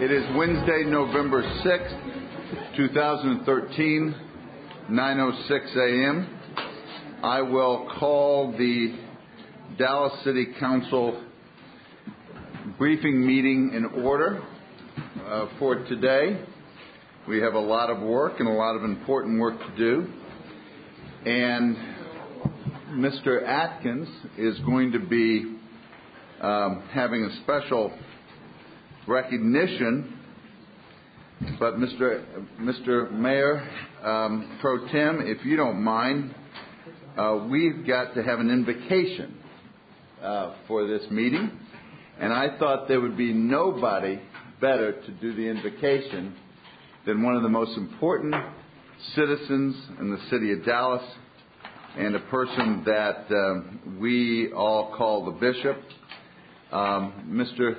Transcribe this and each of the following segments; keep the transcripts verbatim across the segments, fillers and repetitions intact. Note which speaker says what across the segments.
Speaker 1: It is Wednesday, November sixth, twenty thirteen, nine oh six a.m. I will call the Dallas City Council briefing meeting in order uh, for today. We have a lot of work and a lot of important work to do. And Mister Atkins is going to be um, having a special recognition. But Mister Mister Mayor um, Pro Tem, if you don't mind, uh, we've got to have an invocation uh, for this meeting. And I thought there would be nobody better to do the invocation than one of the most important citizens in the city of Dallas and a person that um, we all call the bishop, um, Mister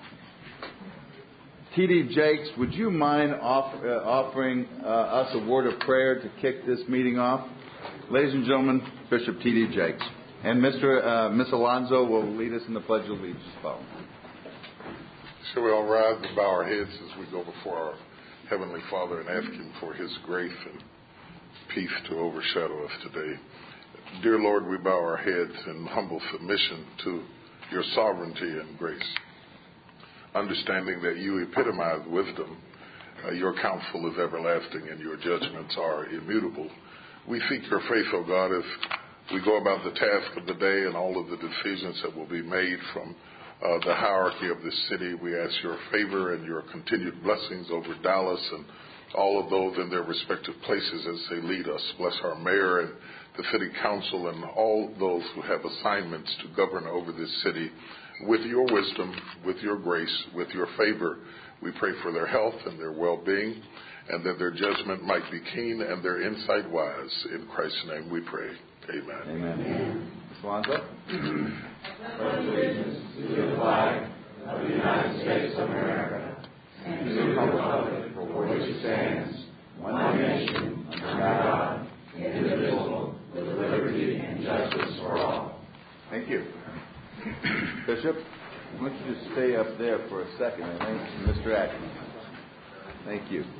Speaker 1: T D Jakes. Would you mind off, uh, offering uh, us a word of prayer to kick this meeting off? Ladies and gentlemen, Bishop T D Jakes. And Mister Uh, Miss Alonzo will lead us in the Pledge of Allegiance following.
Speaker 2: Shall we all rise and bow our heads as we go before our Heavenly Father and ask Him for His grace and peace to overshadow us today. Dear Lord, we bow our heads in humble submission to your sovereignty and grace, understanding that you epitomize wisdom. Uh, your counsel is everlasting and your judgments are immutable. We seek your face, O God, as we go about the task of the day and all of the decisions that will be made from Uh, the hierarchy of this city. We ask your favor and your continued blessings over Dallas and all of those in their respective places as they lead us. Bless our mayor and the city council and all those who have assignments to govern over this city. With your wisdom, with your grace, with your favor, we pray for their health and their well-being, and that their judgment might be keen and their insight wise. In Christ's name we pray. Amen.
Speaker 1: Amen. Miz Alonzo?
Speaker 3: Pledge allegiance to the flag of the United States of America and to the republic for which it stands, one nation, under God, indivisible, with liberty and justice for all.
Speaker 1: Thank you. Bishop, why don't you just stay up there for a second, and thanks to Mister Atkins. Thank you.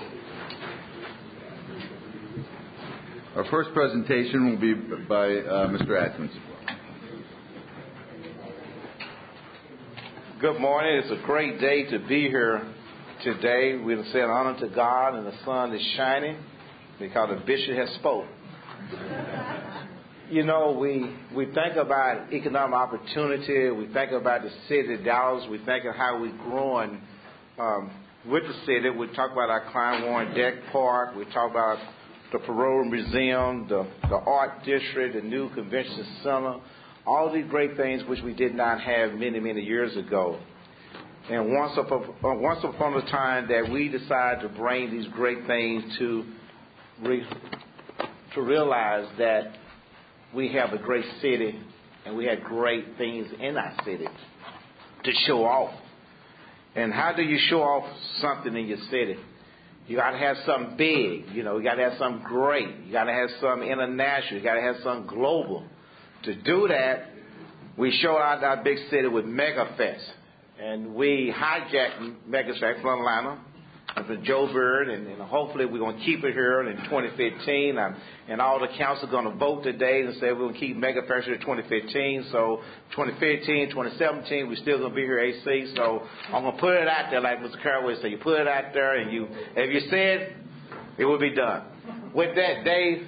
Speaker 1: Our first presentation will be by uh, Mister Atkins.
Speaker 4: Good morning. It's a great day to be here today. We'll say an honor to God, and the sun is shining because the bishop has spoken. You know, we we think about economic opportunity. We think about the city of Dallas. We think of how we're growing um, with the city. We talk about our Klein Warren Deck Park. We talk about the Parole Museum, the, the Art District, the new Convention Center. All these great things which we did not have many, many years ago. And once upon, once upon a time that we decided to bring these great things to re, to realize that we have a great city and we had great things in our city to show off. And how do you show off something in your city? You got to have something big. You know, you got to have something great. You got to have something international. You got to have something global. To do that, we show out our big city with MegaFest. And we hijacked MegaFest from Atlanta and from Joe Bird, and, and hopefully we're going to keep it here in twenty fifteen. And, and all the council are going to vote today and say we're going to keep MegaFest here in twenty fifteen. So twenty fifteen, twenty seventeen, we're still going to be here A C. So I'm going to put it out there like Mister Carraway said. You put it out there, and you, if you said, it will be done. With that, Dave.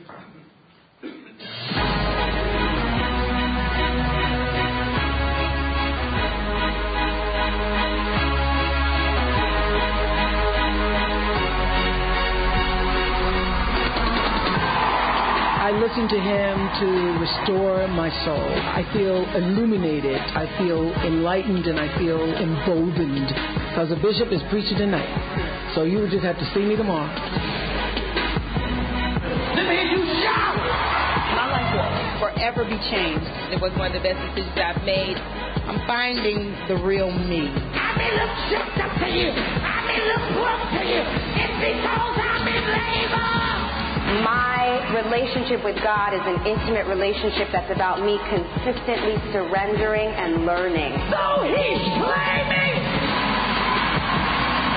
Speaker 5: I listen to him to restore my soul. I feel illuminated. I feel enlightened, and I feel emboldened because the bishop is preaching tonight. So you just have to see me tomorrow.
Speaker 6: Let me hear you shout! My life will forever be changed. It was one of the best decisions I've made. I'm finding the real me.
Speaker 7: I may look shook up to you. I may look broke to you. It's because I'm in labor.
Speaker 8: My relationship with God is an intimate relationship that's about me consistently surrendering and learning.
Speaker 7: So he's claiming.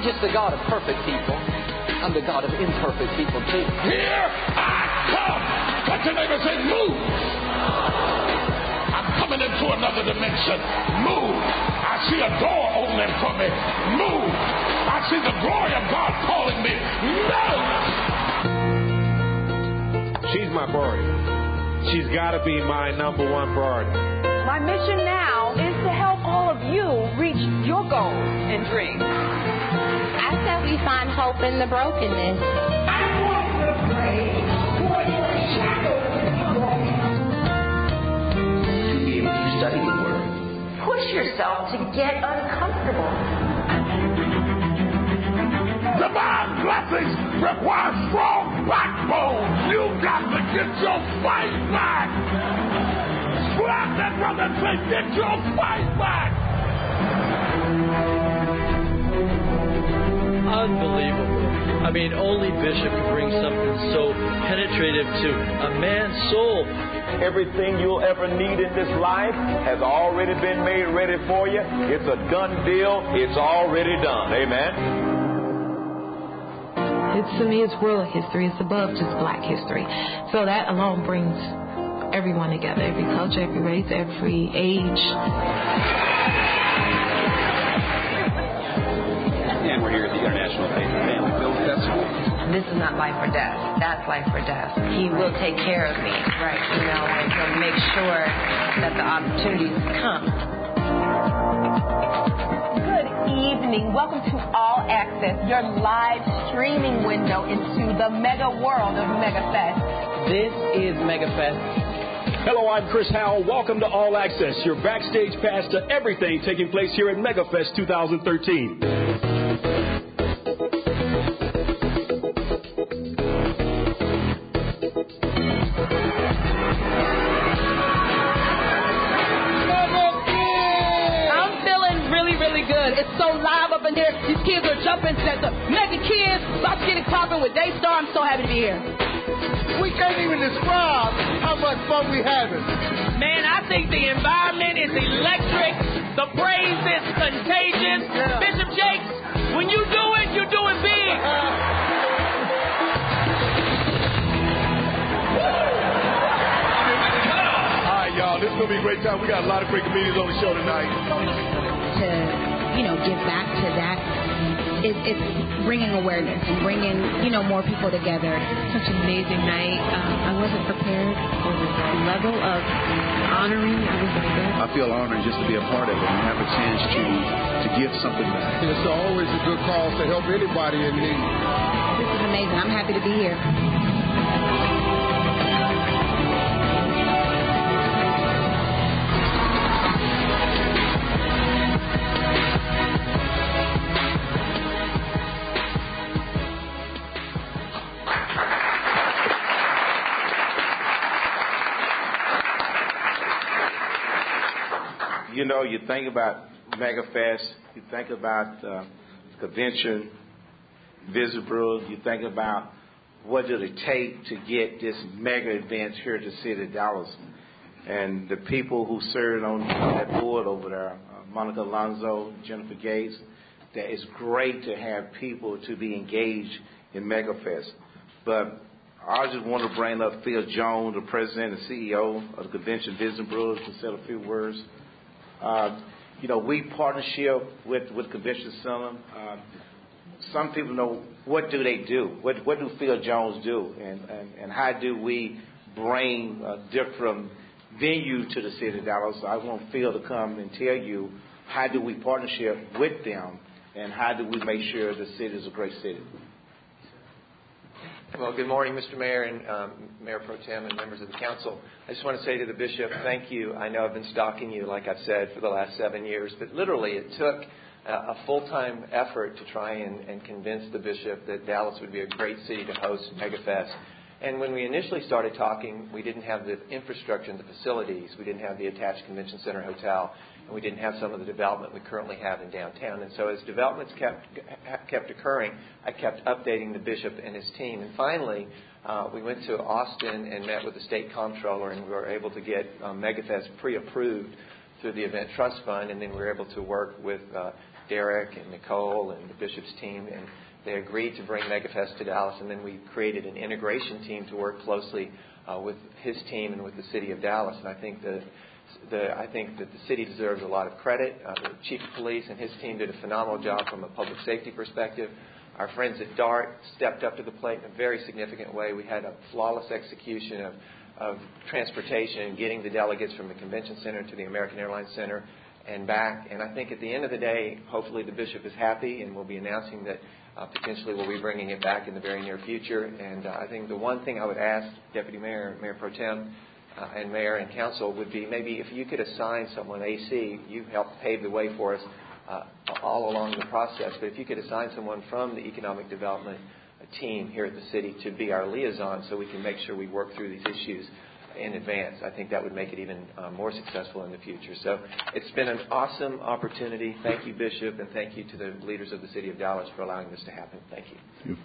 Speaker 9: just the God of perfect people. I'm the God of imperfect people, too.
Speaker 10: Here I come. Touch your neighbor and say, move. I'm coming into another dimension. Move. I see a door opening for me. Move. I see the glory of God calling me. Move.
Speaker 11: She's my priority. She's got to be my number one priority.
Speaker 12: My mission now is to help all of you reach your goals and dreams.
Speaker 13: I said we find hope in the brokenness.
Speaker 7: I want to pray for your shadow
Speaker 14: to be able to study the Word.
Speaker 12: Push yourself to get uncomfortable.
Speaker 10: Divine blessings require strong backbone. You got to get your fight back. Slap that brother and say, get your fight back.
Speaker 15: Unbelievable. I mean, only Bishop can bring something so penetrative to a man's soul.
Speaker 16: Everything you'll ever need in this life has already been made ready for you. It's a done deal. It's already done. Amen.
Speaker 17: It's, to me, it's world history. It's above just black history. So that alone brings everyone together, every culture, every race, every age.
Speaker 18: And we're here at the International Faith and Family Film Festival.
Speaker 19: This is not life or death. That's life or death. He will take care of me, right? You know, and he'll make sure that the opportunities come.
Speaker 12: Good evening. Welcome to All Access, your live streaming window into the mega world of MegaFest.
Speaker 20: This is MegaFest.
Speaker 21: Hello, I'm Chris Howell. Welcome to All Access, your backstage pass to everything taking place here at MegaFest twenty thirteen.
Speaker 6: It's so live up in here. These kids are jumping at the Mega Kids. About to get it popping with Daystar. I'm so happy to be here.
Speaker 22: We can't even describe how much fun we having.
Speaker 23: Man, I think the environment is electric. The praise is contagious. Yeah. Bishop Jakes, when you do it, you do it big.
Speaker 22: Uh, All right, y'all. This is going to be a great time. We got a lot of great comedians on the show tonight.
Speaker 24: To, you know, give back to that, it, it's bringing awareness and bringing, you know, more people together.
Speaker 25: Such an amazing night. Um, I wasn't prepared for the level of honoring. I was going to go.
Speaker 26: I feel honored just to be a part of it and have a chance to to give something back.
Speaker 22: It's always a good cause to help anybody in need.
Speaker 24: This is amazing. I'm happy to be here.
Speaker 4: You know, you think about MegaFest, you think about uh, convention, visible, you think about what did it take to get this mega event here at the city of Dallas. And the people who served on that board over there, uh, Monica Alonso, Jennifer Gates, that it's great to have people to be engaged in MegaFest. But I just want to bring up Phil Jones, the president and C E O of the Convention Business Bureau, to say a few words. Uh, you know, we partnership with with Convention Center. Uh, some people know what do they do? What what do Phil Jones do? And and, and how do we bring a different venue to the city of Dallas? I want Phil to come and tell you how do we partnership with them and how do we make sure the city is a great city.
Speaker 27: Well, good morning, Mister Mayor and um, Mayor Pro Tem and members of the council. I just want to say to the Bishop, thank you. I know I've been stalking you, like I've said, for the last seven years, but literally it took uh, a full-time effort to try and, and convince the Bishop that Dallas would be a great city to host MegaFest. And when we initially started talking, we didn't have the infrastructure and the facilities. We didn't have the attached convention center hotel, and we didn't have some of the development we currently have in downtown. And so as developments kept kept occurring, I kept updating the Bishop and his team. And finally, uh, we went to Austin and met with the state comptroller, and we were able to get um, MegaFest pre-approved through the Event Trust Fund, and then we were able to work with uh, Derek and Nicole and the Bishop's team, and they agreed to bring MegaFest to Dallas, and then we created an integration team to work closely uh, with his team and with the city of Dallas. And I think that the I think that the city deserves a lot of credit. Uh, the chief of police and his team did a phenomenal job from a public safety perspective. Our friends at DART stepped up to the plate in a very significant way. We had a flawless execution of, of transportation and getting the delegates from the convention center to the American Airlines Center and back. And I think at the end of the day, hopefully the bishop is happy, and we'll be announcing that uh, potentially we'll be bringing it back in the very near future. And uh, I think the one thing I would ask Deputy Mayor, Mayor Pro Tem, uh, and Mayor and Council would be maybe if you could assign someone, A C, you helped pave the way for us uh, all along the process, but if you could assign someone from the economic development team here at the city to be our liaison so we can make sure we work through these issues in advance, I think that would make it even uh, more successful in the future. So it's been an awesome opportunity. Thank you, Bishop, and thank you to the leaders of the city of Dallas for allowing this to happen. Thank you.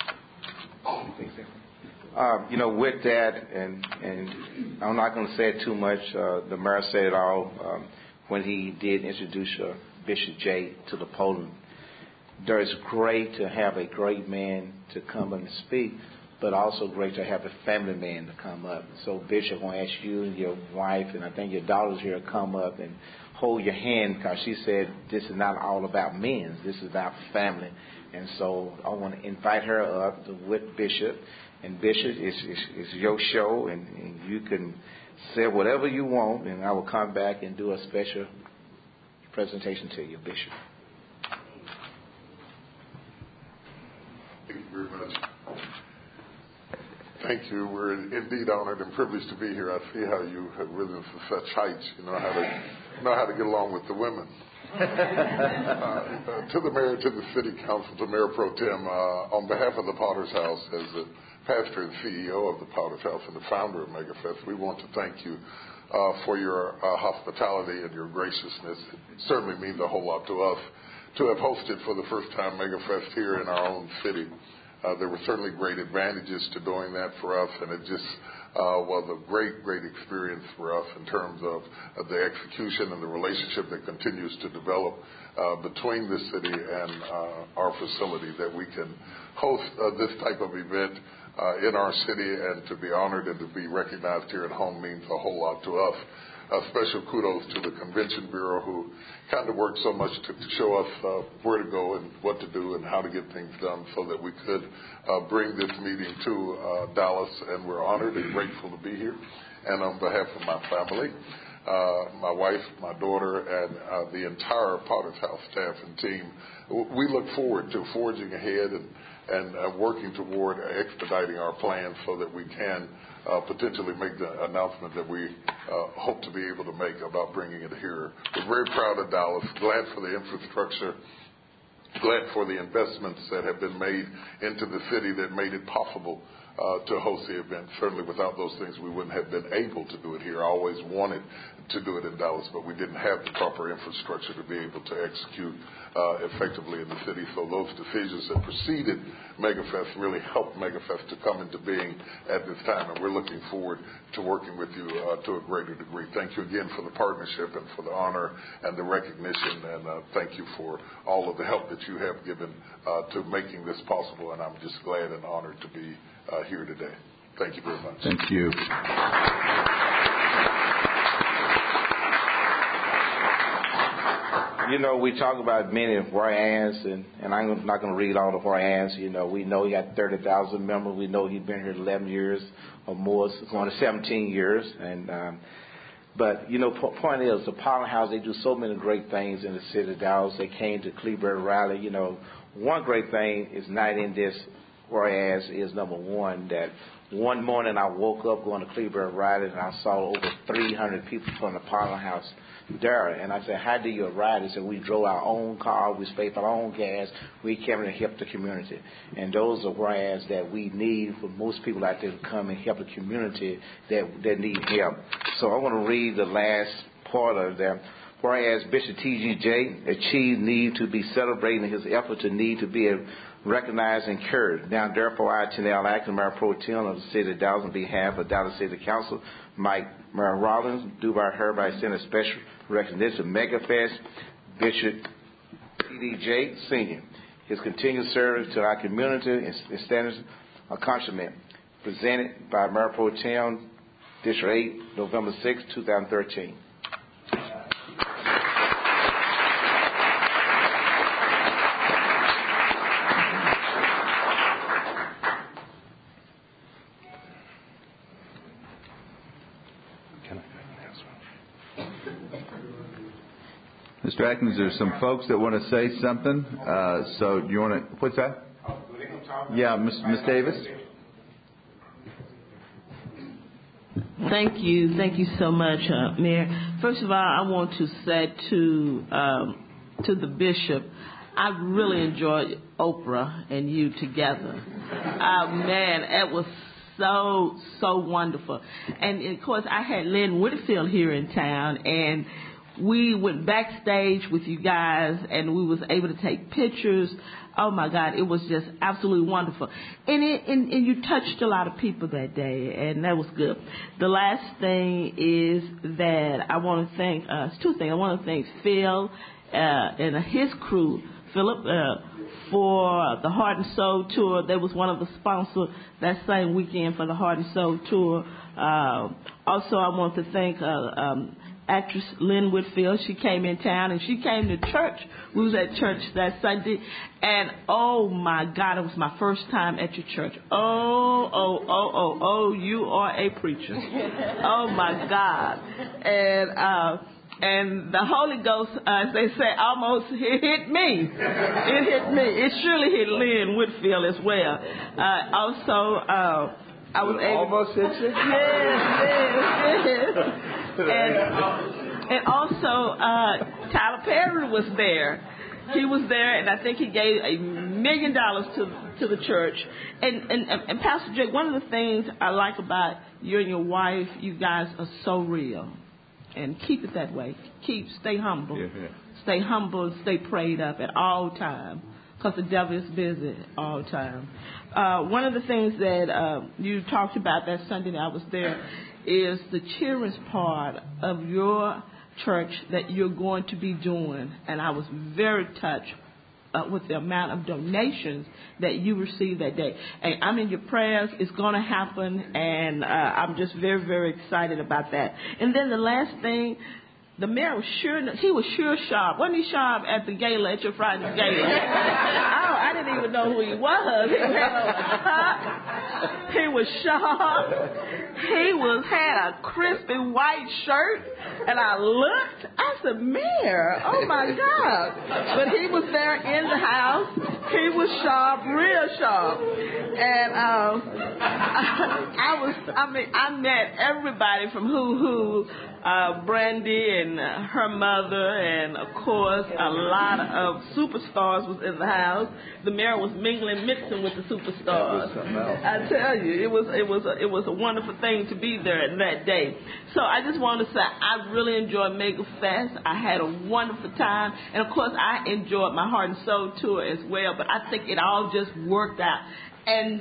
Speaker 4: Um, you know, with that, and, and I'm not going to say it too much. Uh, the mayor said it all um, when he did introduce uh, Bishop Jay to the podium. There is great to have a great man to come and speak, but also great to have a family man to come up. So Bishop, I want to ask you and your wife, and I think your daughters here, to come up and hold your hand, because she said this is not all about men. This is about family. And so I want to invite her up to, with Bishop. And Bishop, it's, it's, it's your show, and, and you can say whatever you want, and I will come back and do a special presentation to you, Bishop.
Speaker 1: Thank you very much. Thank you. We're indeed honored and privileged to be here. I see how you have risen to such heights. You know how to know how to get along with the women. uh, uh, to the mayor, to the city council, to Mayor Pro Tem, uh, on behalf of the Potter's House, as the pastor and C E O of the Potter's House and the founder of MegaFest, we want to thank you uh, for your uh, hospitality and your graciousness. It certainly means a whole lot to us to have hosted for the first time MegaFest here in our own city. Uh, there were certainly great advantages to doing that for us, and it just uh, was a great, great experience for us in terms of uh, the execution and the relationship that continues to develop uh, between the city and uh, our facility, that we can host uh, this type of event uh, in our city, and to be honored and to be recognized here at home means a whole lot to us. Uh, special kudos to the Convention Bureau, who kind of worked so much to, to show us uh, where to go and what to do and how to get things done so that we could uh, bring this meeting to uh, Dallas. And we're honored and grateful to be here. And on behalf of my family, uh, my wife, my daughter, and uh, the entire Potter's House staff and team, we look forward to forging ahead and, and uh, working toward expediting our plans so that we can Uh, potentially make the announcement that we uh, hope to be able to make about bringing it here. We're very proud of Dallas, glad for the infrastructure, glad for the investments that have been made into the city that made it possible uh, to host the event. Certainly without those things we wouldn't have been able to do it here. I always wanted to do it in Dallas, but we didn't have the proper infrastructure to be able to execute uh, effectively in the city. So those decisions that preceded MegaFest really helped MegaFest to come into being at this time, and we're looking forward to working with you uh, to a greater degree. Thank you again for the partnership and for the honor and the recognition, and uh, thank you for all of the help that you have given uh, to making this possible, and I'm just glad and honored to be uh, here today. Thank you very much.
Speaker 26: Thank you.
Speaker 4: You know, we talk about many whereas, and, and I'm not going to read all the whereas. You know, we know he got thirty thousand members. We know he's been here eleven years or more, so going to seventeen years. And um, But, you know, p- point is, the Potter House, they do so many great things in the city of Dallas. They came to Cleveland Rally. You know, one great thing is not in this whereas is, number one, that one morning I woke up going to Cleveland Rally, and I saw over three hundred people from the Potter House there. And I said, how do you arrive? They said, we drove our own car, we paid for our own gas, we came and helped the community. And those are whereas that we need for most people out there to come and help the community that, that need help. So I want to read the last part of that. Whereas Bishop T G J achieved need to be celebrating his effort to need to be recognized and encouraged. Now, therefore, I, Chanel Atkins, Mayor Pro Tem of the City of Dallas, on behalf of Dallas City Council, Mike Mayor Rollins, do by hereby send a special recognition to MegaFest, Bishop T D Jakes, Senior, his continued service to our community and standards accomplishment, presented by Mayor Pro Tem, District eight, November sixth, twenty thirteen.
Speaker 2: Mister Atkins, there's some folks that want to say something. Uh, so do you want to, what's that? Yeah, Miss Miss Davis.
Speaker 3: Thank you. Thank you so much, uh, Mayor. First of all, I want to say to um, to the bishop, I really enjoyed Oprah and you together. Uh, man, it was so, so wonderful. And, of course, I had Lynn Whitfield here in town, and we went backstage with you guys, and we was able to take pictures. Oh, my God, it was just absolutely wonderful. And, it, and, and you touched a lot of people that day, and that was good. The last thing is that I want to thank, uh, two things. I want to thank Phil uh, and his crew, Philip, uh, for the Heart and Soul Tour. They was one of the sponsors that same weekend for the Heart and Soul Tour. Uh, also, I want to thank uh, um, actress Lynn Whitfield. She came in town and she came to church. We was at church that Sunday, and oh my God, it was my first time at your church. Oh, oh, oh, oh, oh, you are a preacher. Oh my God. And uh and the Holy Ghost, uh, as they say, almost it hit me. It hit me. It surely hit Lynn Whitfield as well. Uh, also, uh, I was able.
Speaker 4: Almost hit you?
Speaker 3: Yes, yes, yes. And, and also, uh, Tyler Perry was there. He was there, and I think he gave a million dollars to to the church. And, and and Pastor Jake, one of the things I like about you and your wife, you guys are so real. And keep it that way. Keep, stay humble. Yeah, yeah. Stay humble, stay prayed up at all time, because the devil is busy all time. Uh, one of the things that uh, you talked about that Sunday that I was there is the children's part of your church that you're going to be doing. And I was very touched uh, with the amount of donations that you received that day. And I'm in your prayers. It's going to happen. And uh, I'm just very, very excited about that. And then the last thing, the mayor was sure, he was sure sharp. Wasn't he sharp at the gala, at your Friday's gala? I, I didn't even know who he was. He was, he was sharp. He was, had a crispy white shirt. And I looked, I said, Mayor, oh my God. But he was there in the house. He was sharp, real sharp. And um, I, I was, I mean, I met everybody from Who Who, uh, Brandy and uh, her mother, and of course a lot of superstars was in the house. The mayor was mingling, mixing with the superstars. I tell you, it was it was a, it was a wonderful thing to be there that day. So I just want to say I really enjoyed Mega Fest. I had a wonderful time, and of course I enjoyed my Heart and Soul tour as well. But I think it all just worked out. And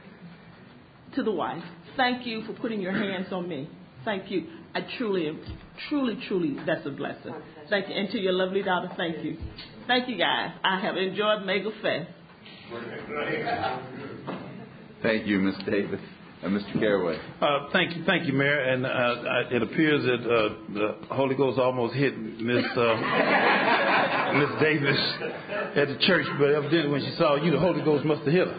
Speaker 3: to the wife, thank you for putting your hands on me. Thank you. I truly, truly, truly, that's a blessing. Thank you. And to your lovely daughter, thank you. Thank you, guys. I have enjoyed Mega Fest.
Speaker 2: Thank you, Miz Davis. Uh, Mister Caraway.
Speaker 5: Uh, thank you, thank you, Mayor. And uh, I, it appears that uh, the Holy Ghost almost hit Miss uh, Miss Davis at the church, but evidently when she saw you, the Holy Ghost must have hit her.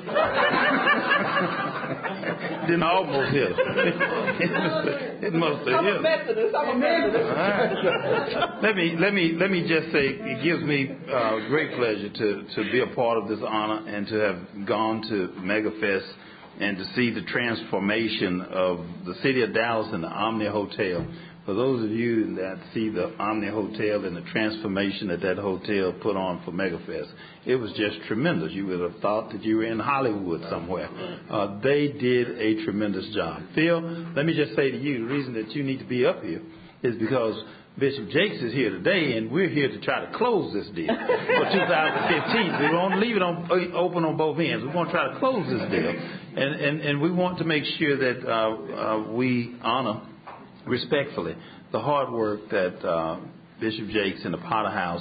Speaker 5: Didn't almost hit her. It must have hit her.
Speaker 3: I'm a Methodist. I'm a Methodist.
Speaker 5: Right. Let me let me let me just say, it gives me uh, great pleasure to to be a part of this honor and to have gone to MegaFest and to see the transformation of the city of Dallas and the Omni Hotel. For those of you that see the Omni Hotel and the transformation that that hotel put on for MegaFest, it was just tremendous. You would have thought that you were in Hollywood somewhere. Uh, they did a tremendous job. Phil, let me just say to you, the reason that you need to be up here is because Bishop Jakes is here today, and we're here to try to close this deal for two thousand fifteen. We won't leave it on, open on both ends. We want to try to close this deal, and and, and we want to make sure that uh, uh, we honor respectfully the hard work that uh, Bishop Jakes and the Potter House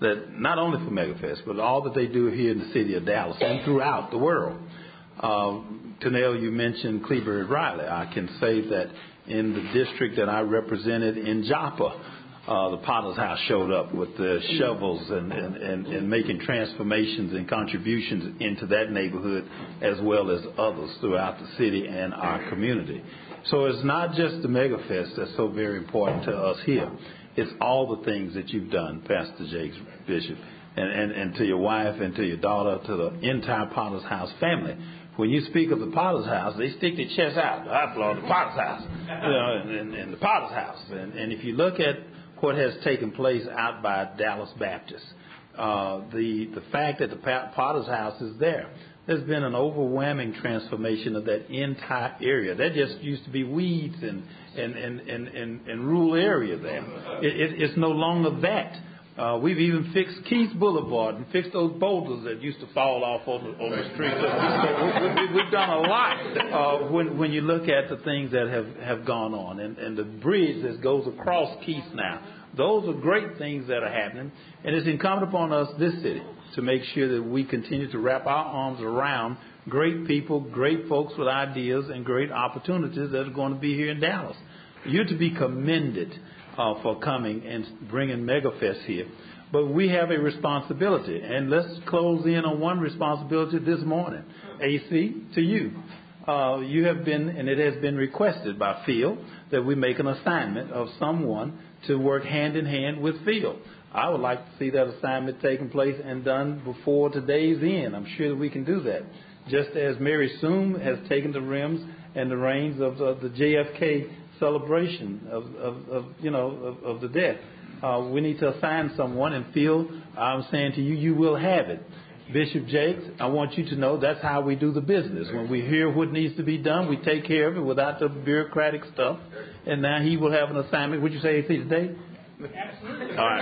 Speaker 5: that not only for MegaFest, but all that they do here in the city of Dallas and throughout the world. Uh, Tanel, you mentioned Cleaver Riley. I can say that in the district that I represented in Joppa, uh, the Potter's House showed up with the shovels and, and, and, and making transformations and contributions into that neighborhood as well as others throughout the city and our community. So it's not just the MegaFest that's so very important to us here. It's all the things that you've done, Pastor Jakes, Bishop, and, and, and to your wife and to your daughter, to the entire Potter's House family. When you speak of the Potter's House, they stick their chest out. I belong to the Potter's House, you know, and, and, and the Potter's House. And, and if you look at what has taken place out by Dallas Baptist, uh, the the fact that the Potter's House is there, there's been an overwhelming transformation of that entire area. That just used to be weeds and and and and, and, and rural area there. It, it, it's no longer that. Uh, we've even fixed Keith Boulevard and fixed those boulders that used to fall off on the, on the street. So, so we, we, we've done a lot uh, when, when you look at the things that have, have gone on. And, and the bridge that goes across Keith now, those are great things that are happening. And it's incumbent upon us, this city, to make sure that we continue to wrap our arms around great people, great folks with ideas, and great opportunities that are going to be here in Dallas. You're to be commended Uh, for coming and bringing MegaFest here. But we have a responsibility, and let's close in on one responsibility this morning. A C, to you. Uh, you have been, and it has been requested by Phil, that we make an assignment of someone to work hand in hand with Phil. I would like to see that assignment taking place and done before today's end. I'm sure that we can do that. Just as Mary Soom has taken the rims and the reins of uh, the J F K celebration of, of, of you know, of, of the death. Uh, we need to assign someone, and Phil, I'm saying to you, you will have it. Bishop Jakes, I want you to know that's how we do the business. When we hear what needs to be done, we take care of it without the bureaucratic stuff. And now he will have an assignment. Would you say A C today? Absolutely. All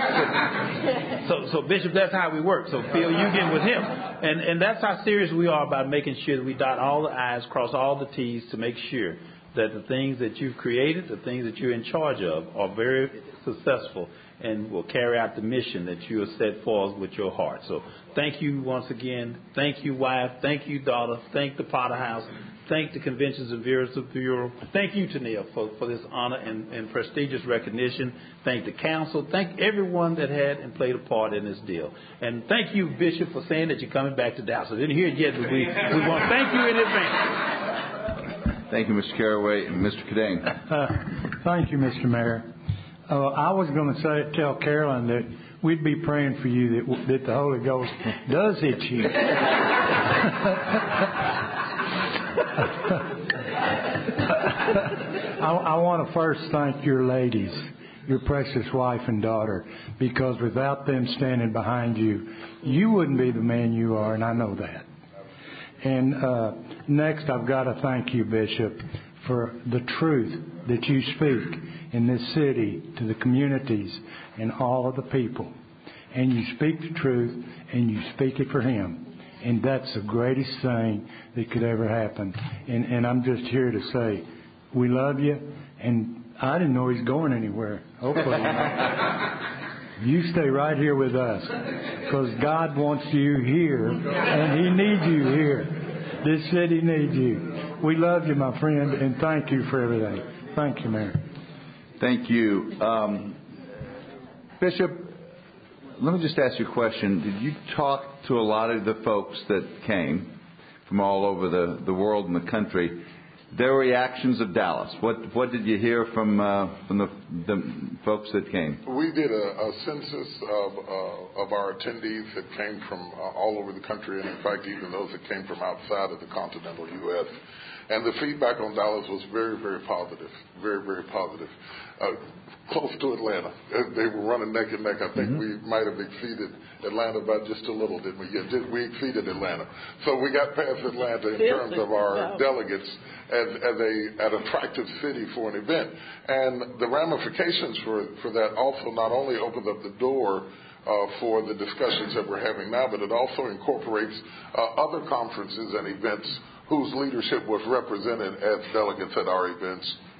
Speaker 5: right. So, so, so, Bishop, that's how we work. So, Phil, you get with him. And, and that's how serious we are about making sure that we dot all the I's, cross all the T's to make sure that the things that you've created, the things that you're in charge of, are very successful and will carry out the mission that you have set forth with your heart. So thank you once again. Thank you, wife. Thank you, daughter. Thank the Potter House. Thank the Conventions and Visitors Bureau. Thank you, Tanel, for, for this honor and, and prestigious recognition. Thank the council. Thank everyone that had and played a part in this deal. And thank you, Bishop, for saying that you're coming back to Dallas. I didn't hear it yet, but we, we want to thank you in advance.
Speaker 2: Thank you, Mister Caraway. And Mister Cadane.
Speaker 7: Uh, thank you, Mister Mayor. Uh, I was going to say, tell Carolyn that we'd be praying for you that, that the Holy Ghost does hit you. I, I want to first thank your ladies, your precious wife and daughter, because without them standing behind you, you wouldn't be the man you are, and I know that. And uh, next, I've got to thank you, Bishop, for the truth that you speak in this city to the communities and all of the people. And you speak the truth, and you speak it for Him. And that's the greatest thing that could ever happen. And, and I'm just here to say, we love you, and I didn't know He's going anywhere. Hopefully you stay right here with us, because God wants you here, and He needs you here. This city needs you. We love you, my friend, and thank you for everything. Thank you, Mayor.
Speaker 2: Thank you. Um, Bishop, let me just ask you a question. Did you talk to a lot of the folks that came from all over the, the world and the country? Their reactions of Dallas. What what did you hear from uh, from the, the folks that came?
Speaker 1: We did a, a census of uh, of our attendees that came from uh, all over the country, and in fact, even those that came from outside of the continental U S And the feedback on Dallas was very, very positive, very, very positive. Uh, close to Atlanta, they were running neck and neck. I think mm-hmm. we might have exceeded Atlanta by just a little, didn't we? Yeah, we exceeded Atlanta, so we got past Atlanta in terms of our delegates as, as a an attractive city for an event. And the ramifications for for that also not only opened up the door Uh, for the discussions that we're having now, but it also incorporates uh, other conferences and events whose leadership was represented as delegates at our events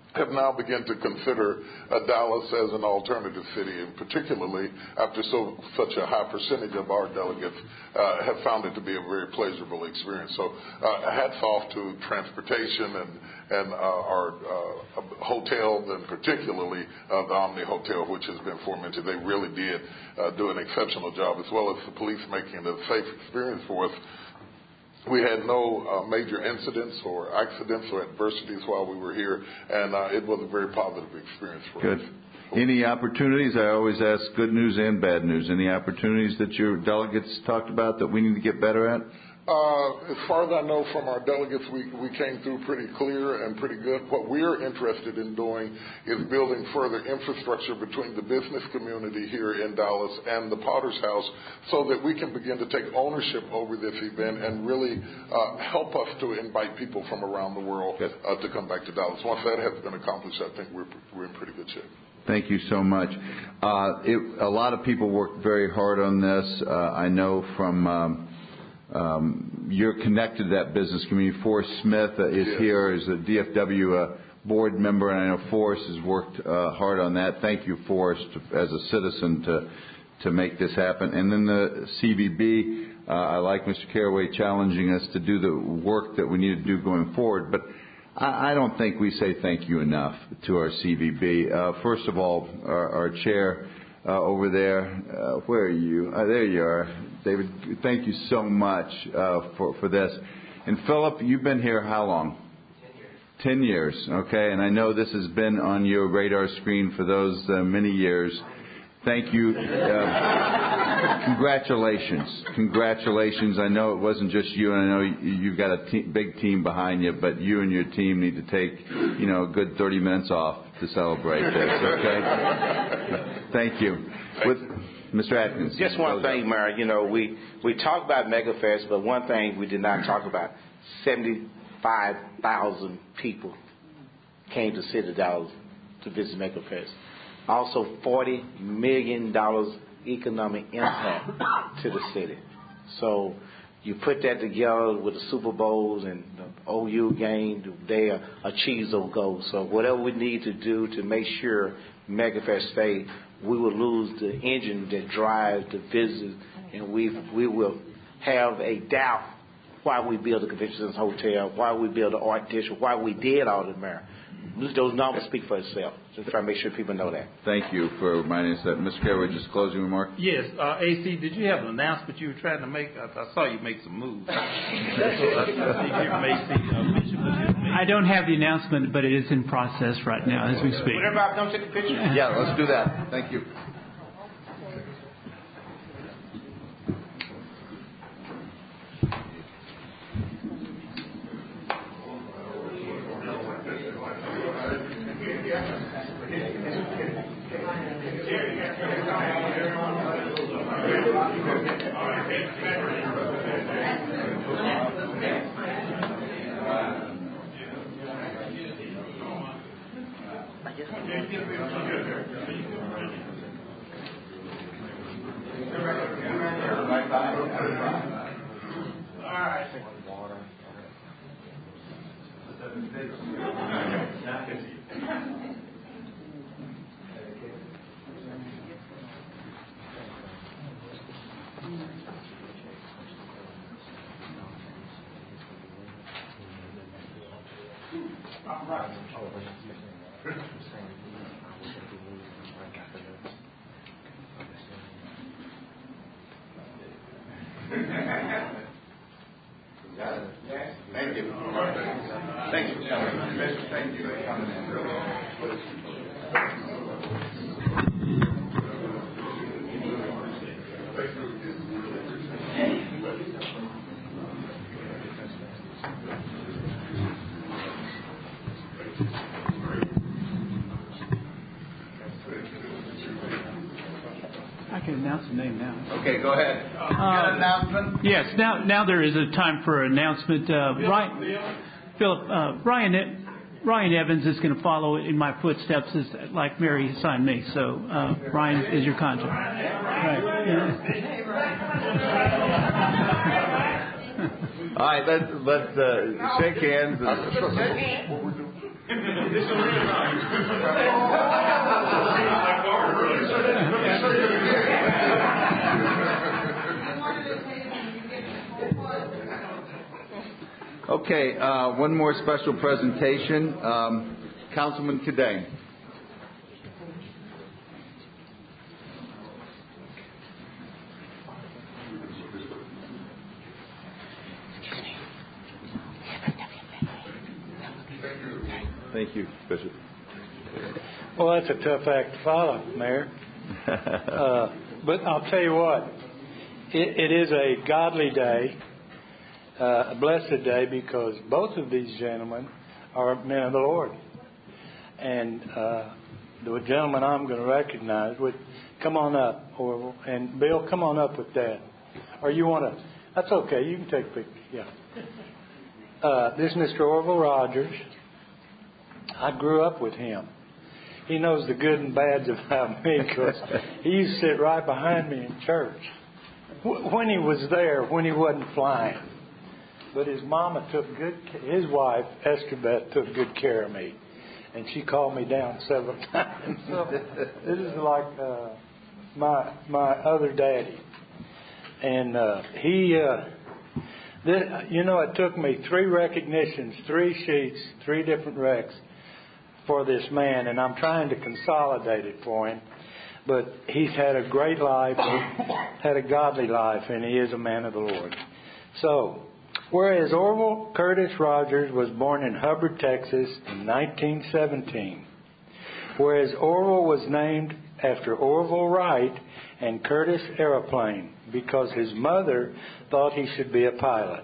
Speaker 1: have now begun to consider uh, Dallas as an alternative city, and particularly after so such a high percentage of our delegates uh, have found it to be a very pleasurable experience. So uh, hats off to transportation and, and uh, our uh, hotels, and particularly uh, the Omni Hotel, which has been forementioned. They really did uh, do an exceptional job, as well as the police making it a safe experience for us. We had no uh, major incidents or accidents or adversities while we were here, and uh, it was a very positive experience for
Speaker 2: Good.
Speaker 1: us.
Speaker 2: Any opportunities? I always ask good news and bad news. Any opportunities that your delegates talked about that we need to get better at?
Speaker 1: Uh, as far as I know from our delegates, we, we came through pretty clear and pretty good. What we're interested in doing is building further infrastructure between the business community here in Dallas and the Potter's House so that we can begin to take ownership over this event and really uh, help us to invite people from around the world uh, to come back to Dallas. Once that has been accomplished, I think we're, we're in pretty good shape.
Speaker 2: Thank you so much. Uh, it, a lot of people worked very hard on this. Uh, I know from... Um, Um, you're connected to that business community. Forrest Smith uh, is yes. here as a D F W uh, board member, and I know Forrest has worked uh, hard on that. Thank you, Forrest, as a citizen to to make this happen. And then the C V B, uh, I like Mister Carraway challenging us to do the work that we need to do going forward. But I, I don't think we say thank you enough to our C V B. Uh, first of all, our, our chair uh, over there, uh, where are you? Uh, there you are. David, thank you so much uh, for, for this. And Philip, you've been here how long? Ten years. Ten years, okay. And I know this has been on your radar screen for those uh, many years. Thank you. Uh, congratulations. Congratulations. I know it wasn't just you, and I know you've got a te- big team behind you, but you and your team need to take, you know, a good thirty minutes off to celebrate this, okay? Thank you. With Mister Atkins.
Speaker 4: Just one thing, Mayor. You know, we, we talked about MegaFest, but one thing we did not talk about, seventy-five thousand people came to the city of Dallas to visit MegaFest. Also, forty million dollars economic impact to the city. So you put that together with the Super Bowls and the O U game, they achieved those goals. So whatever we need to do to make sure MegaFest stay, we will lose the engine that drives the visitors, and we we will have a doubt why we built the convention center hotel, why we built the art district, why we did all the mayor. Those numbers speak for itself. Just try to make sure people know that.
Speaker 2: Thank you for reminding us that. Mister Carraway, just closing remark?
Speaker 5: Yes. Uh, A C, did you have an announcement you were trying to make? I, I saw you make some moves.
Speaker 8: I don't have the announcement, but it is in process right now as we speak.
Speaker 4: Would everybody come take a picture?
Speaker 2: Yeah, let's do that. Thank you. Thank you. Thank you. Thank you for coming in.
Speaker 8: I can announce the name now.
Speaker 2: Okay, go ahead. Uh, you got an announcement?
Speaker 8: Yes. Now, now there is a time for an announcement. Uh, Ryan, Philip, uh, Ryan, Ryan Evans is going to follow in my footsteps, as, like Mary assigned me. So, uh, Ryan is your contact. Right. Yeah.
Speaker 2: All right, let's let's uh, shake hands. And Okay, uh, one more special presentation. Um, Councilman Cadane. Thank you, Bishop.
Speaker 7: Well, that's a tough act to follow, Mayor. uh, but I'll tell you what, it, it is a godly day, uh, a blessed day, because both of these gentlemen are men of the Lord. And uh, the gentleman I'm going to recognize would come on up, Orville, and Bill, come on up with Dad. Or you want to? That's okay. You can take a picture. Yeah. Uh, this is Mister Orville Rogers. I grew up with him. He knows the good and bads about me because he used to sit right behind me in church when he was there, when he wasn't flying. But his mama took good, his wife, Esther Beth, took good care of me. And she called me down several times. So this is like uh, my my other daddy. And uh, he, uh, this, you know, it took me three recognitions, three sheets, three different recs for this man, and I'm trying to consolidate it for him. But he's had a great life, had a godly life, and he is a man of the Lord. So, whereas Orville Curtis Rogers was born in Hubbard, Texas in nineteen seventeen, whereas Orville was named after Orville Wright and Curtis Aeroplane because his mother thought he should be a pilot.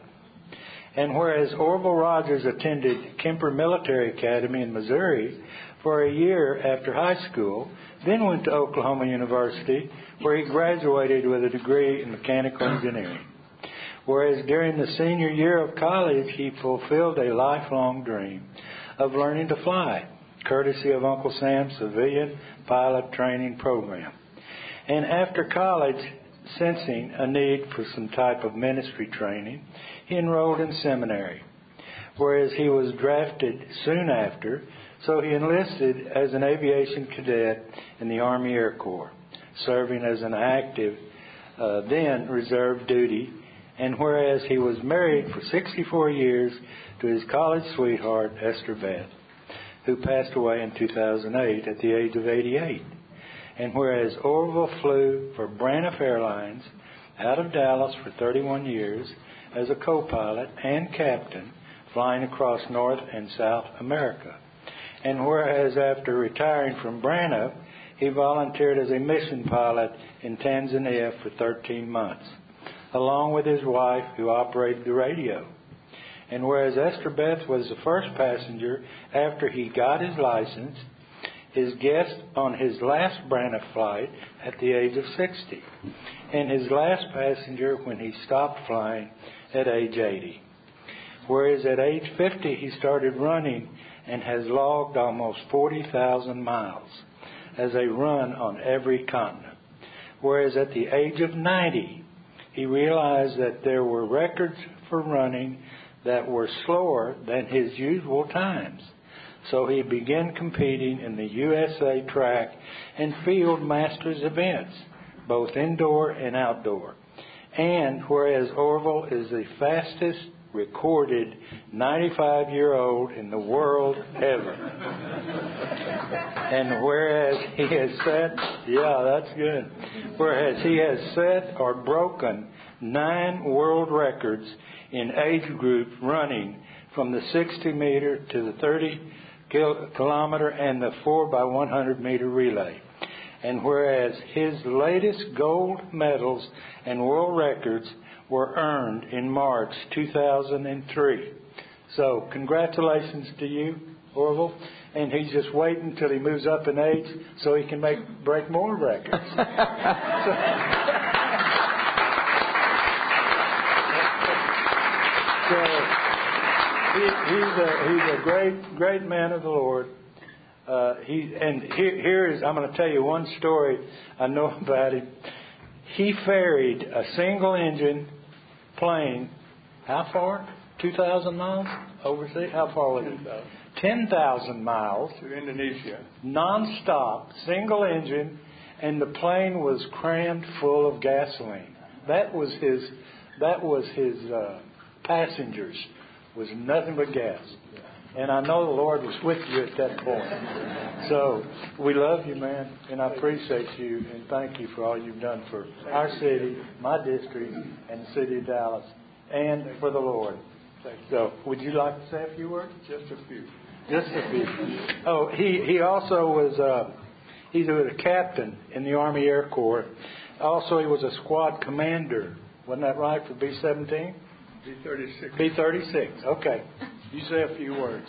Speaker 7: And whereas Orville Rogers attended Kemper Military Academy in Missouri for a year after high school, then went to Oklahoma University, where he graduated with a degree in mechanical engineering. Whereas during the senior year of college, he fulfilled a lifelong dream of learning to fly, courtesy of Uncle Sam's civilian pilot training program. And after college, sensing a need for some type of ministry training, he enrolled in seminary, whereas he was drafted soon after, so he enlisted as an aviation cadet in the Army Air Corps, serving as an active, uh, then reserve duty, and whereas he was married for sixty-four years to his college sweetheart, Esther Beth, who passed away in two thousand eight at the age of eighty-eight. And whereas Orville flew for Braniff Airlines out of Dallas for thirty-one years as a co-pilot and captain, flying across North and South America. And whereas after retiring from Braniff, he volunteered as a mission pilot in Tanzania for thirteen months, along with his wife who operated the radio. And whereas Esther Beth was the first passenger after he got his license, his guest on his last Braniff flight at the age of sixty, and his last passenger when he stopped flying at age eighty. Whereas at age fifty, he started running and has logged almost forty thousand miles as a run on every continent. Whereas at the age of ninety, he realized that there were records for running that were slower than his usual times. So he began competing in the U S A track and field masters events, both indoor and outdoor. And whereas Orville is the fastest recorded ninety-five-year-old in the world ever. And whereas he has set, yeah, that's good. Whereas he has set or broken nine world records in age group running from the sixty meter to the thirty kilometer and the four by one hundred meter relay. And whereas his latest gold medals and world records were earned in March two thousand three. So congratulations to you, Orville. And he's just waiting until he moves up in age so he can make break more records. so, so he, he's a he's a great great man of the Lord. Uh, he and here, here is I'm going to tell you one story I know about him. He ferried a single engine plane. How far? Two thousand miles overseas. How far was it? ten thousand miles
Speaker 9: to Indonesia,
Speaker 7: non-stop, single engine, and the plane was crammed full of gasoline. That was his. That was his uh, passengers. Was nothing but gas. And I know the Lord was with you at that point. So we love you, man, and I appreciate you, and thank you for all you've done for our city, my district, and the city of Dallas, and for the Lord. So would you like to say a few words?
Speaker 9: Just a few.
Speaker 7: Just a few. Oh, he, he also was, uh, he's a captain in the Army Air Corps. Also, he was a squad commander. Wasn't that right, for B seventeen?
Speaker 9: B thirty-six.
Speaker 7: B thirty-six. Okay. You say a few words.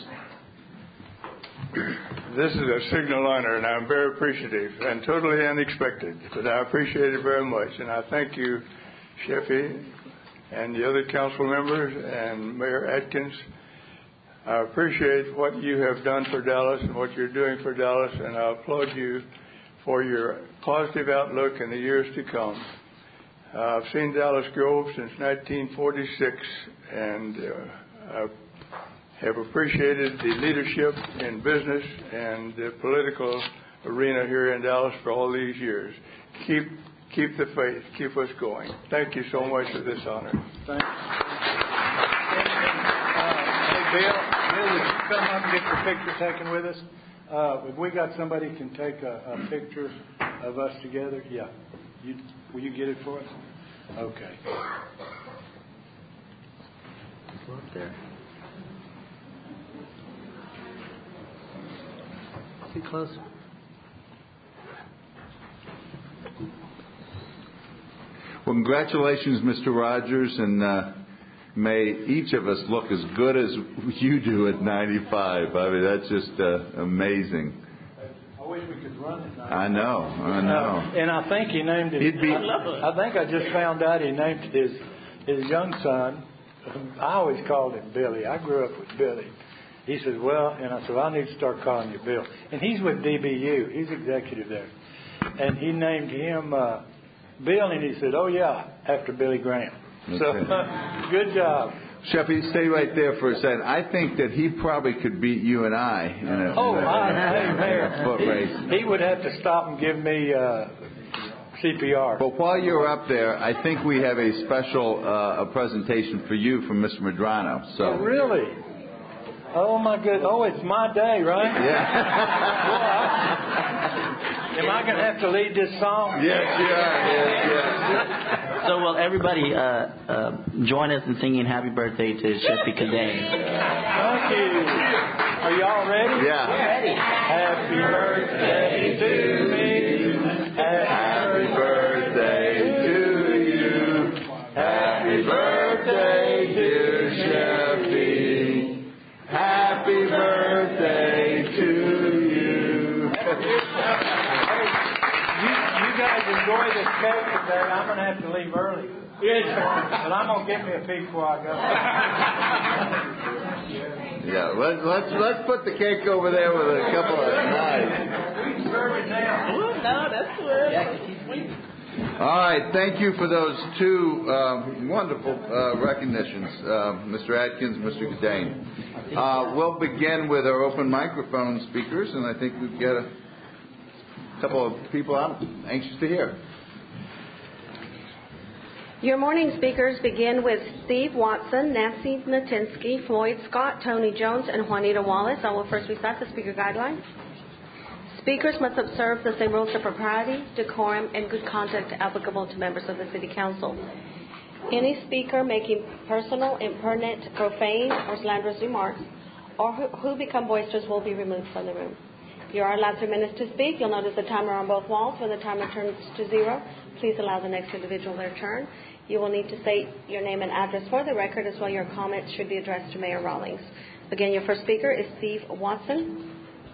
Speaker 9: This is a signal honor, and I'm very appreciative and totally unexpected, but I appreciate it very much. And I thank you, Sheffy, and the other council members, and Mayor Atkins. I appreciate what you have done for Dallas and what you're doing for Dallas, and I applaud you for your positive outlook in the years to come. Uh, I've seen Dallas grow since nineteen forty-six, and uh, I have appreciated the leadership in business and the political arena here in Dallas for all these years. Keep keep the faith. Keep us going. Thank you so much for this honor.
Speaker 7: Thank you. Uh, hey, Bill, Bill, would you come up and get your picture taken with us? Uh, if we got somebody who can take a, a picture of us together, yeah. You, will you get it for us? Okay.
Speaker 10: Go up there. Get closer.
Speaker 2: Well, congratulations, Mister Rogers, and uh, may each of us look as good as you do at ninety-five. I mean, that's just uh, amazing.
Speaker 7: I wish we could run it now.
Speaker 2: I know, I know.
Speaker 7: Uh, and I think he named it.
Speaker 2: He'd be,
Speaker 7: I, I think I just found out he named his his young son. I always called him Billy. I grew up with Billy. He said, well, and I said, well, I need to start calling you Bill. And he's with D B U. He's executive there. And he named him uh, Bill, and he said, oh, yeah, after Billy Graham. Okay. So uh, good job.
Speaker 2: Sheffy, stay right there for a second. I think that he probably could beat you and I in a,
Speaker 7: oh,
Speaker 2: in a,
Speaker 7: I,
Speaker 2: in a,
Speaker 7: I,
Speaker 2: in a foot
Speaker 7: he,
Speaker 2: race.
Speaker 7: He would have to stop and give me uh, C P R.
Speaker 2: But while you're up there, I think we have a special uh, a presentation for you from Mister Medrano. So.
Speaker 7: Oh, really? Oh, my goodness. Oh, it's my day, right?
Speaker 2: Yeah.
Speaker 7: Well, am I going to have to lead this song?
Speaker 2: Yes, you are. Yes, yes.
Speaker 20: So will everybody uh, uh, join us in singing happy birthday to Sheffy Kadane?
Speaker 7: Thank you. Are y'all ready?
Speaker 2: Yeah.
Speaker 20: We're ready.
Speaker 7: Happy birthday to me.
Speaker 2: Happy birthday to you. Happy birthday, dear Sheffy. Happy birthday to you.
Speaker 7: You guys enjoy this cake today. I'm going to have to leave early. But I'm going to get me a piece before I go.
Speaker 2: Yeah, let's, let's, let's put the cake over there with a couple of knives.
Speaker 7: We can serve it now.
Speaker 3: Ooh, no, that's good.
Speaker 2: All right, thank you for those two um, wonderful uh, recognitions, uh, Mister Atkins and Mister Kadane. Uh, we'll begin with our open microphone speakers, and I think we've got a couple of people I'm anxious to hear.
Speaker 11: Your morning speakers begin with Steve Watson, Nancy Natinsky, Floyd Scott, Tony Jones, and Juanita Wallace. I will first recite the speaker guidelines. Speakers must observe the same rules of propriety, decorum, and good conduct applicable to members of the City Council. Any speaker making personal, impertinent, profane, or slanderous remarks, or who, who become boisterous will be removed from the room. You are allowed three minutes to speak. You'll notice the timer on both walls. When the timer turns to zero, please allow the next individual their turn. You will need to state your name and address for the record, as well your comments should be addressed to Mayor Rawlings. Again, your first speaker is Steve Watson.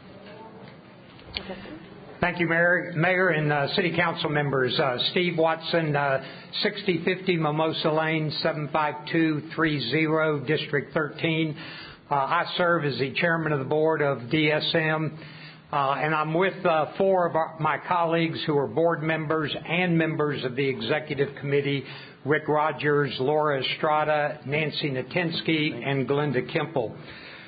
Speaker 13: Thank you, Mayor, Mayor and uh, City Council members. Uh, Steve Watson, uh, sixty fifty Mimosa Lane, seven five two three zero, District thirteen. Uh, I serve as the chairman of the board of D S M, uh, and I'm with uh, four of our, my colleagues who are board members and members of the executive committee: Rick Rogers, Laura Estrada, Nancy Natinsky, and Glenda Kemple.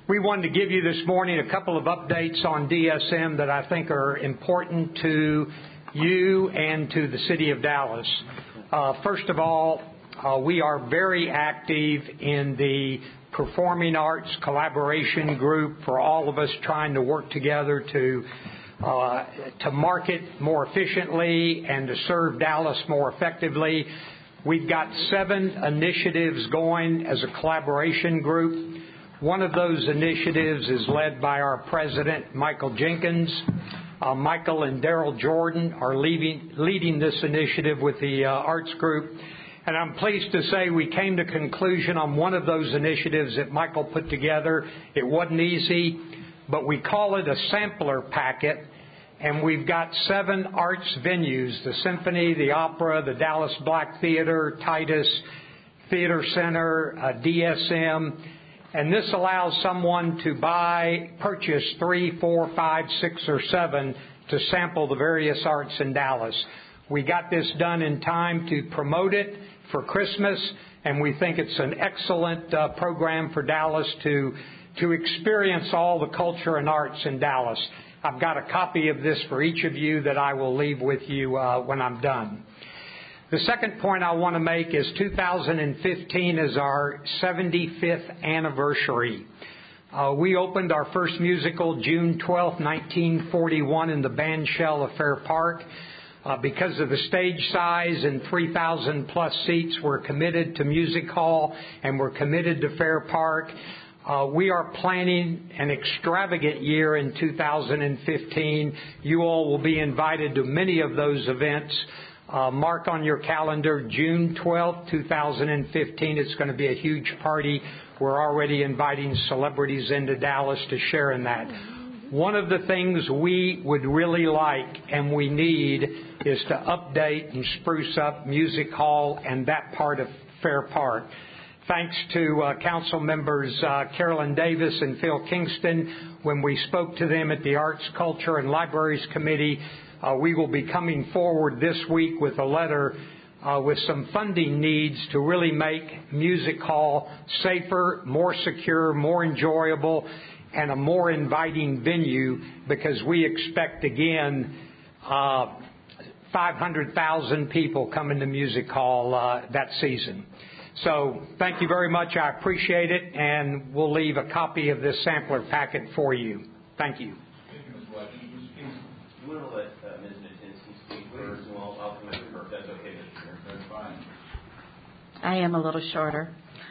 Speaker 13: We wanted to give you this morning a couple of updates on D S M that I think are important to you and to the City of Dallas. Uh, first of all, uh, we are very active in the Performing Arts Collaboration Group for all of us trying to work together to uh, to market more efficiently and to serve Dallas more effectively. We've got seven initiatives going as a collaboration group. One of those initiatives is led by our president, Michael Jenkins. Uh, Michael and Daryl Jordan are leading, leading this initiative with the uh, arts group. And I'm pleased to say we came to conclusion on one of those initiatives that Michael put together. It wasn't easy, but we call it a sampler packet. And we've got seven arts venues, the Symphony, the Opera, the Dallas Black Theater, Titus Theater Center, uh, D S M. And this allows someone to buy, purchase three, four, five, six, or seven to sample the various arts in Dallas. We got this done in time to promote it for Christmas, and we think it's an excellent uh, program for Dallas to, to experience all the culture and arts in Dallas. I've got a copy of this for each of you that I will leave with you uh, when I'm done. The second point I want to make is two thousand fifteen is our seventy-fifth anniversary. Uh, we opened our first musical June twelfth, nineteen forty-one in the band shell of Fair Park. Uh, because of the stage size and three thousand plus seats, we're committed to Music Hall and we're committed to Fair Park. Uh, we are planning an extravagant year in two thousand fifteen. You all will be invited to many of those events. Uh, mark on your calendar June twelfth, two thousand fifteen. It's going to be a huge party. We're already inviting celebrities into Dallas to share in that. One of the things we would really like and we need is to update and spruce up Music Hall and that part of Fair Park. Thanks to uh, Council members uh, Carolyn Davis and Phil Kingston, when we spoke to them at the Arts, Culture, and Libraries Committee, uh, we will be coming forward this week with a letter uh, with some funding needs to really make Music Hall safer, more secure, more enjoyable, and a more inviting venue, because we expect, again, uh, five hundred thousand people coming to Music Hall uh, that season. So thank you very much. I appreciate it, and we'll leave a copy of this sampler packet for you. Thank you.
Speaker 12: Thank you, Miz Washington. I'm going to let uh, Miz Natinsky speak first, and we'll, I'll come after her if that's okay, Mister Chair. That's fine.
Speaker 14: I am a little shorter.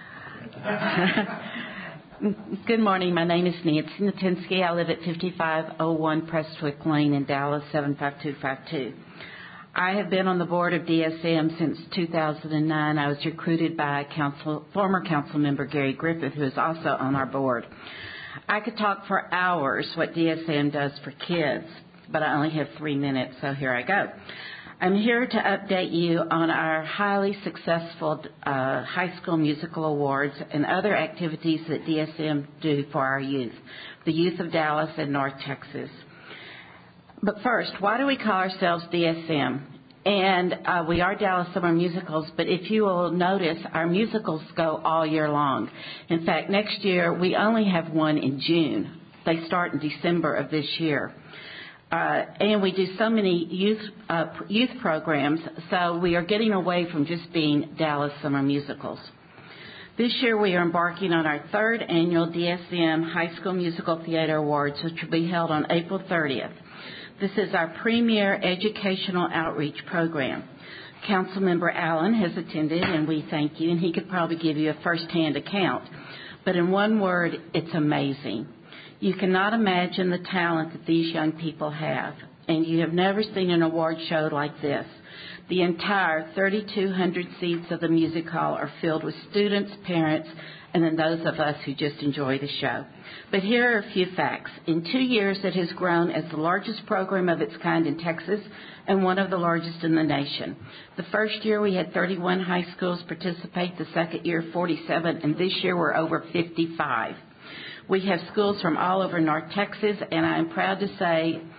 Speaker 14: Good morning. My name is Nancy Natinsky. I live at fifty-five oh one Prestwick Lane in Dallas, seven five two five two. I have been on the board of D S M since two thousand nine. I was recruited by council, former council member Gary Griffith, who is also on our board. I could talk for hours what D S M does for kids, but I only have three minutes, so here I go. I'm here to update you on our highly successful uh, High School Musical Awards and other activities that D S M do for our youth, the youth of Dallas and North Texas. But first, why do we call ourselves D S M? And uh, we are Dallas Summer Musicals, but if you will notice, our musicals go all year long. In fact, next year we only have one in June. They start in December of this year. Uh, and we do so many youth uh, youth programs, so we are getting away from just being Dallas Summer Musicals. This year we are embarking on our third annual D S M High School Musical Theater Awards, which will be held on April thirtieth. This is our premier educational outreach program. Councilmember Allen has attended, and we thank you, and he could probably give you a first-hand account. But in one word, it's amazing. You cannot imagine the talent that these young people have, and you have never seen an award show like this. The entire thirty-two hundred seats of the music hall are filled with students, parents, and then those of us who just enjoy the show. But here are a few facts. In two years, it has grown as the largest program of its kind in Texas and one of the largest in the nation. The first year, we had thirty-one high schools participate. The second year, forty-seven. And this year, we're over fifty-five. We have schools from all over North Texas, and I am proud to say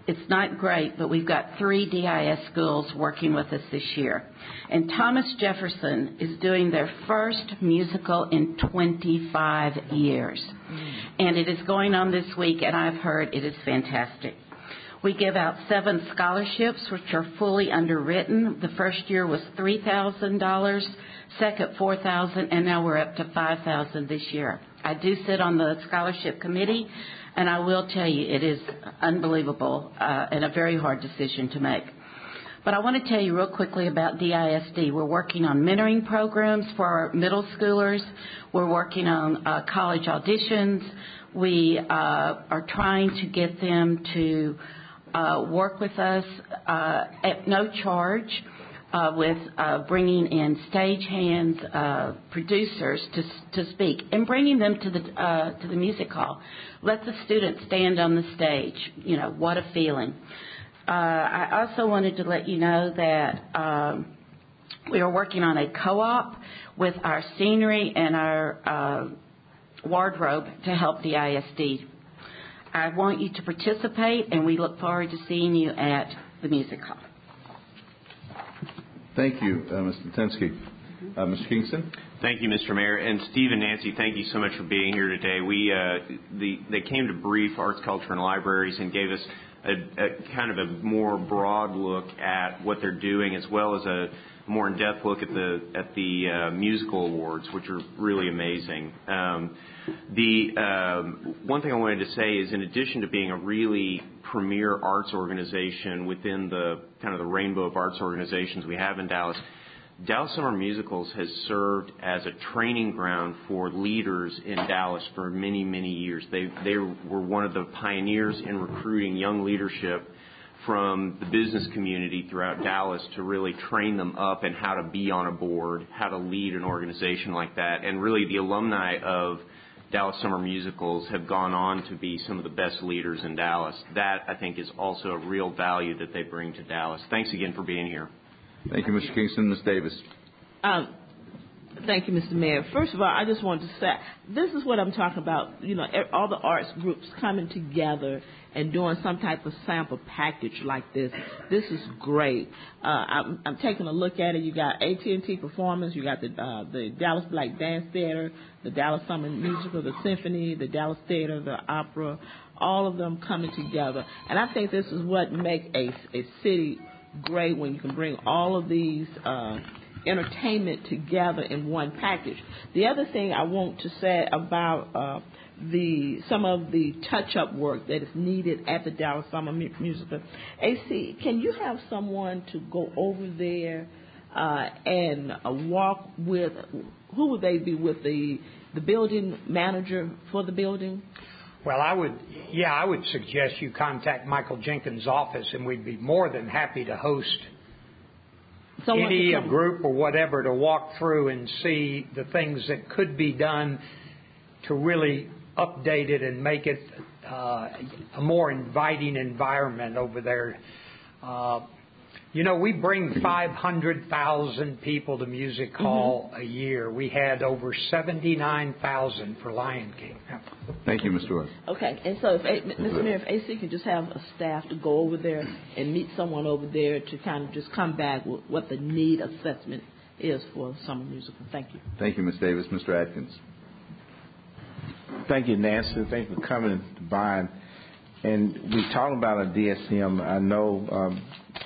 Speaker 14: It's not great, but we've got three D I S schools working with us this year. And Thomas Jefferson is doing their first musical in twenty-five years. And it is going on this week, and I've heard it is fantastic. We give out seven scholarships, which are fully underwritten. The first year was three thousand dollars, second four thousand dollars, and now we're up to five thousand dollars this year. I do sit on the scholarship committee, and I will tell you it is unbelievable uh, and a very hard decision to make. But I want to tell you real quickly about D I S D. We're working on mentoring programs for our middle schoolers. We're working on uh, college auditions. We uh, are trying to get them to uh, work with us uh, at no charge uh, with uh, bringing in stagehands, uh, producers to to speak, and bringing them to the uh, to the music hall. Let the students stand on the stage. You know, what a feeling. Uh, I also wanted to let you know that um, we are working on a co-op with our scenery and our uh, wardrobe to help D I S D. I want you to participate, and we look forward to seeing you at the music hall.
Speaker 2: Thank you, uh, Mister Tensky. Uh, Mister Kingston?
Speaker 12: Thank you, Mister Mayor. And Steve and Nancy, thank you so much for being here today. We uh, the, They came to brief Arts, Culture, and Libraries and gave us A, a kind of a more broad look at what they're doing, as well as a more in-depth look at the at the uh, musical awards, which are really amazing. Um, the um, one thing I wanted to say is, in addition to being a really premier arts organization within the kind of the rainbow of arts organizations we have in Dallas, Dallas Summer Musicals has served as a training ground for leaders in Dallas for many, many years. They they were one of the pioneers in recruiting young leadership from the business community throughout Dallas to really train them up in how to be on a board, how to lead an organization like that. And really the alumni of Dallas Summer Musicals have gone on to be some of the best leaders in Dallas. That, I think, is also a real value that they bring to Dallas. Thanks again for being here.
Speaker 2: Thank you, Mister Kingston. Miz Davis.
Speaker 3: Um, thank you, Mister Mayor. First of all, I just wanted to say, this is what I'm talking about, you know, all the arts groups coming together and doing some type of sample package like this. This is great. Uh, I'm, I'm taking a look at it. You got A T and T Performance, you got the uh, the Dallas Black Dance Theater, the Dallas Summer Musical, the Symphony, the Dallas Theater, the Opera, all of them coming together. And I think this is what makes a, a city great, when you can bring all of these uh, entertainment together in one package. The other thing I want to say about uh, the some of the touch-up work that is needed at the Dallas Summer Musical, A C, can you have someone to go over there uh, and uh, walk with, who would they be with, the the building manager for the building?
Speaker 13: Well, I would, yeah, I would suggest you contact Michael Jenkins' office, and we'd be more than happy to host Someone any a group or whatever to walk through and see the things that could be done to really update it and make it uh, a more inviting environment over there. Uh, You know, we bring five hundred thousand people to Music Hall mm-hmm. a year. We had over seventy-nine thousand for Lion King.
Speaker 2: Thank you, Mister West.
Speaker 3: Okay, and so, if Mister Mayor, if A C can just have a staff to go over there and meet someone over there to kind of just come back with what the need assessment is for the summer musical. Thank you.
Speaker 2: Thank you, Miz Davis. Mister Atkins.
Speaker 4: Thank you, Nancy. Thanks for coming by. And we talked about a D S M. I know um,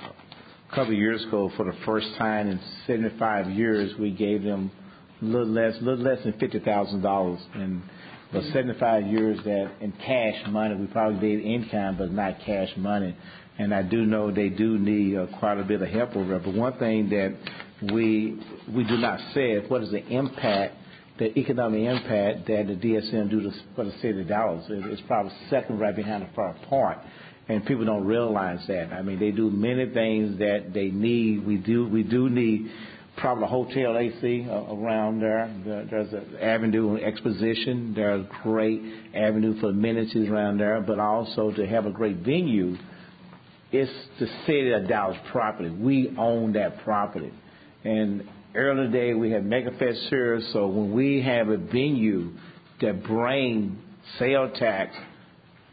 Speaker 4: a couple of years ago, for the first time in seventy-five years, we gave them a little less, little less than fifty thousand dollars. And for seventy-five years, that in cash money, we probably gave in kind, but not cash money. And I do know they do need uh, quite a bit of help over there. But one thing that we we do not say is what is the impact, the economic impact that the D S M do to, for the city of Dallas. It's probably second right behind the Far Park. And people don't realize that. I mean, they do many things that they need. We do we do need probably a hotel A C around there. There's an avenue exposition. There's a great avenue for amenities around there, but also to have a great venue. It's the city of Dallas property. We own that property. And earlier today we had MegaFest here, so when we have a venue that brings sales tax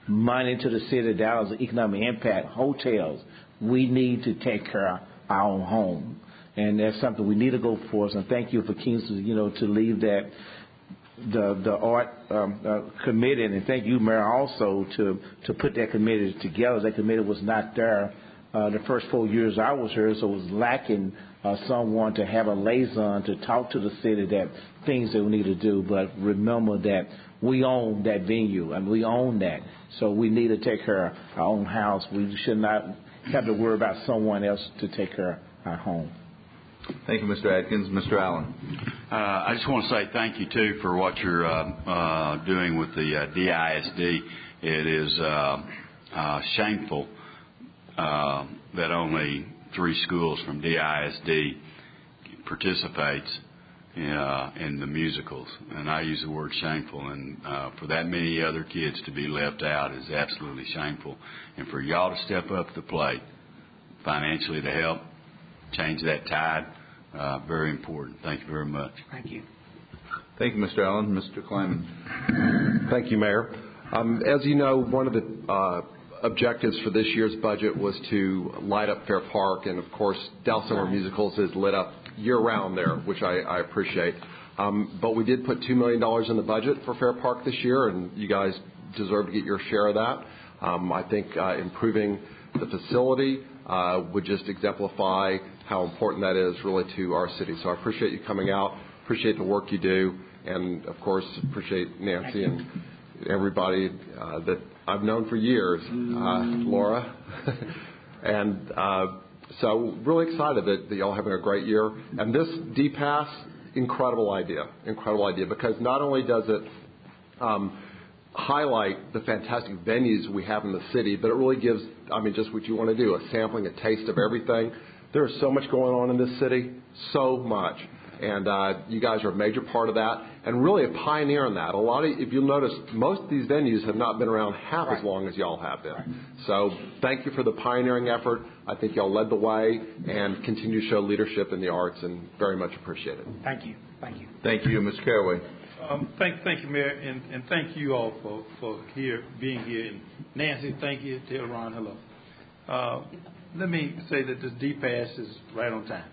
Speaker 4: money to the city of Dallas, economic impact, hotels. We need to take care of our own home. And that's something we need to go for. And thank you for Kingston, you know, to leave that, the the art um, uh, committee. And thank you, Mayor, also to, to put that committee together. That committee was not there uh, the first four years I was here, so it was lacking uh, someone to have a liaison to talk to the city that things that we need to do. But remember that we own that venue, and we own that. So we need to take care of our own house. We should not have to worry about someone else to take care of our home.
Speaker 2: Thank you, Mister Atkins. Mister Allen.
Speaker 5: Uh, I just want to say thank you, too, for what you're uh, uh, doing with the uh, D I S D. It is uh, uh, shameful uh, that only three schools from D I S D participates in, uh, in the musicals. And I use the word shameful. And uh, for that many other kids to be left out is absolutely shameful. And for y'all to step up to the plate financially to help change that tide, uh, very important. Thank you very much.
Speaker 13: Thank you.
Speaker 2: Thank you, Mister Allen. Mister Kleiman.
Speaker 6: Thank you, Mayor. Um, as you know, one of the uh, objectives for this year's budget was to light up Fair Park, and of course, Dallas Summer Musicals is lit up year-round there, which I, I appreciate. Um, but we did put two million dollars in the budget for Fair Park this year, and you guys deserve to get your share of that. Um, I think uh, improving the facility uh, would just exemplify how important that is really to our city. So I appreciate you coming out, appreciate the work you do, and of course appreciate Nancy and everybody uh, that I've known for years, uh, Laura. and uh, so really excited that, that y'all are having a great year. And this D PASS, incredible idea, incredible idea, because not only does it um, highlight the fantastic venues we have in the city, but it really gives, I mean, just what you want to do, a sampling, a taste of everything. There is so much going on in this city, so much. And uh, you guys are a major part of that, and really a pioneer in that. A lot of, if you'll notice, most of these venues have not been around half right. as long as y'all have been. Right. So thank you for the pioneering effort. I think y'all led the way and continue to show leadership in the arts, and very much appreciate it.
Speaker 13: Thank you. Thank you.
Speaker 2: Thank you, Mister Caraway.
Speaker 5: Um, thank, thank you, Mayor, and, and thank you all for, for here being here. And Nancy, thank you. Tell Ron hello. Uh, let me say that this D PASS is right on time.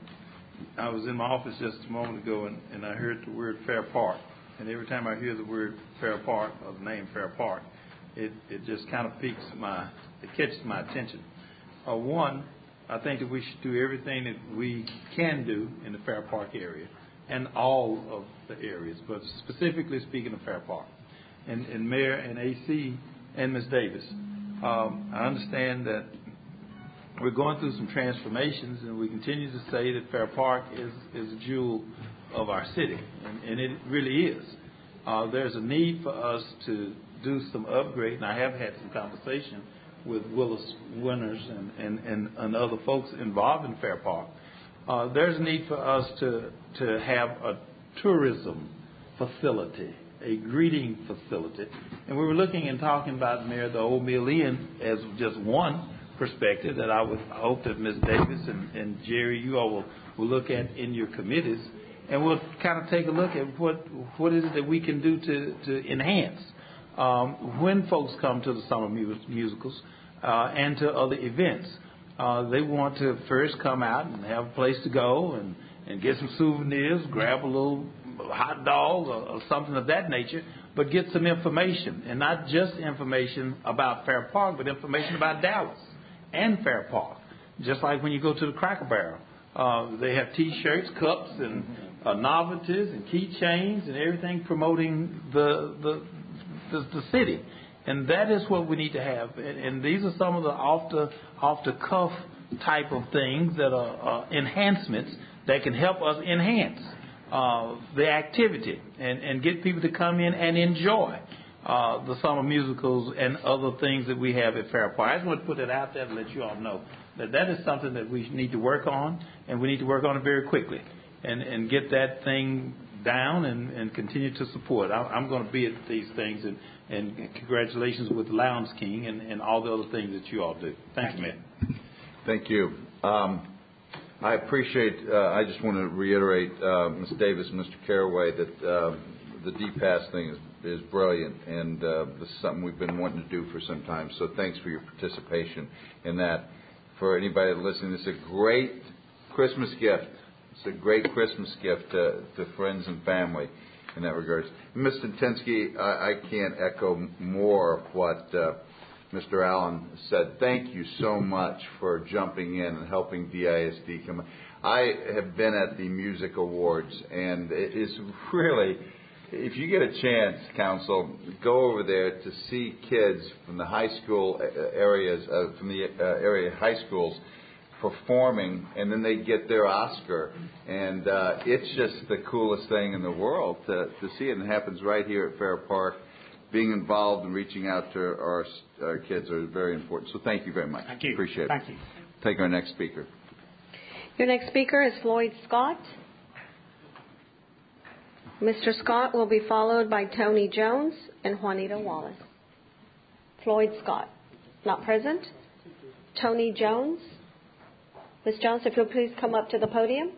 Speaker 5: I was in my office just a moment ago, and, and I heard the word Fair Park. And every time I hear the word Fair Park, or the name Fair Park, it, it just kind of piques my, it catches my attention. Uh, one, I think that we should do everything that we can do in the Fair Park area, and all of the areas, but specifically speaking of Fair Park. And, and Mayor and A C and Miz Davis, um, I understand that we're going through some transformations, and we continue to say that Fair Park is, is a jewel of our city, and, and it really is. Uh, there's a need for us to do some upgrade, and I have had some conversation with Willis Winters and, and, and, and other folks involved in Fair Park. Uh, there's a need for us to, to have a tourism facility, a greeting facility. And we were looking and talking about, Mayor, the Old Mill Inn as just one perspective that I would hope that Miz Davis and, and Jerry, you all will, will look at in your committees, and we'll kind of take a look at what what is it that we can do to, to enhance um, when folks come to the summer mu- musicals uh, and to other events. Uh, they want to first come out and have a place to go and, and get some souvenirs, grab a little hot dog or, or something of that nature, but get some information, and not just information about Fair Park, but information about Dallas and Fair Park. Just like when you go to the Cracker Barrel, uh, they have T-shirts, cups, and uh, novelties, and keychains, and everything promoting the, the the the city. And that is what we need to have. And, and these are some of the off the off the cuff type of things that are uh, enhancements that can help us enhance uh, the activity and, and get people to come in and enjoy Uh, the summer musicals and other things that we have at Fair Park. I just want to put it out there to let you all know that that is something that we need to work on, and we need to work on it very quickly and, and get that thing down and, and continue to support. I, I'm going to be at these things, and, and congratulations with Lowndes King and, and all the other things that you all do. Thank you, Mayor.
Speaker 2: Thank you. Um, I appreciate, uh, I just want to reiterate, uh, Miz Davis and Mister Caraway, that uh, the D PASS thing is is brilliant, and uh, this is something we've been wanting to do for some time. So thanks for your participation in that. For anybody listening, this is a great Christmas gift. It's a great Christmas gift to, to friends and family in that regard. Mister Tensky, I, I can't echo more of what uh, Mister Allen said. Thank you so much for jumping in and helping D I S D come. I have been at the Music Awards, and it is really, if you get a chance, Council, go over there to see kids from the high school areas, uh, from the uh, area high schools performing, and then they get their Oscar. And uh, it's just the coolest thing in the world to, to see it. And it happens right here at Fair Park. Being involved and reaching out to our, our kids are very important. So thank you very much.
Speaker 15: Thank you.
Speaker 2: Appreciate it.
Speaker 15: Thank you.
Speaker 2: Take our next speaker.
Speaker 11: Your next speaker is Floyd Scott. Mister Scott will be followed by Tony Jones and Juanita Wallace. Floyd Scott, not present. Tony Jones. Miz Jones, if you'll please come up to the podium.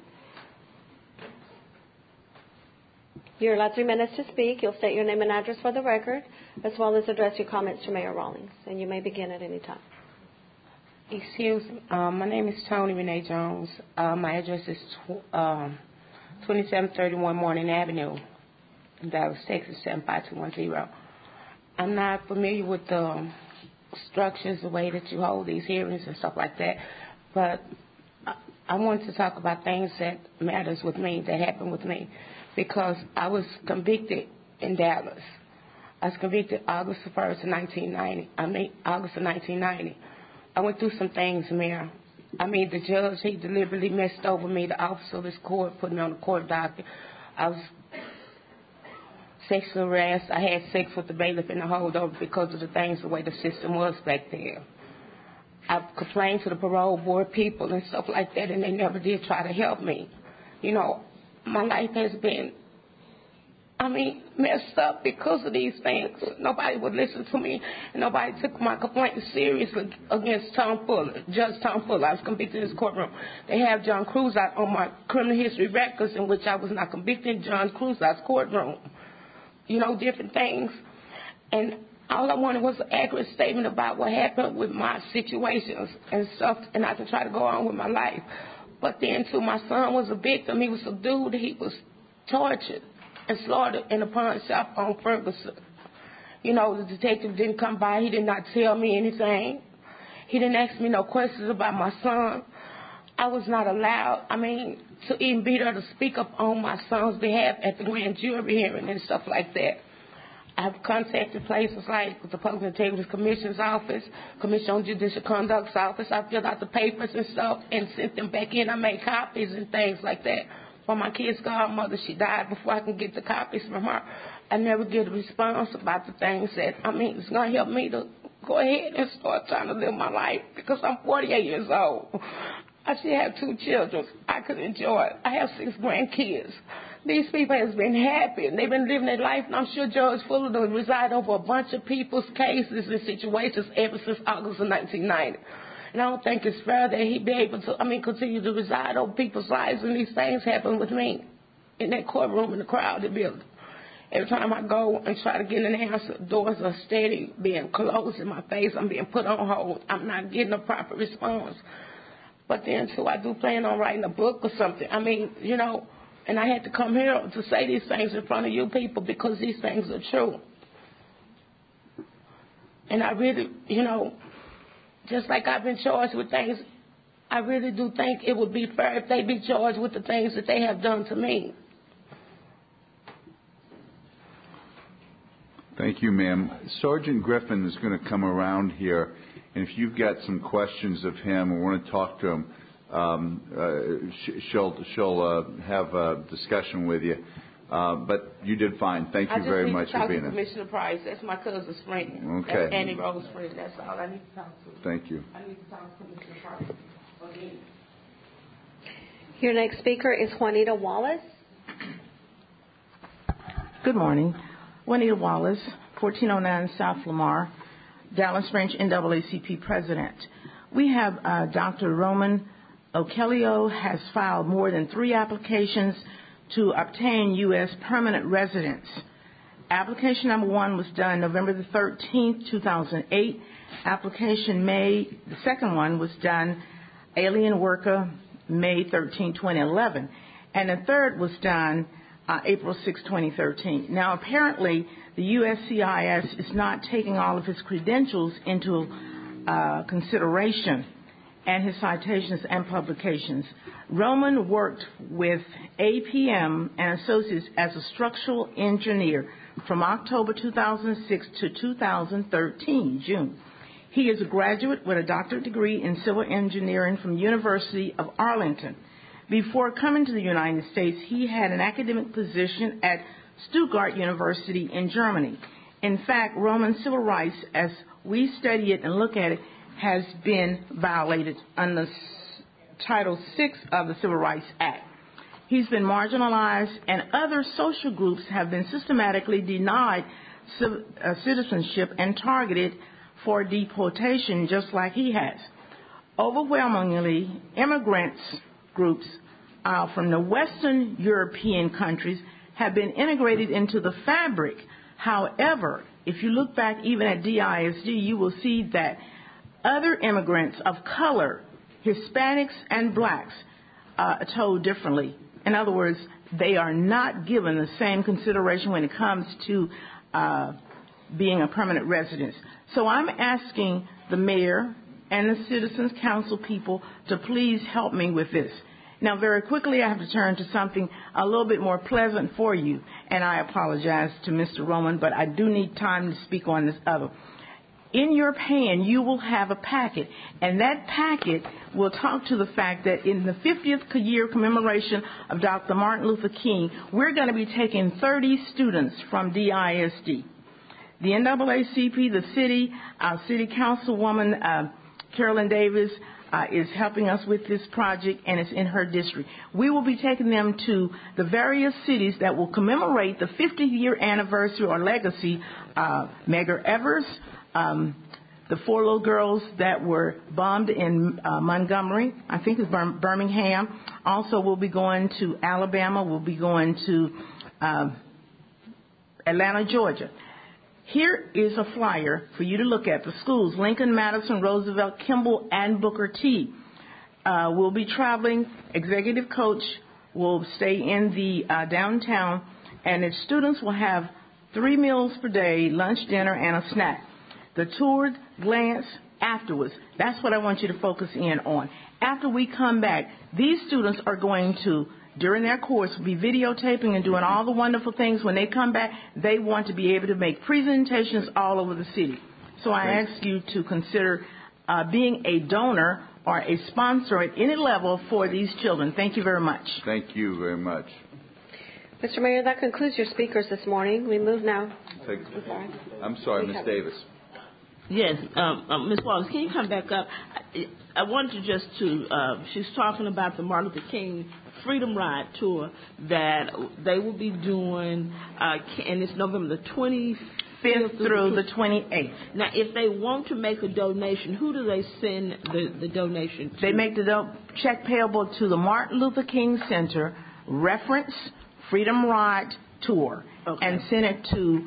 Speaker 11: You're allowed three minutes to speak. You'll state your name and address for the record, as well as address your comments to Mayor Rawlings. And you may begin at any time.
Speaker 16: Excuse me. Um, my name is Tony Renee Jones. Uh, my address is tw- um, twenty-seven thirty-one Morning Avenue, in Dallas, Texas, seven five two one zero. I'm not familiar with the structures, the way that you hold these hearings and stuff like that, but I, I want to talk about things that matters with me, that happened with me, because I was convicted in Dallas. I was convicted August the first of nineteen ninety. I mean, August of nineteen ninety. I went through some things, Mayor. I mean, the judge, he deliberately messed over me. The officer of this court put me on the court docket. I was sexually harassed. I had sex with the bailiff in the holdover because of the things, the way the system was back there. I complained to the parole board people and stuff like that, and they never did try to help me. You know, my life has been, I mean, messed up because of these things. Nobody would listen to me, and nobody took my complaint seriously against Tom Fuller, Judge Tom Fuller. I was convicted in his courtroom. They have John Cruz out on my criminal history records in which I was not convicted in John Cruz out's courtroom. You know, different things. And all I wanted was an accurate statement about what happened with my situations and stuff, and I could try to go on with my life. But then, too, my son was a victim. He was subdued. He was tortured and slaughtered in a pawn shop on Ferguson. You know, the detective didn't come by. He did not tell me anything. He didn't ask me no questions about my son. I was not allowed, I mean, to even be there to speak up on my son's behalf at the grand jury hearing and stuff like that. I've contacted places like the Public Integrity Commission's office, Commission on Judicial Conduct's office. I filled out the papers and stuff and sent them back in. I made copies and things like that. For my kid's godmother, she died before I can get the copies from her. I never get a response about the things that, I mean, it's going to help me to go ahead and start trying to live my life because I'm forty-eight years old. I still have two children. I could enjoy it. I have six grandkids. These people have been happy, and they've been living their life, and I'm sure Judge Fuller will reside over a bunch of people's cases and situations ever since August of nineteen ninety. And I don't think it's fair that he be able to, I mean, continue to reside over people's lives, and these things happen with me in that courtroom in the crowded building. Every time I go and try to get an answer, doors are steady being closed in my face. I'm being put on hold. I'm not getting a proper response. But then, too, I do plan on writing a book or something. I mean, you know, and I had to come here to say these things in front of you people because these things are true. And I really, you know, just like I've been charged with things, I really do think it would be fair if they be charged with the things that they have done to me.
Speaker 2: Thank you, ma'am. Sergeant Griffin is going to come around here, and if you've got some questions of him or want to talk to him, um, uh, sh- she'll, she'll uh, have a discussion with you. Uh, but you did fine. Thank you very much for being here.
Speaker 16: I just need to talk to Commissioner Price. That's my cousin's friend.
Speaker 2: Okay.
Speaker 16: That's Annie Rose's friend. That's all I need to talk to.
Speaker 2: Thank you.
Speaker 16: I need to talk to Commissioner Price. Okay.
Speaker 11: Your next speaker is Juanita Wallace.
Speaker 17: Good morning. Juanita Wallace, fourteen oh nine South Lamar, Dallas Branch N double A C P President. We have uh, Doctor Roman O'Kelly has filed more than three applications to obtain U S permanent residence. Application number one was done November the thirteenth, two thousand eight. Application May, the second one was done alien worker May thirteenth, twenty eleven. And the third was done uh, April sixth, twenty thirteen. Now, apparently, the U S C I S is not taking all of his credentials into uh, consideration and his citations and publications. Roman worked with A P M and Associates as a structural engineer from October two thousand six to two thousand thirteen, June. He is a graduate with a doctorate degree in civil engineering from University of Arlington. Before coming to the United States, he had an academic position at Stuttgart University in Germany. In fact, Roman civil rights, as we study it and look at it, has been violated under Title six of the Civil Rights Act. He's been marginalized, and other social groups have been systematically denied citizenship and targeted for deportation, just like he has. Overwhelmingly, immigrants groups uh, from the Western European countries have been integrated into the fabric. However, if you look back even at D I S D, you will see that other immigrants of color, Hispanics and blacks, uh, are told differently. In other words, they are not given the same consideration when it comes to uh, being a permanent resident. So I'm asking the mayor and the Citizens Council people to please help me with this. Now, very quickly, I have to turn to something a little bit more pleasant for you, and I apologize to Mister Roman, but I do need time to speak on this other. In your pan, you will have a packet, and that packet will talk to the fact that in the fiftieth year commemoration of Doctor Martin Luther King, we're going to be taking thirty students from D I S D. The N double A C P, the city, our city councilwoman, uh, Carolyn Davis, uh, is helping us with this project, and it's in her district. We will be taking them to the various cities that will commemorate the fiftieth year anniversary or legacy. Uh, Medgar Evers, um, the four little girls that were bombed in uh, Montgomery, I think it's Bir- Birmingham. Also, we'll be going to Alabama. We'll be going to uh, Atlanta, Georgia. Here is a flyer for you to look at. The schools, Lincoln, Madison, Roosevelt, Kimball, and Booker T. Uh, we'll be traveling. Executive coach will stay in the uh, downtown, and its students will have three meals per day, lunch, dinner, and a snack. The tour glance afterwards, that's what I want you to focus in on. After we come back, these students are going to, during their course, be videotaping and doing all the wonderful things. When they come back, they want to be able to make presentations all over the city. So I
Speaker 2: Great.
Speaker 17: ask you to consider uh, being a donor or a sponsor at any level for these children. Thank you very much.
Speaker 2: Thank you very much.
Speaker 11: Mister Mayor, that concludes your speakers this morning. We move now.
Speaker 2: Thank,
Speaker 11: I'm sorry.
Speaker 2: I'm sorry,
Speaker 11: We
Speaker 2: Miz
Speaker 11: have-
Speaker 2: Davis.
Speaker 3: Yes, um, uh, Miz Wallace, can you come back up? I, I wanted just to, uh, she's talking about the Martin Luther King Freedom Ride Tour that they will be doing, uh, and it's November the twenty-fifth
Speaker 17: through the twenty-eighth.
Speaker 3: Now, if they want to make a donation, who do they send the, the donation to?
Speaker 17: They make the do- check payable to the Martin Luther King Center, reference Freedom Ride Tour,
Speaker 3: Okay.
Speaker 17: and send it to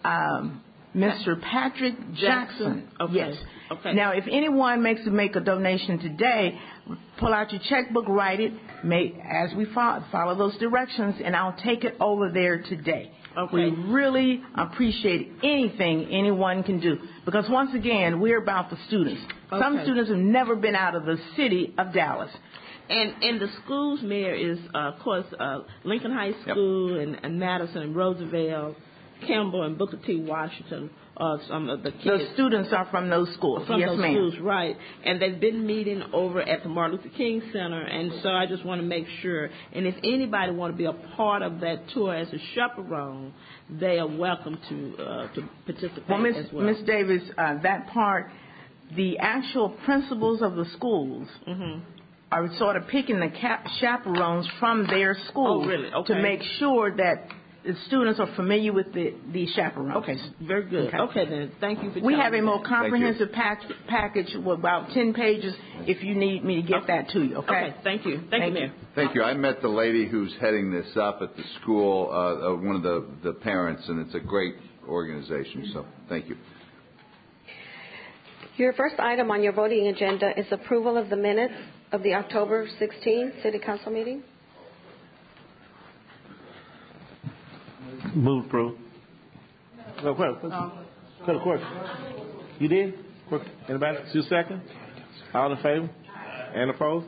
Speaker 17: um, Mister Patrick Jackson.
Speaker 3: Jackson? Okay.
Speaker 17: Yes.
Speaker 3: Okay.
Speaker 17: Now, if anyone makes to make a donation today, pull out your checkbook, write it, make, as we follow, follow those directions, and I'll take it over there today.
Speaker 3: Okay.
Speaker 17: We really appreciate anything anyone can do, because once again, we're about the students. Some
Speaker 3: Okay.
Speaker 17: students have never been out of the city of Dallas.
Speaker 3: And and the schools, Mayor, is, uh, of course, uh, Lincoln High School and, and Madison and Roosevelt, Kimball and Booker T. Washington, uh, some of the kids.
Speaker 17: The students are from those schools.
Speaker 3: From
Speaker 17: yes,
Speaker 3: those
Speaker 17: ma'am.
Speaker 3: schools, right. And they've been meeting over at the Martin Luther King Center, and so I just want to make sure. And if anybody want to be a part of that tour as a chaperone, they are welcome to uh, to participate
Speaker 17: Well, Miss
Speaker 3: as well.
Speaker 17: Miss Davis, uh, that part, the actual principals of the schools
Speaker 3: Mm-hmm.
Speaker 17: are sort of picking the cap- chaperones from their schools
Speaker 3: Oh, really? Okay.
Speaker 17: to make sure that the students are familiar with the, the chaperones.
Speaker 3: Okay, very good. Okay, okay then, thank you for
Speaker 17: We
Speaker 3: telling
Speaker 17: have a
Speaker 3: me
Speaker 17: more
Speaker 3: that.
Speaker 17: comprehensive pack, package with about ten pages if you need me to get
Speaker 3: okay.
Speaker 17: that to you, okay?
Speaker 3: Okay, thank you. Thank, thank you, Mayor.
Speaker 2: Thank you. I met the lady who's heading this up at the school, uh, uh, one of the, the parents, and it's a great organization, so thank you.
Speaker 11: Your first item on your voting agenda is approval of the minutes of the October sixteenth City Council meeting.
Speaker 15: Move approve. No, question. Got a question. You did? Anybody? Two seconds? All in favor? And opposed?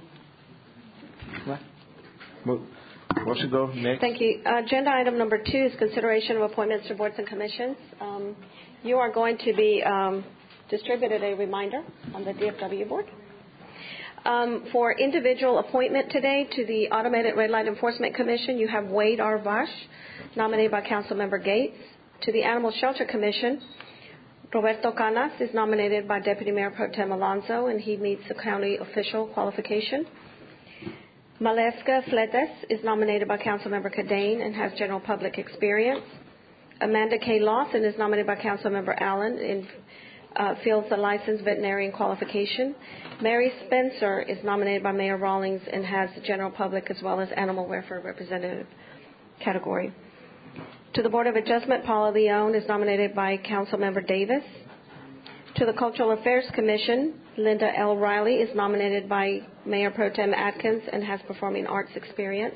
Speaker 15: Move. Motion go next.
Speaker 11: Thank you. Uh, agenda item number two is consideration of appointments to boards and commissions. Um, you are going to be um, distributed a reminder on the D F W board. Um, for individual appointment today to the Automated Red Light Enforcement Commission, you have Wade R. Vash, nominated by Councilmember Gates. To the Animal Shelter Commission, Roberto Canas is nominated by Deputy Mayor Pro Tem Alonso, and he meets the county official qualification. Maleska Fletes is nominated by Councilmember Cadane and has general public experience. Amanda K. Lawson is nominated by Councilmember Allen and uh, fills the licensed veterinarian qualification. Mary Spencer is nominated by Mayor Rawlings and has the general public as well as animal welfare representative category. To the Board of Adjustment, Paula Leone is nominated by Councilmember Davis. To the Cultural Affairs Commission, Linda L. Riley is nominated by Mayor Pro Tem Atkins and has performing arts experience.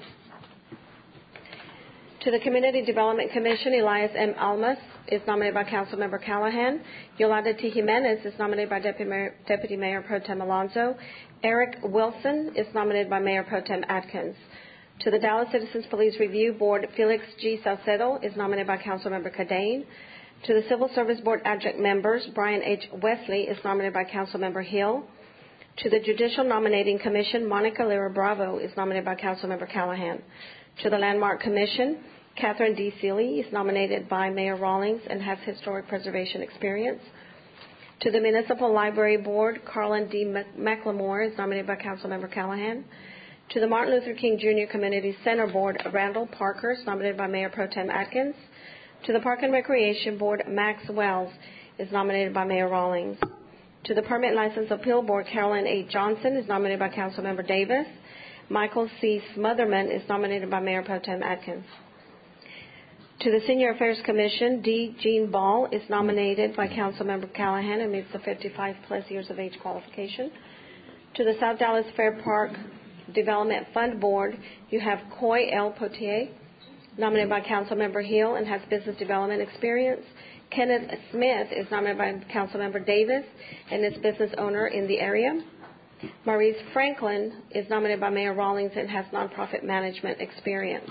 Speaker 11: To the Community Development Commission, Elias M. Almas is nominated by Councilmember Callahan. Yolanda T. Jimenez is nominated by Deputy Mayor, Deputy Mayor Pro Tem Alonso. Eric Wilson is nominated by Mayor Pro Tem Atkins. To the Dallas Citizens Police Review Board, Felix G. Salcedo is nominated by Councilmember Cadane. To the Civil Service Board adjunct members, Brian H. Wesley is nominated by Councilmember Hill. To the Judicial Nominating Commission, Monica Lira Bravo is nominated by Councilmember Callahan. To the Landmark Commission, Catherine D. Seeley is nominated by Mayor Rawlings and has historic preservation experience. To the Municipal Library Board, Carlin D. McLemore is nominated by Councilmember Callahan. To the Martin Luther King Junior Community Center Board, Randall Parker is nominated by Mayor Pro Tem Atkins. To the Park and Recreation Board, Max Wells is nominated by Mayor Rawlings. To the Permit License Appeal Board, Carolyn A. Johnson is nominated by Councilmember Davis. Michael C. Smotherman is nominated by Mayor Pro Tem Atkins. To the Senior Affairs Commission, D. Jean Ball is nominated by Councilmember Callahan and meets the fifty-five plus years of age qualification. To the South Dallas Fair Park Development Fund Board, you have Coy L. Potier, nominated by Councilmember Hill and has business development experience. Kenneth Smith is nominated by Councilmember Davis and is business owner in the area. Maurice Franklin is nominated by Mayor Rawlings and has nonprofit management experience.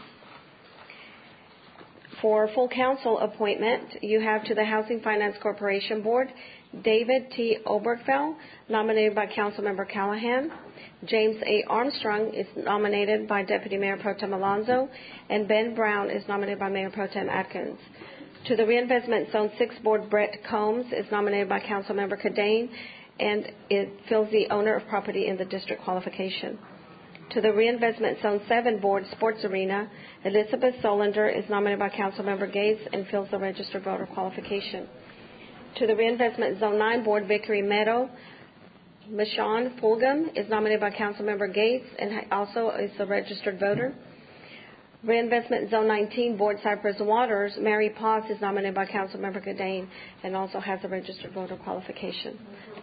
Speaker 11: For full council appointment, you have to the Housing Finance Corporation Board, David T. Obergfell, nominated by Councilmember Callahan. James A. Armstrong is nominated by Deputy Mayor Pro Tem Alonso, and Ben Brown is nominated by Mayor Pro Tem Atkins. To the Reinvestment Zone six Board, Brett Combs is nominated by Councilmember Cadane, and it fills the owner of property in the district qualification. To the Reinvestment Zone seven Board, Sports Arena, Elizabeth Solander is nominated by Councilmember Gates and fills the registered voter qualification. To the Reinvestment Zone nine Board, Vickery Meadow, Michonne Fulgham is nominated by Councilmember Gates and also is a registered voter. Reinvestment Zone nineteen Board, Cypress Waters, Mary Paz is nominated by Councilmember Cadane and also has a registered voter qualification.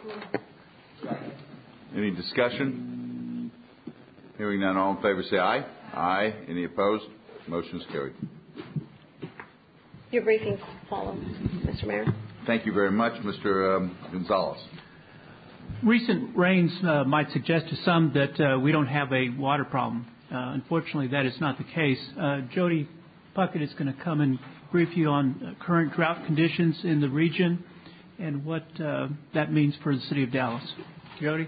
Speaker 2: Any discussion? Hearing none, all in favor say aye. Aye. Any opposed? Motion is carried.
Speaker 11: Your briefings follow, Mister Mayor.
Speaker 2: Thank you very much, Mister Um, Gonzalez.
Speaker 8: Recent rains uh, might suggest to some that uh, we don't have a water problem. Uh, unfortunately, that is not the case. Uh, Jody Puckett is going to come and brief you on uh, current drought conditions in the region and what uh, that means for the city of Dallas. Jody?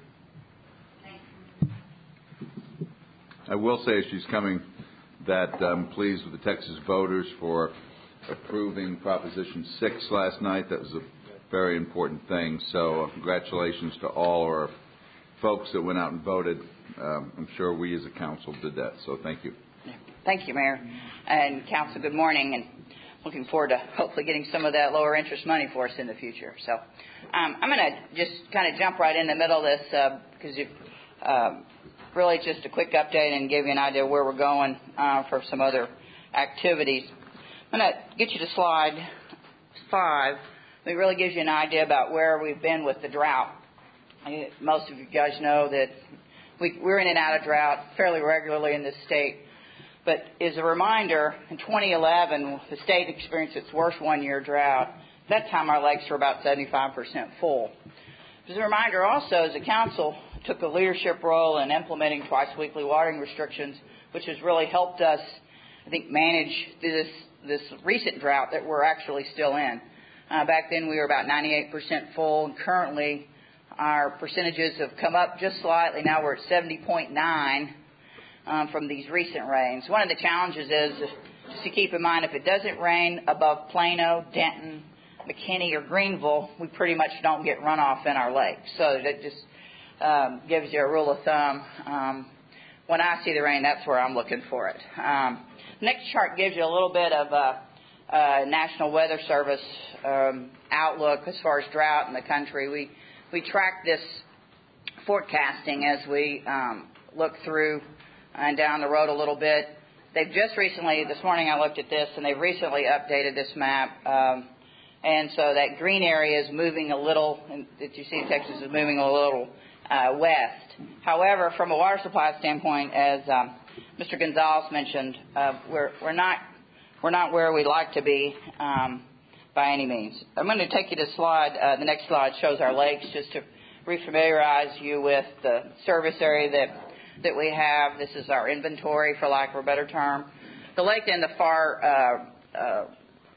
Speaker 2: I will say as she's coming that I'm pleased with the Texas voters for approving Proposition six last night. That was a very important thing. So uh, congratulations to all our folks that went out and voted. Um, I'm sure we as a council did that. So thank you.
Speaker 18: Thank you, Mayor and Council. Good morning, and looking forward to hopefully getting some of that lower interest money for us in the future. So um, I'm going to just kind of jump right in the middle of this uh, because you uh, really just a quick update and give you an idea where we're going uh, for some other activities. I'm going to get you to slide five. It really gives you an idea about where we've been with the drought. Most of you guys know that we, we're in and out of drought fairly regularly in this state. But as a reminder, in twenty eleven, the state experienced its worst one-year drought. At that time, our lakes were about seventy-five percent full. As a reminder also, as a council, took a leadership role in implementing twice-weekly watering restrictions, which has really helped us, I think, manage this, this recent drought that we're actually still in. Uh, back then, we were about ninety-eight percent full, and currently our percentages have come up just slightly. Now we're at seventy point nine. Um, from these recent rains. One of the challenges is just to keep in mind if it doesn't rain above Plano, Denton, McKinney, or Greenville, we pretty much don't get runoff in our lakes. So that just um, gives you a rule of thumb. Um, when I see the rain, that's where I'm looking for it. Um, next chart gives you a little bit of a, a National Weather Service um, outlook as far as drought in the country. We we track this forecasting as we um, look through and down the road a little bit. They've just recently, this morning I looked at this, and they've recently updated this map. Um, and so that green area is moving a little, and that you see Texas is moving a little uh, west. However, from a water supply standpoint, as um, Mister Gonzalez mentioned, uh, we're, we're, not, we're not where we'd like to be um, by any means. I'm going to take you to slide, uh, the next slide shows our lakes, just to refamiliarize you with the service area that that we have. This is our inventory, for lack of a better term. The lake in the far, uh, uh,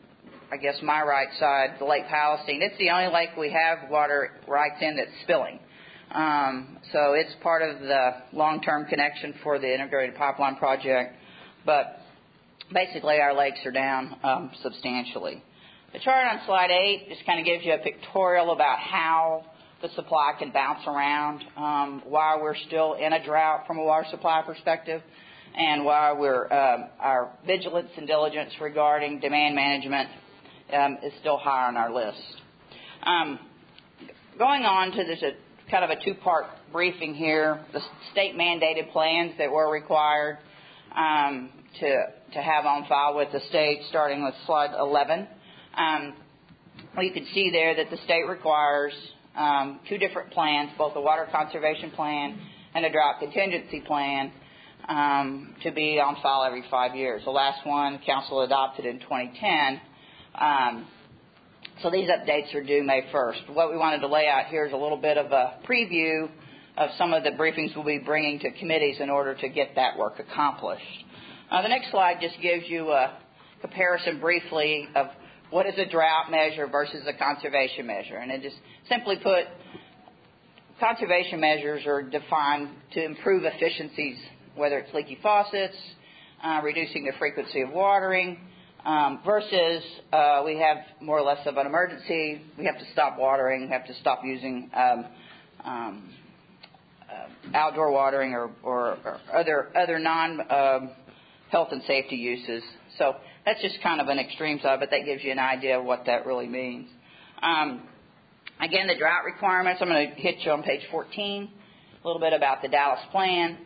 Speaker 18: I guess my right side, the Lake Palestine, it's the only lake we have water rights in that's spilling. Um, so it's part of the long-term connection for the integrated pipeline project. But basically our lakes are down um, substantially. The chart on slide eight just kind of gives you a pictorial about how the supply can bounce around, um, why we're still in a drought from a water supply perspective, and why we're um, our vigilance and diligence regarding demand management um, is still high on our list. Um, going on to this a, kind of a two-part briefing here, the state-mandated plans that were required um, to to have on file with the state, starting with slide eleven. Um, well, you can see there that the state requires Um, two different plans, both a water conservation plan and a drought contingency plan, um, to be on file every five years. The last one, council adopted in twenty ten. Um, so these updates are due May first. What we wanted to lay out here is a little bit of a preview of some of the briefings we'll be bringing to committees in order to get that work accomplished. Uh, the next slide just gives you a comparison briefly of what is a drought measure versus a conservation measure. And it just simply put, conservation measures are defined to improve efficiencies, whether it's leaky faucets, uh, reducing the frequency of watering, um, versus uh, we have more or less of an emergency. We have to stop watering. We have to stop using um, um, uh, outdoor watering or, or, or other, other non-health um, and safety uses. So that's just kind of an extreme side, but that gives you an idea of what that really means. Um, again, the drought requirements, I'm going to hit you on page fourteen, a little bit about the Dallas plan.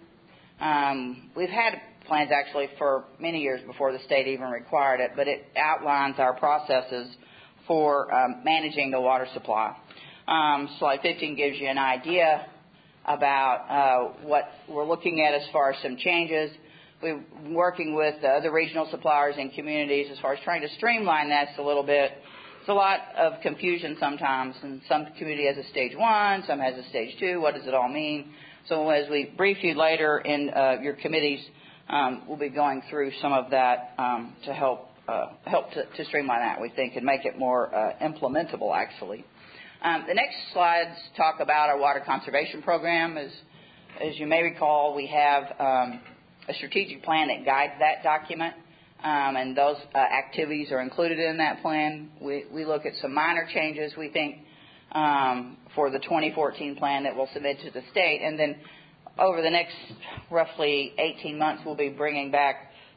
Speaker 18: Um, we've had plans actually for many years before the state even required it, but it outlines our processes for um, managing the water supply. Um, slide fifteen gives you an idea about uh, what we're looking at as far as some changes. We're working with the other regional suppliers and communities as far as trying to streamline that a little bit. It's a lot of confusion sometimes, and some community has a stage one, some has a stage two. What does it all mean? So as we brief you later in uh, your committees, um, we'll be going through some of that um, to help uh, help to, to streamline that, we think, and make it more uh, implementable, actually. Um, the next slides talk about our water conservation program. As, as you may recall, we have um, a strategic plan that guides that document, um, and those uh, activities are included in that plan. We, we look at some minor changes, we think, um, for the twenty fourteen plan that we'll submit to the state, and then over the next roughly eighteen months, we'll be bringing back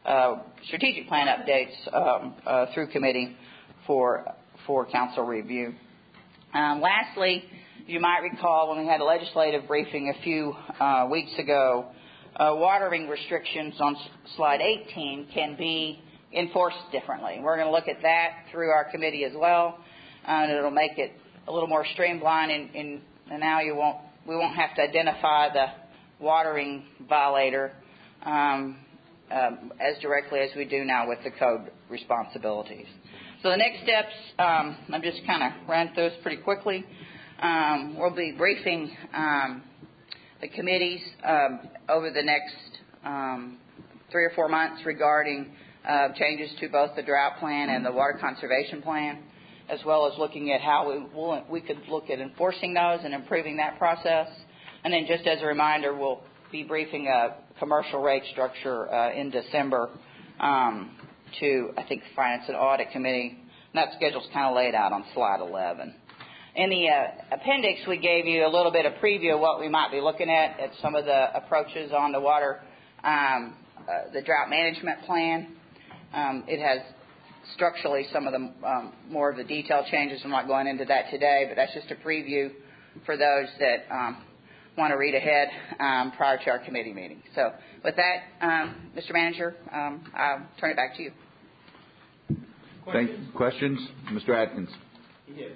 Speaker 18: uh, strategic plan updates um, uh, through committee for for council review. Um, lastly, you might recall when we had a legislative briefing a few uh, weeks ago, uh, watering restrictions on s- slide eighteen can be enforced differently. We're going to look at that through our committee as well, uh, and it'll make it a little more streamlined. And, and, and now you won't we won't have to identify the watering violator um, um, as directly as we do now with the code responsibilities. So the next steps, um, I'm just kind of ran through this pretty quickly. Um, we'll be briefing um, the committees um, over the next um, three or four months regarding uh, changes to both the drought plan and the water conservation plan, as well as looking at how we, will, we could look at enforcing those and improving that process. And then just as a reminder, we'll be briefing a commercial rate structure uh, in December um, to, I think, the Finance and Audit Committee. And that schedule's kind of laid out on slide eleven. In the uh, appendix, we gave you a little bit of preview of what we might be looking at, at some of the approaches on the water, um, uh, the drought management plan. Um, it has structurally some of the um, more of the detailed changes. I'm not going into that today, but that's just a preview for those that um, want to read ahead um, prior to our committee meeting. So with that, um, Mister Manager, um, I'll turn it back to you.
Speaker 2: Thank you. Questions? Mister Atkins.
Speaker 15: Yes.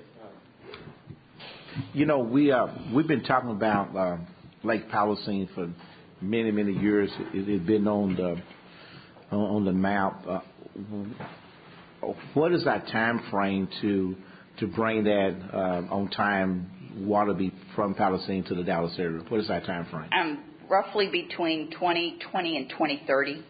Speaker 15: You know, we, uh, we've been talking about uh, Lake Palisade for many, many years. It has been on the, on the map. Uh, what is our time frame to to bring that uh, on time water be from Palisade to the Dallas area? What is our time frame?
Speaker 18: Um, roughly between twenty twenty and twenty thirty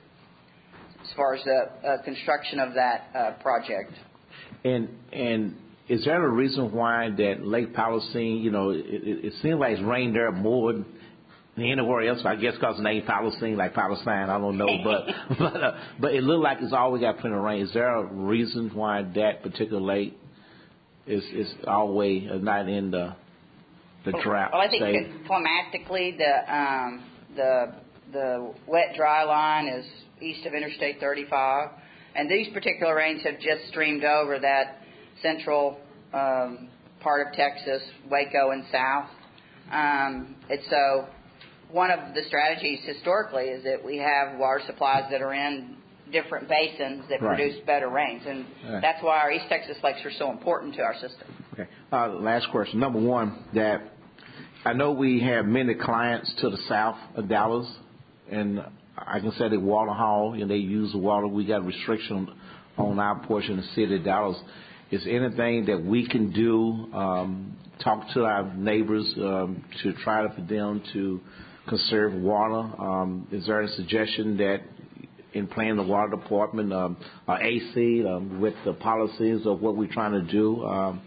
Speaker 18: as far as the uh, construction of that uh, project.
Speaker 15: And and is there a reason why that Lake Palisade, you know, it, it, it seems like it's rained there more than anywhere else? I guess because the name Palestine, like Palestine, I don't know, but but uh, but it looked like it's always got plenty of rain. Is there a reason why that particular lake is is always not in the the drought?
Speaker 18: Well, I think
Speaker 15: state?
Speaker 18: that climatically, the um, the the wet dry line is east of Interstate thirty-five, and these particular rains have just streamed over that central um, part of Texas, Waco and south. Um, and so one of the strategies historically is that we have water supplies that are in different basins that
Speaker 15: Right.
Speaker 18: produce better rains. And
Speaker 15: Right.
Speaker 18: that's why our East Texas lakes are so important to our system.
Speaker 15: Okay. Uh, last question. Number one, that I know we have many clients to the south of Dallas, and I can say the water haul, and they use the water. We got restriction on our portion of the city of Dallas. Is there anything that we can do, um, talk to our neighbors um, to try to for them to conserve water? Um, is there a suggestion that in planning the water department, um, or A C, um, with the policies of what we're trying to do? Um,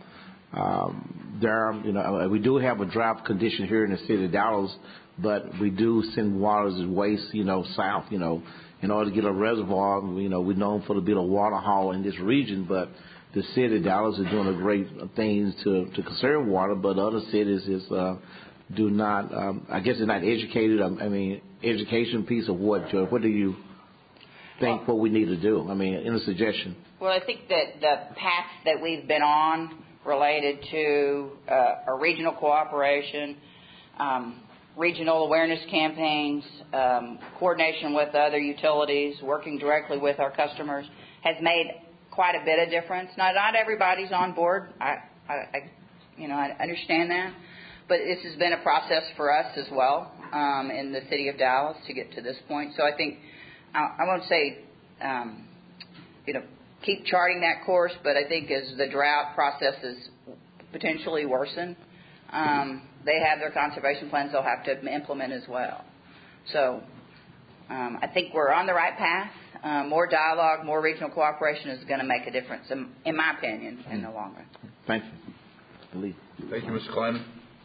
Speaker 15: um, there, you know, we do have a drought condition here in the city of Dallas, but we do send waters as waste, you know, south, you know, in order to get a reservoir. You know, we're known for the bit of water haul in this region, but the city of Dallas is doing a great things to, to conserve water, but other cities is uh, do not. Um, I guess they're not educated. I mean, education piece of what? Joe? What do you think? What we need to do? I mean, in a suggestion.
Speaker 18: Well, I think that the path that we've been on related to uh, a regional cooperation, um, regional awareness campaigns, um, coordination with other utilities, working directly with our customers has made quite a bit of difference. Now, not everybody's on board. I, I, I, you know, I understand that, but this has been a process for us as well um, in the city of Dallas to get to this point. So I think I, I won't say, um, you know, keep charting that course, but I think as the drought processes potentially worsen, um, they have their conservation plans they'll have to implement as well. So um, I think we're on the right path. Uh, more dialogue, more regional cooperation is going to make a difference, in, in my opinion, in the long run.
Speaker 15: Thank you. Lee.
Speaker 2: Thank you, Mister Kleiman.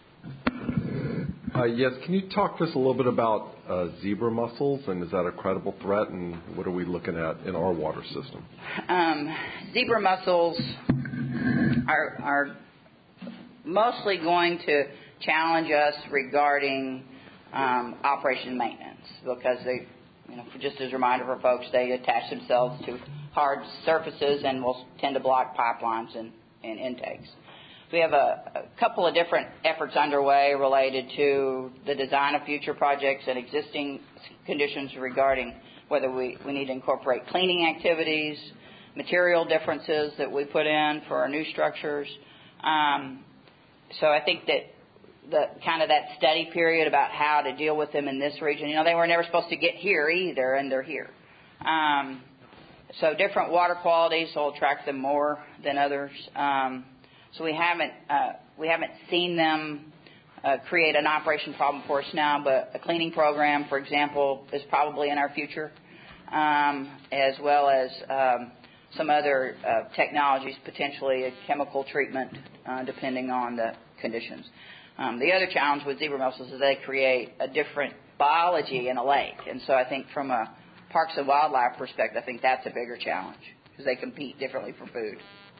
Speaker 6: Uh, yes, can you talk to us a little bit about uh, zebra mussels, and is that a credible threat, and what are we looking at in our water system?
Speaker 18: Um, zebra mussels are, are mostly going to challenge us regarding um, operation and maintenance because they you know, just as a reminder for folks, they attach themselves to hard surfaces and will tend to block pipelines and, and intakes. We have a, a couple of different efforts underway related to the design of future projects and existing conditions regarding whether we, we need to incorporate cleaning activities, material differences that we put in for our new structures. Um, so I think that the kind of that study period about how to deal with them in this region, you know, they were never supposed to get here either, and they're here. Um, so different water qualities will attract them more than others. Um, so we haven't uh, we haven't seen them uh, create an operation problem for us now, but a cleaning program, for example, is probably in our future, um, as well as um, some other uh, technologies, potentially a chemical treatment, uh, depending on the conditions. Um, the other challenge with zebra mussels is they create a different biology in a lake. And so I think from a parks and wildlife perspective, I think that's a bigger challenge because they compete differently for food.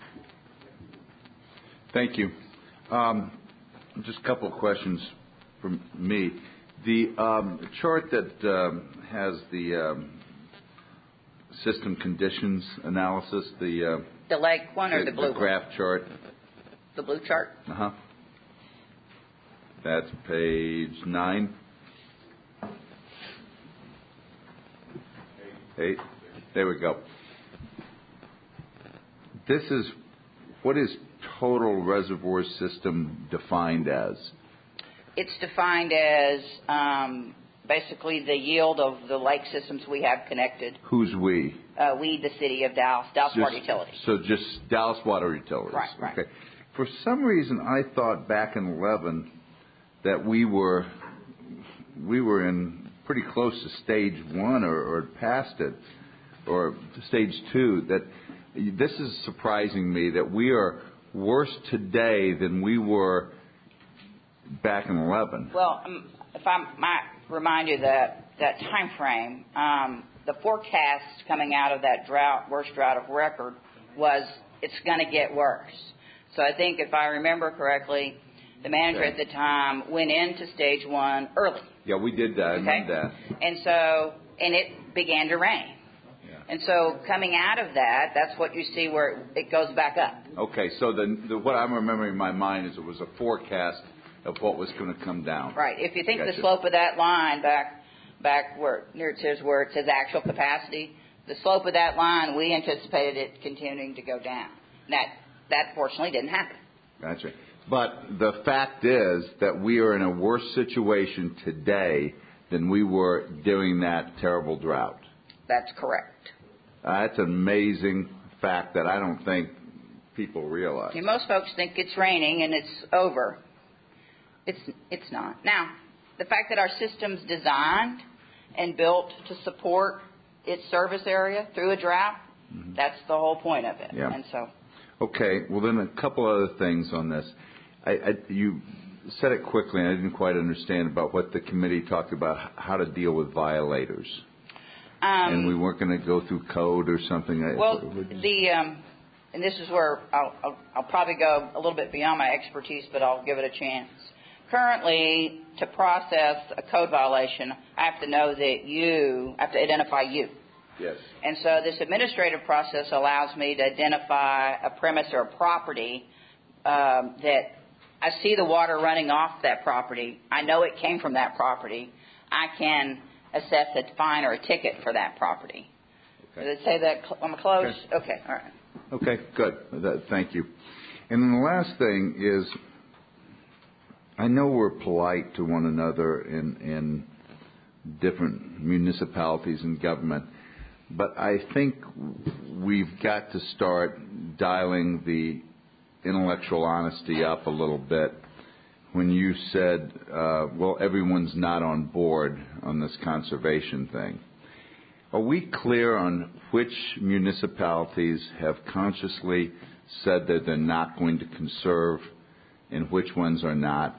Speaker 2: Thank you. Um, just a couple of questions from me. The um, chart that um, has the um, system conditions analysis, the uh,
Speaker 18: the lake one or the, the blue
Speaker 2: the graph
Speaker 18: one?
Speaker 2: chart.
Speaker 18: The blue chart.
Speaker 2: Uh huh. That's page nine. Eight. There we go. This is, what is total reservoir system defined as?
Speaker 18: It's defined as um, basically the yield of the lake systems we have connected.
Speaker 2: Who's we?
Speaker 18: Uh, we, the city of Dallas, Dallas
Speaker 2: just,
Speaker 18: Water Utilities.
Speaker 2: So just Dallas Water Utilities.
Speaker 18: Right, right.
Speaker 2: Okay. For some reason, I thought back in eleven that we were we were in pretty close to stage one or, or past it, or stage two. That this is surprising me that we are worse today than we were back in eleven.
Speaker 18: Well, um, if I might remind you that that time frame, um, the forecast coming out of that drought, worst drought of record, was it's going to get worse. So I think if I remember correctly, the manager
Speaker 2: okay.
Speaker 18: at the time went into stage one early.
Speaker 2: Yeah, we did that. I
Speaker 18: okay?
Speaker 2: remember that.
Speaker 18: And so, and it began to rain.
Speaker 2: Yeah.
Speaker 18: And so coming out of that, that's what you see where it goes back up.
Speaker 2: Okay, so the, the what I'm remembering in my mind is it was a forecast of what was going to come down.
Speaker 18: Right. If you think
Speaker 2: gotcha.
Speaker 18: the slope of that line back back where near it says where it says actual capacity, the slope of that line, we anticipated it continuing to go down. That that fortunately didn't happen.
Speaker 2: Gotcha. But the fact is that we are in a worse situation today than we were during that terrible drought.
Speaker 18: That's correct.
Speaker 2: Uh, that's an amazing fact that I don't think people realize.
Speaker 18: Okay, most folks think it's raining and it's over. It's it's not. Now, the fact that our system's designed and built to support its service area through a drought, mm-hmm. that's the whole point of it.
Speaker 2: Yeah.
Speaker 18: And so.
Speaker 2: Okay. Well, then a couple other things on this. I, I, you said it quickly, and I didn't quite understand about what the committee talked about, how to deal with violators.
Speaker 18: Um,
Speaker 2: and we weren't going to go through code or something.
Speaker 18: Well, the um, and this is where I'll, I'll, I'll probably go a little bit beyond my expertise, but I'll give it a chance. Currently, to process a code violation, I have to know that you, I have to identify you.
Speaker 2: Yes.
Speaker 18: And so this administrative process allows me to identify a premise or a property um, that I see the water running off that property. I know it came from that property. I can assess a fine or a ticket for that property. Okay. Did it say that I'm close? Okay. okay, all right.
Speaker 2: Okay, good. That, thank you. And then the last thing is, I know we're polite to one another in, in different municipalities and government, but I think we've got to start dialing the intellectual honesty up a little bit. When you said, uh, well, everyone's not on board on this conservation thing. Are we clear on which municipalities have consciously said that they're not going to conserve and which ones are not?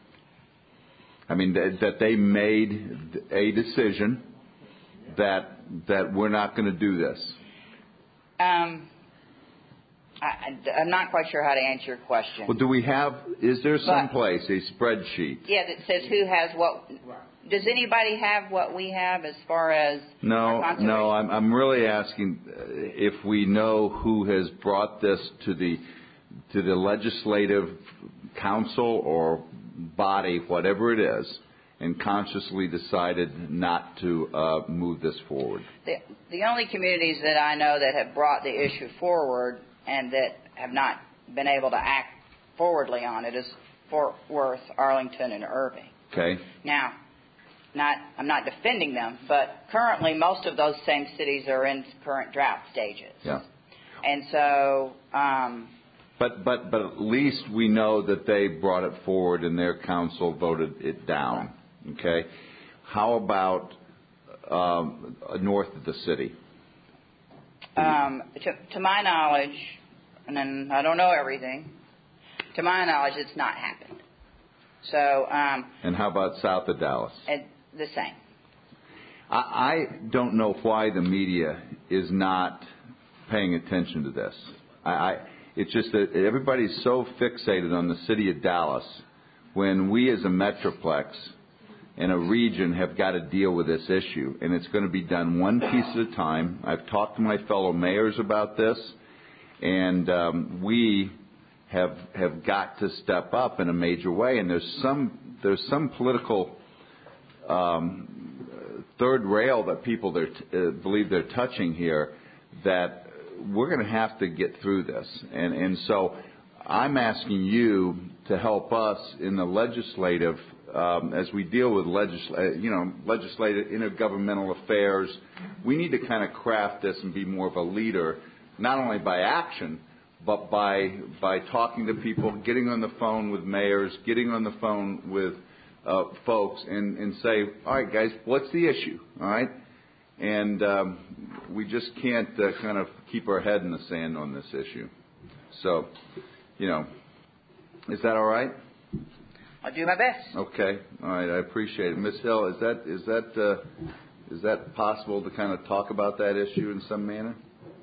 Speaker 2: I mean, that, that they made a decision that that we're not going to do this.
Speaker 18: Um, I, I'm not quite sure how to answer your question.
Speaker 2: Well, do we have, is there some
Speaker 18: But-
Speaker 2: place, a spreadsheet?
Speaker 18: Yeah, that says who has what. Does anybody have what we have as far as
Speaker 2: No,
Speaker 18: our conservation?
Speaker 2: no, I'm, I'm really asking uh, if we know who has brought this to the, to the legislative council or body, whatever it is, and consciously decided not to uh, move this forward.
Speaker 18: The, the only communities that I know that have brought the issue forward and that have not been able to act forwardly on it is Fort Worth, Arlington, and Irving.
Speaker 2: Okay.
Speaker 18: Now, not I'm not defending them, but currently most of those same cities are in current drought stages.
Speaker 2: Yeah.
Speaker 18: And so, um,
Speaker 2: But but but at least we know that they brought it forward and their council voted it down. Okay. How about um, north of the city?
Speaker 18: um, to, to my knowledge, and then I don't know everything, to my knowledge, it's not happened. So, um,
Speaker 2: And how about south of Dallas?
Speaker 18: it, the same.
Speaker 2: I, I don't know why the media is not paying attention to this. I, I it's just that everybody's so fixated on the city of Dallas when we as a metroplex and a region have got to deal with this issue, and it's going to be done one piece at a time. I've talked to my fellow mayors about this, and um, we have have got to step up in a major way. And there's some there's some political um, third rail that people they're t- uh, believe they're touching here that we're going to have to get through this. And and so I'm asking you to help us in the legislative. Um, as we deal with legisl- you know, legislative intergovernmental affairs, we need to kind of craft this and be more of a leader, not only by action, but by by talking to people, getting on the phone with mayors, getting on the phone with uh, folks, and, and say, all right, guys, what's the issue? All right, and um, we just can't uh, kind of keep our head in the sand on this issue. So, you know, is that all right?
Speaker 18: I'll do my best.
Speaker 2: Okay, all right, I appreciate it. Miz Hill, is that is that uh, is that possible to kind of talk about that issue in some manner?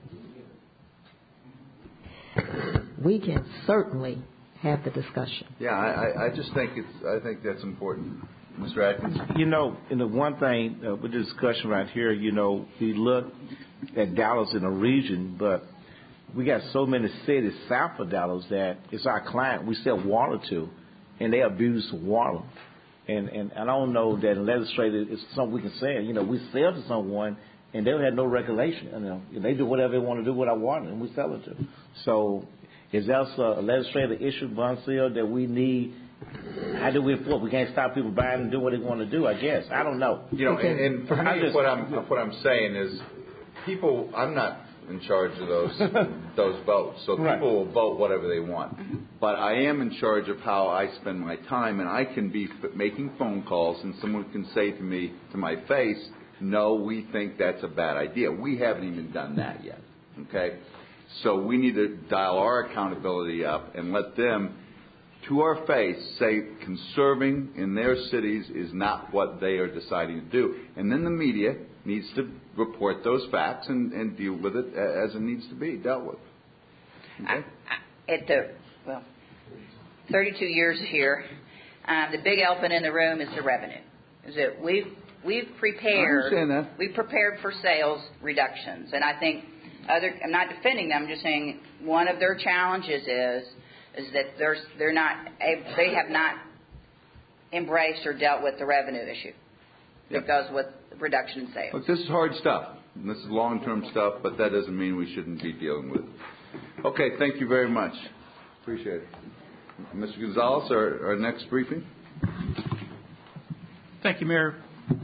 Speaker 10: We can certainly have the discussion.
Speaker 2: Yeah, I, I, I just think it's I think that's important, Mister Atkins.
Speaker 15: You know, and the one thing uh, with the discussion right here, you know, we look at Dallas in a region, but we got so many cities south of Dallas that it's our client we sell water to, and they abuse water. And and I don't know that in legislative it's something we can say. You know, we sell to someone and they have no regulation. You know, they do whatever they want to do with our water, and we sell it to them. So is that a legislative issue, Bonsil, that we need? How do we enforce? We can't stop people buying and do what they want to do, I guess. I don't know.
Speaker 2: You know, and, and for me,
Speaker 15: I just,
Speaker 2: what I'm what I'm saying is, people. I'm not in charge of those those votes, so
Speaker 15: Right.
Speaker 2: people will vote whatever they want. But I am in charge of how I spend my time, and I can be f- making phone calls, and someone can say to me to my face, "No, we think that's a bad idea." We haven't even done that yet. Okay, so we need to dial our accountability up and let them, to our face, say conserving in their cities is not what they are deciding to do. And then the media needs to report those facts and, and deal with it as it needs to be dealt with. Okay?
Speaker 18: I, at the, well, thirty-two years here, um, the big elephant in the room is the revenue. Is that we've, we've prepared,
Speaker 2: I understand that.
Speaker 18: we've prepared for sales reductions. And I think other, I'm not defending them, I'm just saying one of their challenges is, is that there's, they're not, they have not embraced or dealt with the revenue issue.
Speaker 2: Yep.
Speaker 18: It goes with reduction in sales.
Speaker 2: Look, this is hard stuff. And this is long-term stuff, but that doesn't mean we shouldn't be dealing with it. Okay, thank you very much. Appreciate it. Mister Gonzalez, our, our next briefing.
Speaker 8: Thank you, Mayor.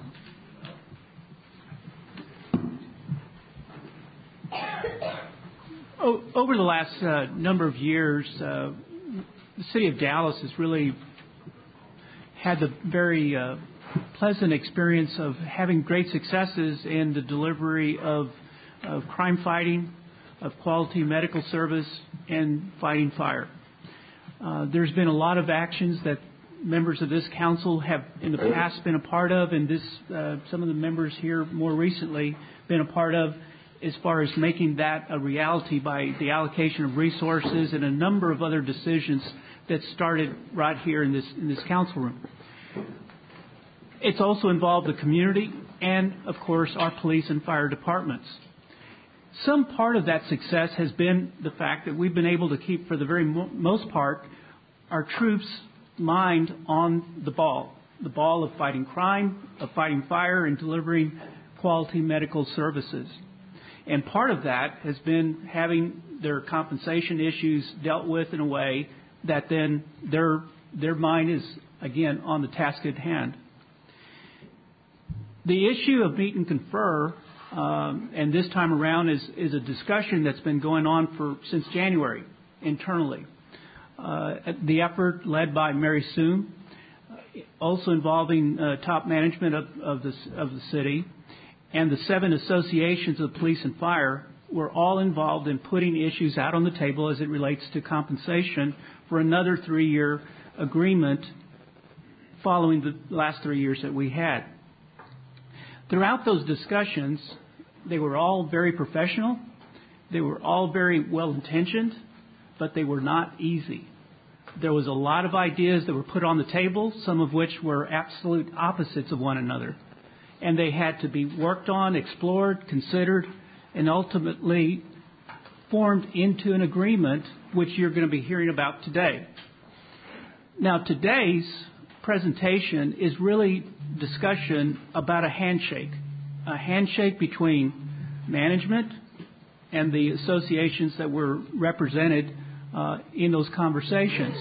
Speaker 8: O- over the last uh, number of years, uh, the city of Dallas has really had the very uh, pleasant experience of having great successes in the delivery of, of crime fighting, of quality medical service, and fighting fire. Uh, there's been a lot of actions that members of this council have in the past been a part of, and this uh, some of the members here more recently been a part of, as far as making that a reality by the allocation of resources and a number of other decisions that started right here in this in this council room. It's also involved the community and, of course, our police and fire departments. Some part of that success has been the fact that we've been able to keep, for the very mo- most part, our troops' mind on the ball, the ball of fighting crime, of fighting fire, and delivering quality medical services. And part of that has been having their compensation issues dealt with in a way that then their their mind is, again, on the task at hand. The issue of meet and confer, um, and this time around, is, is a discussion that's been going on for since January internally. Uh, the effort led by Mary Sue, also involving uh, top management of, of, the, of the city, and the seven associations of police and fire were all involved in putting issues out on the table as it relates to compensation for another three-year agreement following the last three years that we had. Throughout those discussions, they were all very professional. They were all very well-intentioned, but they were not easy. There was a lot of ideas that were put on the table, some of which were absolute opposites of one another. And they had to be worked on, explored, considered, and ultimately formed into an agreement, which you're going to be hearing about today. Now, today's presentation is really discussion about a handshake, a handshake between management and the associations that were represented uh, in those conversations.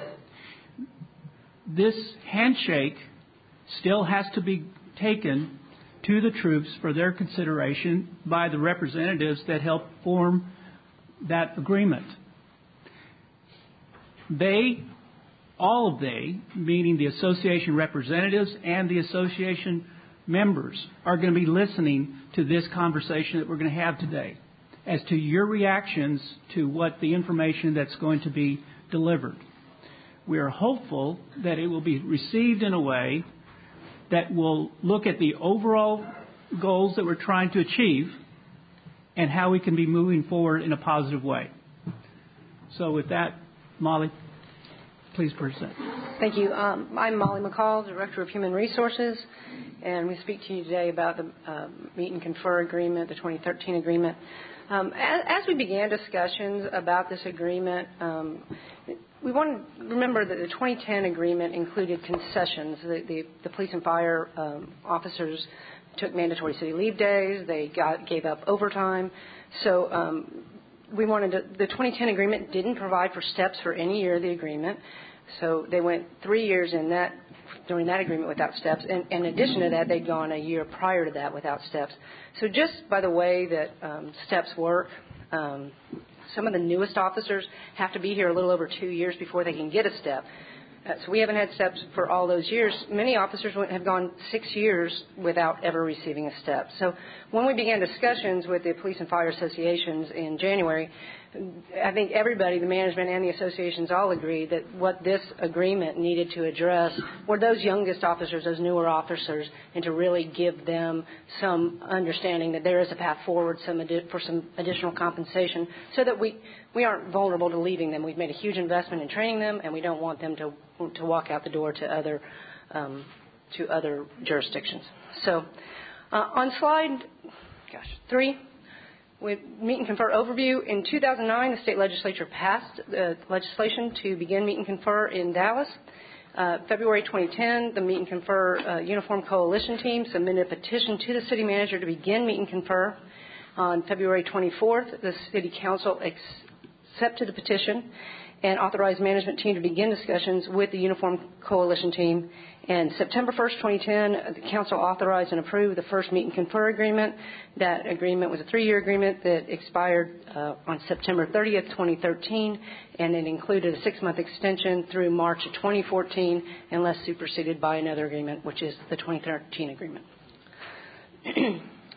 Speaker 8: This handshake still has to be taken to the troops for their consideration by the representatives that help form that agreement. They, all of they, meaning the association representatives and the association members, are going to be listening to this conversation that we're going to have today as to your reactions to what the information that's going to be delivered. We are hopeful that it will be received in a way that will look at the overall goals that we're trying to achieve and how we can be moving forward in a positive way. So with that, Molly, please present.
Speaker 19: Thank you. Um, I'm Molly McCall, Director of Human Resources, and we speak to you today about the uh, Meet and Confer Agreement, the twenty thirteen agreement. Um, as, as we began discussions about this agreement, um, we want to remember that the twenty ten agreement included concessions. The, the, the police and fire um, officers took mandatory city leave days. They got, gave up overtime. So um, we wanted to, the twenty ten agreement didn't provide for steps for any year of the agreement. So they went three years in that during that agreement without steps. And in addition to that, they'd gone a year prior to that without steps. So just by the way that um, steps work, um, some of the newest officers have to be here a little over two years before they can get a step. Uh, so we haven't had steps for all those years. Many officers have gone six years without ever receiving a step. So when we began discussions with the police and fire associations in January, I think everybody, the management and the associations, all agreed that what this agreement needed to address were those youngest officers, those newer officers, and to really give them some understanding that there is a path forward some adi- for some additional compensation so that we, we aren't vulnerable to leaving them. We've made a huge investment in training them, and we don't want them to, to walk out the door to other, um, to other jurisdictions. So uh, on slide, gosh, three, with Meet and Confer overview, in two thousand nine, the state legislature passed the legislation to begin Meet and Confer in Dallas. Uh, February twenty ten, the Meet and Confer uh, Uniform Coalition team submitted a petition to the city manager to begin Meet and Confer. On February twenty-fourth, the city council accepted the petition and authorized management team to begin discussions with the Uniform Coalition team. And September first, twenty ten, the council authorized and approved the first Meet and Confer agreement. That agreement was a three-year agreement that expired uh, on September thirtieth, twenty thirteen, and it included a six-month extension through March of twenty fourteen, unless superseded by another agreement, which is the twenty thirteen agreement.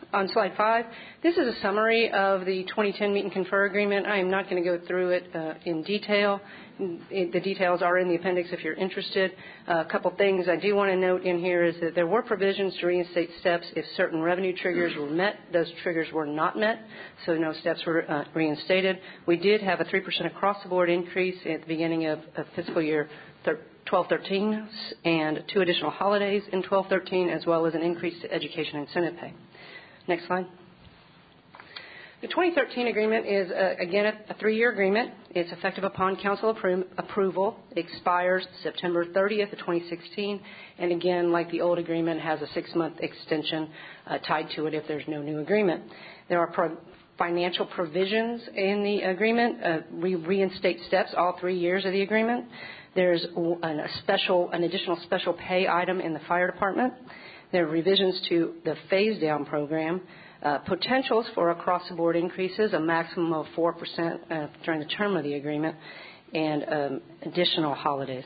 Speaker 19: on slide five, this is a summary of the twenty ten Meet and Confer Agreement. I am not going to go through it uh, in detail. It, the details are in the appendix if you're interested. Uh, a couple things I do want to note in here is that there were provisions to reinstate steps if certain revenue triggers were met. Those triggers were not met, so no steps were uh, reinstated. We did have a three percent across-the-board increase at the beginning of, of fiscal year twelve thirteen and two additional holidays in twelve thirteen, as well as an increase to education incentive pay. Next slide. The twenty thirteen agreement is, uh, again, a, a three-year agreement. It's effective upon council appro- approval. It expires September thirtieth of twenty sixteen, and again, like the old agreement, has a six-month extension uh, tied to it if there's no new agreement. There are pro- financial provisions in the agreement. Uh, we reinstate steps all three years of the agreement. There's an, a special, an additional special pay item in the fire department. There are revisions to the phase-down program, uh, potentials for across-the-board increases, a maximum of four percent uh, during the term of the agreement, and um, additional holidays.